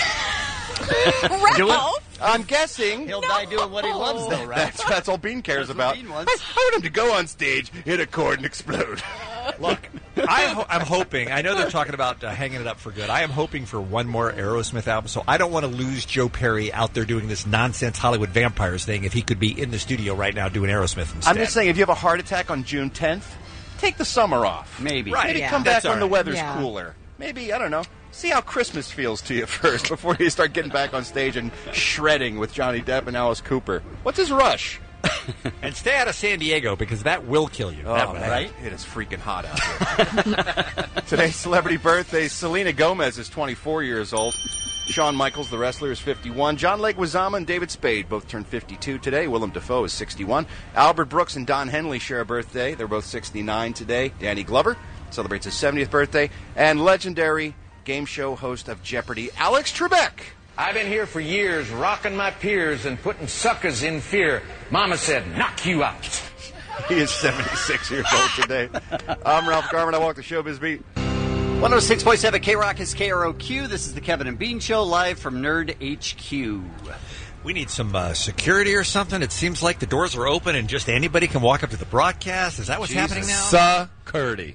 Ralph! I'm guessing. He'll die doing what he loves, though, right? That's, that's all Bean cares That's what about. Bean wants. I, I want him to go on stage, hit a chord, and explode. Look, I ho- I'm hoping, I know they're talking about uh, hanging it up for good. I am hoping for one more Aerosmith album, so I don't want to lose Joe Perry out there doing this nonsense Hollywood Vampires thing if he could be in the studio right now doing Aerosmith instead. I'm just saying, if you have a heart attack on June tenth, take the summer off. Maybe. Right. Maybe Yeah. come That's back when all the right. weather's Yeah. cooler. Maybe, I don't know, see how Christmas feels to you first before you start getting back on stage and shredding with Johnny Depp and Alice Cooper. What's his rush? And stay out of San Diego because that will kill you. Oh, That man, will. right? It is freaking hot out here. Today's celebrity birthdays. Selena Gomez is twenty-four years old. Shawn Michaels, the wrestler, is fifty-one. John Leguizamo and David Spade both turned fifty-two today. Willem Dafoe is sixty-one. Albert Brooks and Don Henley share a birthday. They're both sixty-nine today. Danny Glover celebrates his seventieth birthday. And legendary game show host of Jeopardy, Alex Trebek. I've been here for years, rocking my peers and putting suckers in fear. Mama said, knock you out. He is seventy-six years old today. I'm Ralph Garman. I walk the showbiz beat. one oh six point seven K-Rock is K R O Q. This is the Kevin and Bean Show, live from Nerd H Q. We need some uh, security or something. It seems like the doors are open and just anybody can walk up to the broadcast. Is that what's Jesus. happening now? Security.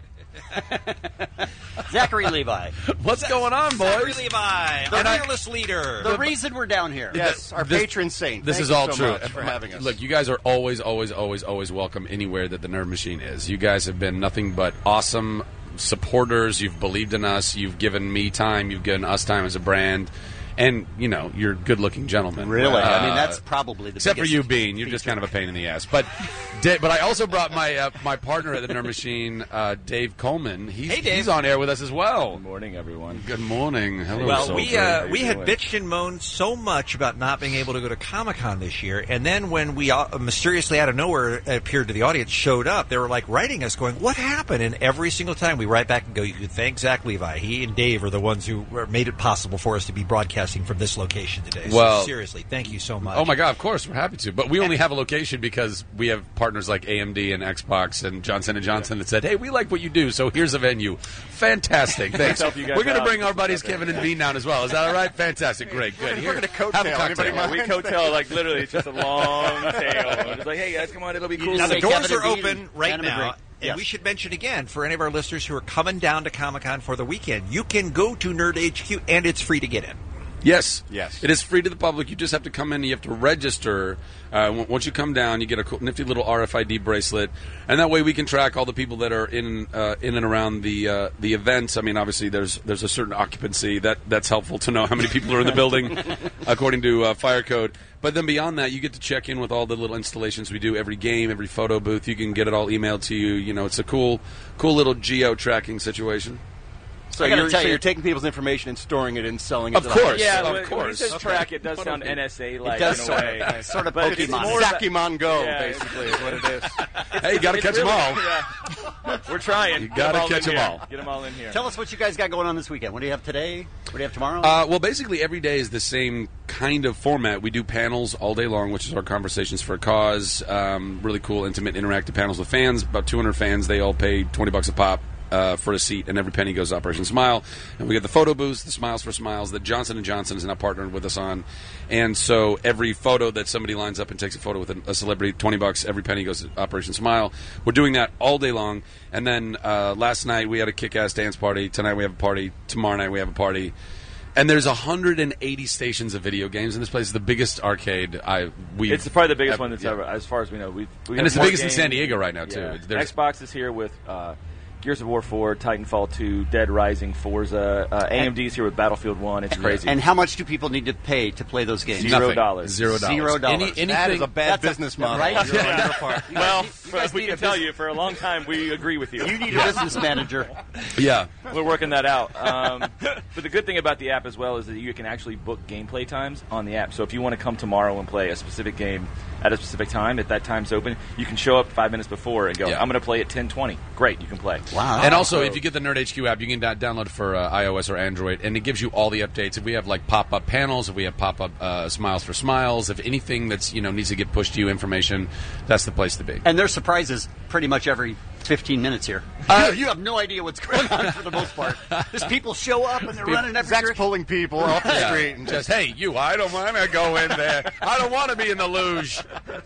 Zachary Levi. What's going on, boys? Zachary Levi, The our fearless leader. The reason we're down here. Yes, our This- patron saint. This Thank is you all so true. much for having us. Look, you guys are always, always, always, always welcome anywhere that the Nerd Machine is. You guys have been nothing but awesome supporters. You've believed in us. You've given me time. You've given us time as a brand. And, you know, you're good-looking gentlemen. Really? Uh, I mean, that's probably the Except for biggest you, Bean. You're just kind of a pain in the ass. But Da- but I also brought my uh, my partner at the Nerd Machine, uh, Dave Coleman. He's, Hey, Dave. he's on air with us as well. Good morning, everyone. Good morning. Hello, Well, soldier. we uh, How you we had doing? bitched and moaned so much about not being able to go to Comic-Con this year, and then when we uh, mysteriously out of nowhere appeared to the audience, showed up, they were like writing us, going, "What happened?" And every single time we write back and go, "You can thank Zach Levi. He and Dave are the ones who made it possible for us to be broadcasting from this location today." Well- so seriously, thank you so much. Oh my God! Of course, we're happy to. But we only have a location because we have partners like A M D and Xbox and Johnson and Johnson that said, "Hey, we like what you do, so here's a venue." Fantastic! Thanks. help you guys We're going to out. bring our buddies Kevin and Bean down as well. Is that all right? Fantastic! Great. Good. Here, We're gonna coattail have a anybody cocktail. mind? We coattail like literally it's just a long tail. It's like, hey guys, come on, it'll be cool. Now, the Say doors Kevin are and Bean open and right Anna now. McGregor. And Yes. we should mention again, for any of our listeners who are coming down to Comic-Con for the weekend, you can go to Nerd H Q, and it's free to get in. Yes. Yes. It is free to the public. You just have to come in. You have to register. Uh, w- once you come down, you get a cool, nifty little R F I D bracelet, and that way we can track all the people that are in uh, in and around the uh, the events. I mean, obviously, there's there's a certain occupancy that that's helpful to know how many people are in the building, according to uh, fire code. But then beyond that, you get to check in with all the little installations we do. Every game, every photo booth, you can get it all emailed to you. You know, it's a cool cool little geo tracking situation. So, I gotta you're, tell so you- you're taking people's information and storing it and selling it. Of to the course. highest Yeah, bidder. when, of when he course. says Okay. track, it does What sound a- N S A like It does in a sort way. of- sort of But it's Pokemon. more about- Zakimon Go, Yeah, basically, is what it is. Hey, you got to It's catch them really- all. Yeah. We're trying. You Get gotta them all catch in 'em here. all. Get them all in here. Tell us what you guys got going on this weekend. What do you have today? What do you have tomorrow? Uh, well, basically, every day is the same kind of format. We do panels all day long, which is our Conversations for a Cause. Um, really cool, intimate, interactive panels with fans. About two hundred fans. They all pay twenty bucks a pop uh, for a seat, and every penny goes to Operation Smile. And we get the photo booths, the Smiles for Smiles, that Johnson and Johnson is now partnered with us on. And so every photo that somebody lines up and takes a photo with a, a celebrity, twenty bucks, every penny goes to Operation Smile. We're doing that all day long. And then uh, last night we had a kick-ass dance party. Tonight we have a party. Tomorrow night we have a party. And there's one hundred eighty stations of video games in this place. It's the biggest arcade I we. It's probably the biggest ever- one that's yeah. ever, as far as we know. We've, we And have it's the more biggest in games. San Diego right now, too. Yeah. It's- there's- Xbox is here with uh, Gears of War four, Titanfall two, Dead Rising, Forza. Uh, A M D's here with Battlefield one. It's crazy. And how much do people need to pay to play those games? Zero Nothing. dollars. Zero dollars. Zero dollars. Any, anything, That is a bad That's a- business model. right? You're on your part. well, you guys we need can a tell bus- you for a long time we agree with you. You need a business manager. yeah. We're working that out. Um, but the good thing about the app as well is that you can actually book gameplay times on the app. So if you want to come tomorrow and play a specific game at a specific time, if that time's open, you can show up five minutes before and go, Yeah. I'm going to play at ten twenty. Great, you can play. Wow. And also, So- if you get the Nerd H Q app, you can da- download it for uh, iOS or Android, and it gives you all the updates. If we have like pop-up panels, if we have pop-up uh, Smiles for Smiles, if anything that's you know needs to get pushed to you information, that's the place to be. And there's surprises pretty much every fifteen minutes here. Uh, you have no idea what's going on for the most part. Just people show up and they're People- running every Zach's direction. pulling people off the Yeah. street. And Just hey, you! I don't want to go in there. I don't want to be in the luge.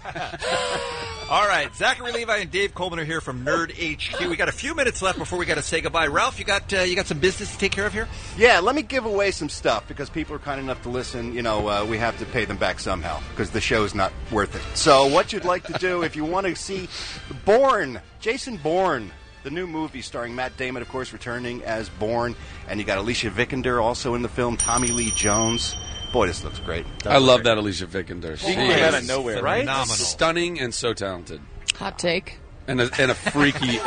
All right, Zachary Levi and Dave Coleman are here from Nerd H Q. We got a few minutes left before we got to say goodbye. Ralph, you got uh, you got some business to take care of here? Yeah, let me give away some stuff because people are kind enough to listen. You know, uh, we have to pay them back somehow because the show's not worth it. So, what you'd like to do if you want to see Bourne, Jason Bourne, the new movie starring Matt Damon, of course, returning as Bourne, and you got Alicia Vikander also in the film, Tommy Lee Jones. Boy, this looks great. I love that Alicia Vikander. She came is out of nowhere, right? phenomenal. Stunning and so talented. Hot take. And a, and a freaky...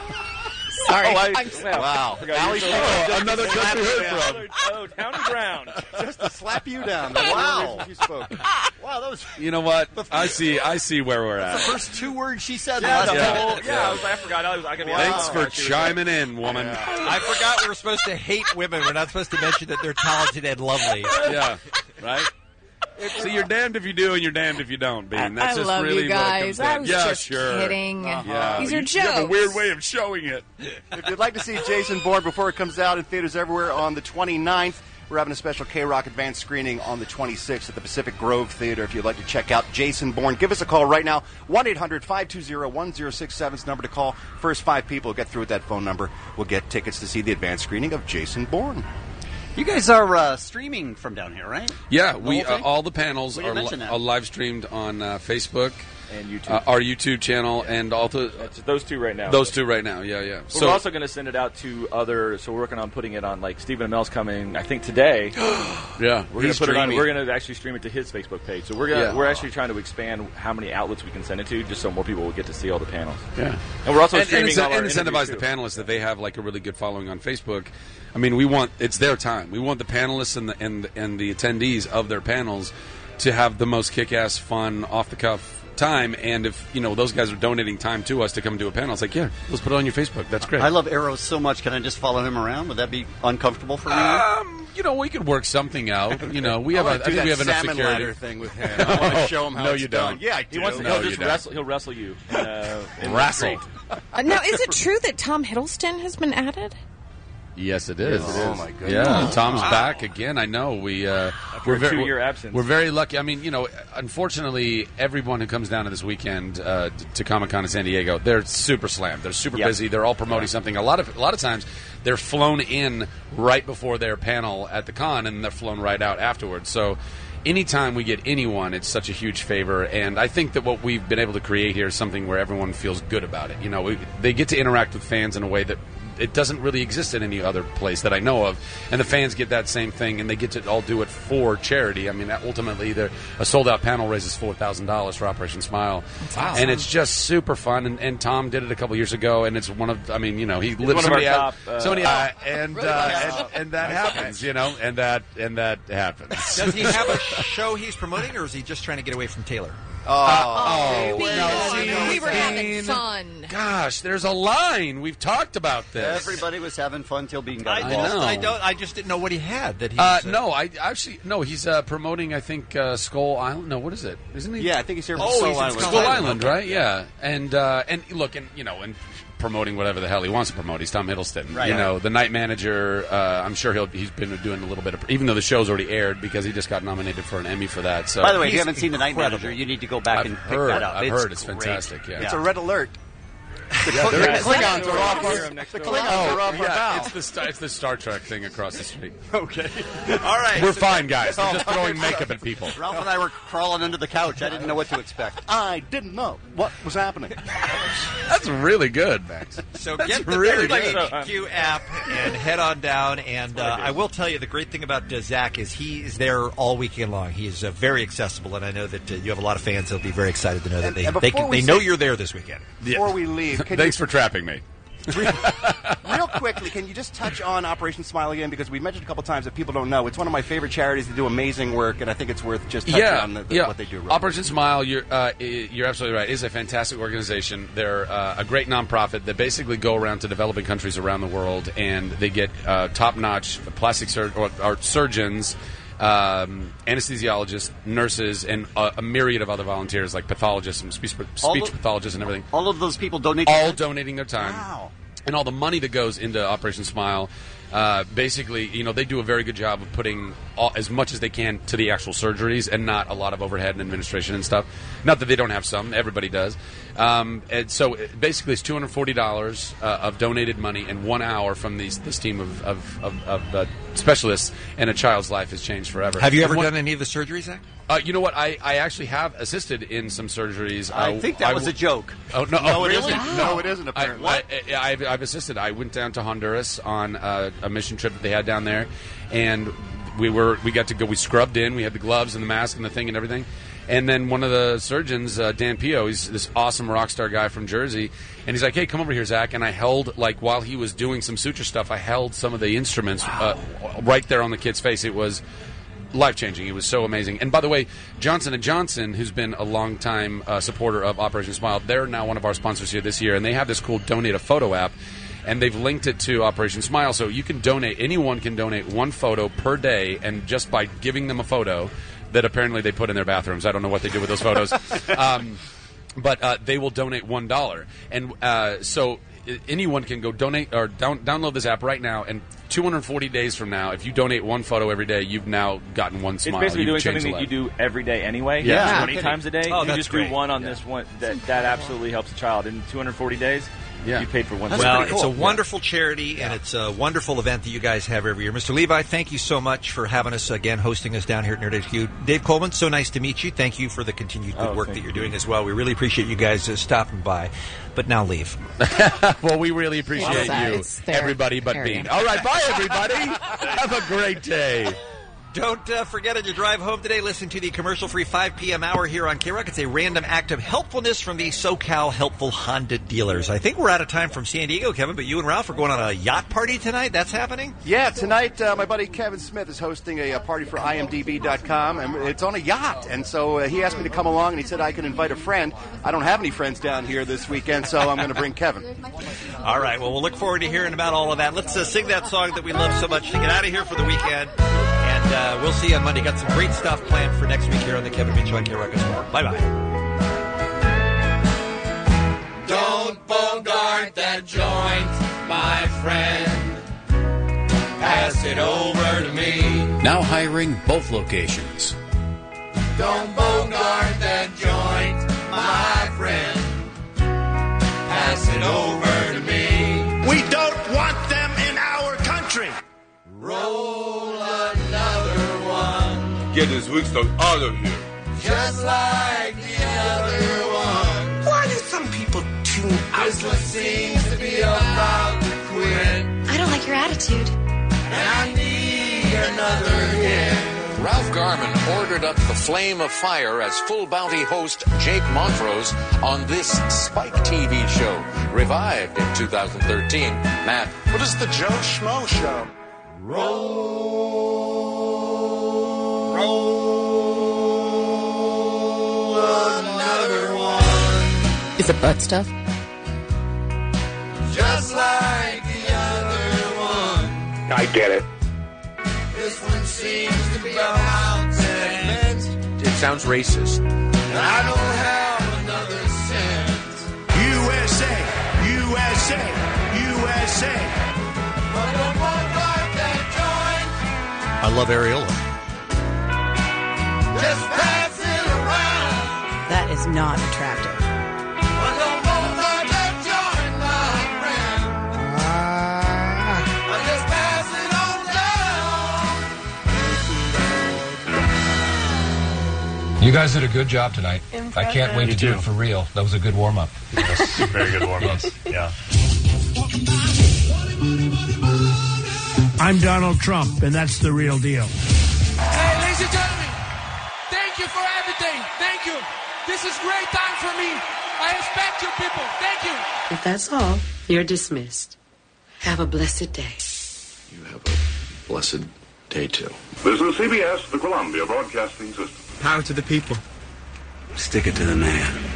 Sorry. Oh, I, I'm Wow. Allie Oh, another country hood hood from. Oh, Town and Brown. Just to slap you down. That's Wow. the reason she spoke. Wow, that was... You know what? I see I see where we're The at. first two words she said. Yeah, last the Yeah. whole, yeah, Yeah. I, was, I forgot. I was. I could be Thanks wow. for chiming in, woman. I forgot we were supposed to hate women. We're not supposed to mention that they're talented and lovely. Yeah, right? So you're damned if you do and you're damned if you don't, Bean. That's I just love really you what it guys. comes I down. was Yeah, just sure. kidding. Yeah. These you, are you have a jokes. weird way of showing it. If you'd like to see Jason Bourne before it comes out in theaters everywhere on the twenty-ninth, we're having a special K-Rock advanced screening on the twenty-sixth at the Pacific Grove Theater. If you'd like to check out Jason Bourne, give us a call right now. one eight hundred five two zero one zero six seven is the number to call. First five people who get through with that phone number will get tickets to see the advanced screening of Jason Bourne. You guys are uh, streaming from down here, right? Yeah, The we whole uh, thing? all the panels We didn't are, mention li- that. are live streamed on uh, Facebook And YouTube. uh, our YouTube channel, and also That's those two right now. those two right now. Yeah, yeah. We're So also going to send it out to other. So we're working on putting it on. Like Stephen Amell's coming, I think today. yeah, We're going he's to put it on. streaming. We're going to actually stream it to his Facebook page. So we're gonna, Yeah. we're actually trying to expand how many outlets we can send it to, just so more people will get to see all the panels. Yeah, And we're also and, streaming and, all our and incentivize interviews, the too. panelists that they have like a really good following on Facebook. I mean, we want it's their time. We want the panelists and the and and the attendees of their panels to have the most kick-ass, fun, off-the-cuff time. And if you know those guys are donating time to us to come to a panel, it's like, yeah, let's put it on your Facebook. That's great. I love Arrow so much. Can I just follow him around? Would that be uncomfortable for me? Um, you know, we could work something out. You know, we have. I A, wanna I do think that we have enough salmon security. ladder thing with him. I want to show him how No, it's you done. don't. Yeah, I do. He wants to. No, he'll you just don't. wrestle. He'll wrestle you. Uh, in the Wrestle. street. Uh, now, is it true that Tom Hiddleston has been added? Yes, it is. Yes, it is. Oh, my goodness. Yeah, Oh, Tom's wow. back again. I know. We uh, After a ve- two-year we're- absence. We're very lucky. I mean, you know, unfortunately, everyone who comes down to this weekend uh, t- to Comic Con in San Diego, they're super slammed. They're super Yep. busy. They're all promoting something. A lot of a lot of times, they're flown in right before their panel at the con, and they're flown right out afterwards. So. Anytime we get anyone, it's such a huge favor, and I think that what we've been able to create here is something where everyone feels good about it. You know, we, they get to interact with fans in a way that it doesn't really exist in any other place that I know of, and the fans get that same thing, and they get to all do it for charity. I mean, ultimately, they're- a sold-out panel raises four thousand dollars for Operation Smile, awesome. and it's just super fun. And, and Tom did it a couple years ago, and it's one of, I mean, you know, he lives one of somebody our out, top, uh, somebody out, and, Really uh, nice. and and that happens, you know, and that and that happens. Does he have a show he's promoting, or is he just trying to get away from Taylor? Oh, Bean, no, see, we were having Bean. fun. Gosh, there's a line. We've talked about this. Everybody was having fun till Bean got I, involved. just, know. I don't. I just didn't know what he had. That he. Uh, was, no, I actually no. He's uh, promoting. I think uh, Skull Island. No, what is it? Isn't he? Yeah, I think he's here for Oh, Skull he's in Island. Skull Skull Island, Island, okay. right? Yeah, and uh, and look, and you know, and promoting whatever the hell he wants to promote. He's Tom Hiddleston. Right. You know, the night manager. Uh, I'm sure he'll he's been doing a little bit of, even though the show's already aired, because he just got nominated for an Emmy for that. So By the way, if you He's haven't seen The Night incredible. Manager, you need to go back I've and heard, pick that up. I've it's heard it's great. fantastic. Yeah. It's a red alert. The, Yeah, there the is. Klingons are off Hear our, him next the door. Klingons are off our yeah, bow. it's the Star, it's the Star Trek thing across the street. Okay. All right. We're so- fine, guys. We're just throwing makeup at people. Ralph and I were crawling under the couch. I didn't know what to expect. I didn't know what was happening. That's really good, Max. So That's get the really W good. H Q app and head on down. And uh, I will tell you, the great thing about uh, Zach is he is there all weekend long. He is uh, very accessible, and I know that uh, you have a lot of fans. They'll be very excited to know that And- they and they, before can, we they know say- you're there this weekend. Before we leave, can Thanks you, for trapping me. real quickly, can you just touch on Operation Smile again? Because we mentioned a couple times that people don't know. It's one of my favorite charities. They do amazing work, and I think it's worth just touching yeah, on the, the, yeah. what they do. real Operation Smile, you're uh, i- you're absolutely right. Is a fantastic organization. They're uh, a great nonprofit that basically go around to developing countries around the world, and they get uh, top-notch plastic sur- or, or surgeons, um, anesthesiologists, nurses, and a, a myriad of other volunteers like pathologists and speech, All speech the- pathologists and everything. All of those people donate. All donating their time. Wow. And all the money that goes into Operation Smile, uh, basically, you know, they do a very good job of putting all, as much as they can to the actual surgeries and not a lot of overhead and administration and stuff. Not that they don't have some, everybody does. Um, and so it- basically it's two hundred forty dollars uh, of donated money and one hour from these, this team of, of, of, of uh, specialists, and a child's life has changed forever. Have you ever And one- done any of the surgeries, Zach? Uh, you know what? I, I actually have assisted in some surgeries. I Uh, think that was w- a joke. Oh no! No, oh, it really? isn't. No, it isn't, apparently. I, I, I've, I've assisted. I went down to Honduras on uh, a mission trip that they had down there, and we were we got to go. We scrubbed in. We had the gloves and the mask and the thing and everything. And then one of the surgeons, uh, Dan Pio, he's this awesome rock star guy from Jersey, and he's like, "Hey, come over here, Zach." And I held, like, while he was doing some suture stuff, I held some of the instruments uh, right there on the kid's face. It was life-changing. It was so amazing. And by the way, Johnson and Johnson, who's been a long-time uh, supporter of Operation Smile, they're now one of our sponsors here this year, and they have this cool Donate a Photo app, and they've linked it to Operation Smile, so you can donate. Anyone can donate one photo per day, and just by giving them a photo that apparently they put in their bathrooms. I don't know what they do with those photos. um, but uh, they will donate one dollar. And uh, so anyone can go donate or down, download this app right now, and two hundred forty days from now, if you donate one photo every day, you've now gotten one smile. It's basically You've doing something changed that the you life. do every day anyway. Yeah. twenty times a day. Oh, you that's just great. do one on Yeah. this one. That, that absolutely helps a child. In two hundred forty days, yeah. you paid for one. Well, it's a wonderful charity, and it's a wonderful event that you guys have every year. Mister Levi, thank you so much for having us again, hosting us down here at Nerd H Q. Dave Coleman, so nice to meet you. Thank you for the continued good Oh, work thank that you're you. doing as well. We really appreciate you guys uh, stopping by. But now leave. Well, we really appreciate Well, you, it's their everybody but area. Bean. All right, bye, everybody. Have a great day. Don't uh, forget on your drive home today, listen to the commercial-free five p.m. hour here on K-Rock. It's a random act of helpfulness from the SoCal Helpful Honda dealers. I think we're out of time from San Diego, Kevin, but you and Ralph are going on a yacht party tonight? That's happening? Yeah, tonight uh, my buddy Kevin Smith is hosting a, uh party for I M D B dot com, and it's on a yacht. And so uh, he asked me to come along, and he said I could invite a friend. I don't have any friends down here this weekend, so I'm going to bring Kevin. All right, well, we'll look forward to hearing about all of that. Let's uh, sing that song that we love so much to get out of here for the weekend. And uh, we'll see you on Monday. Got some great stuff planned for next week here on the Kevin Bean Show on K-Rock as well. Bye-bye. Don't bogart that joint, my friend. Pass it over to me. Now hiring both locations. Don't bogart that joint, my friend. Pass it over to me. We don't want them in our country. Roll another one, Get this Woodstock out of here. just like the other one. Why do some people tune out? This one seems to be about to quit, I don't like your attitude. and I need another hit. Ralph Garman ordered up the flame of fire as full bounty host Jake Montrose on this Spike T V show, revived in two thousand thirteen. Matt, What is the Joe Schmo Show? Roll, roll another one, Is it butt stuff? just like the other one. I get it. This one seems to be about ten, It sounds racist. and I don't have another cent. U S A, U S A, U S A. But don't bogart that I love Areola. joint, just pass it around. That is not attractive. But don't bogart that joint, my friend. But just pass it on down. You guys did a good job tonight. I can't wait You to do too. it for real. That was a good warm up. Very good warm-up. Yeah. I'm Donald Trump, and that's the real deal. Hey, ladies and gentlemen, thank you for everything. Thank you. This is great time for me. I respect you people. Thank you. If that's all, you're dismissed. Have a blessed day. You have a blessed day, too. This is C B S, the Columbia Broadcasting System. Power to the people. Stick it to the man.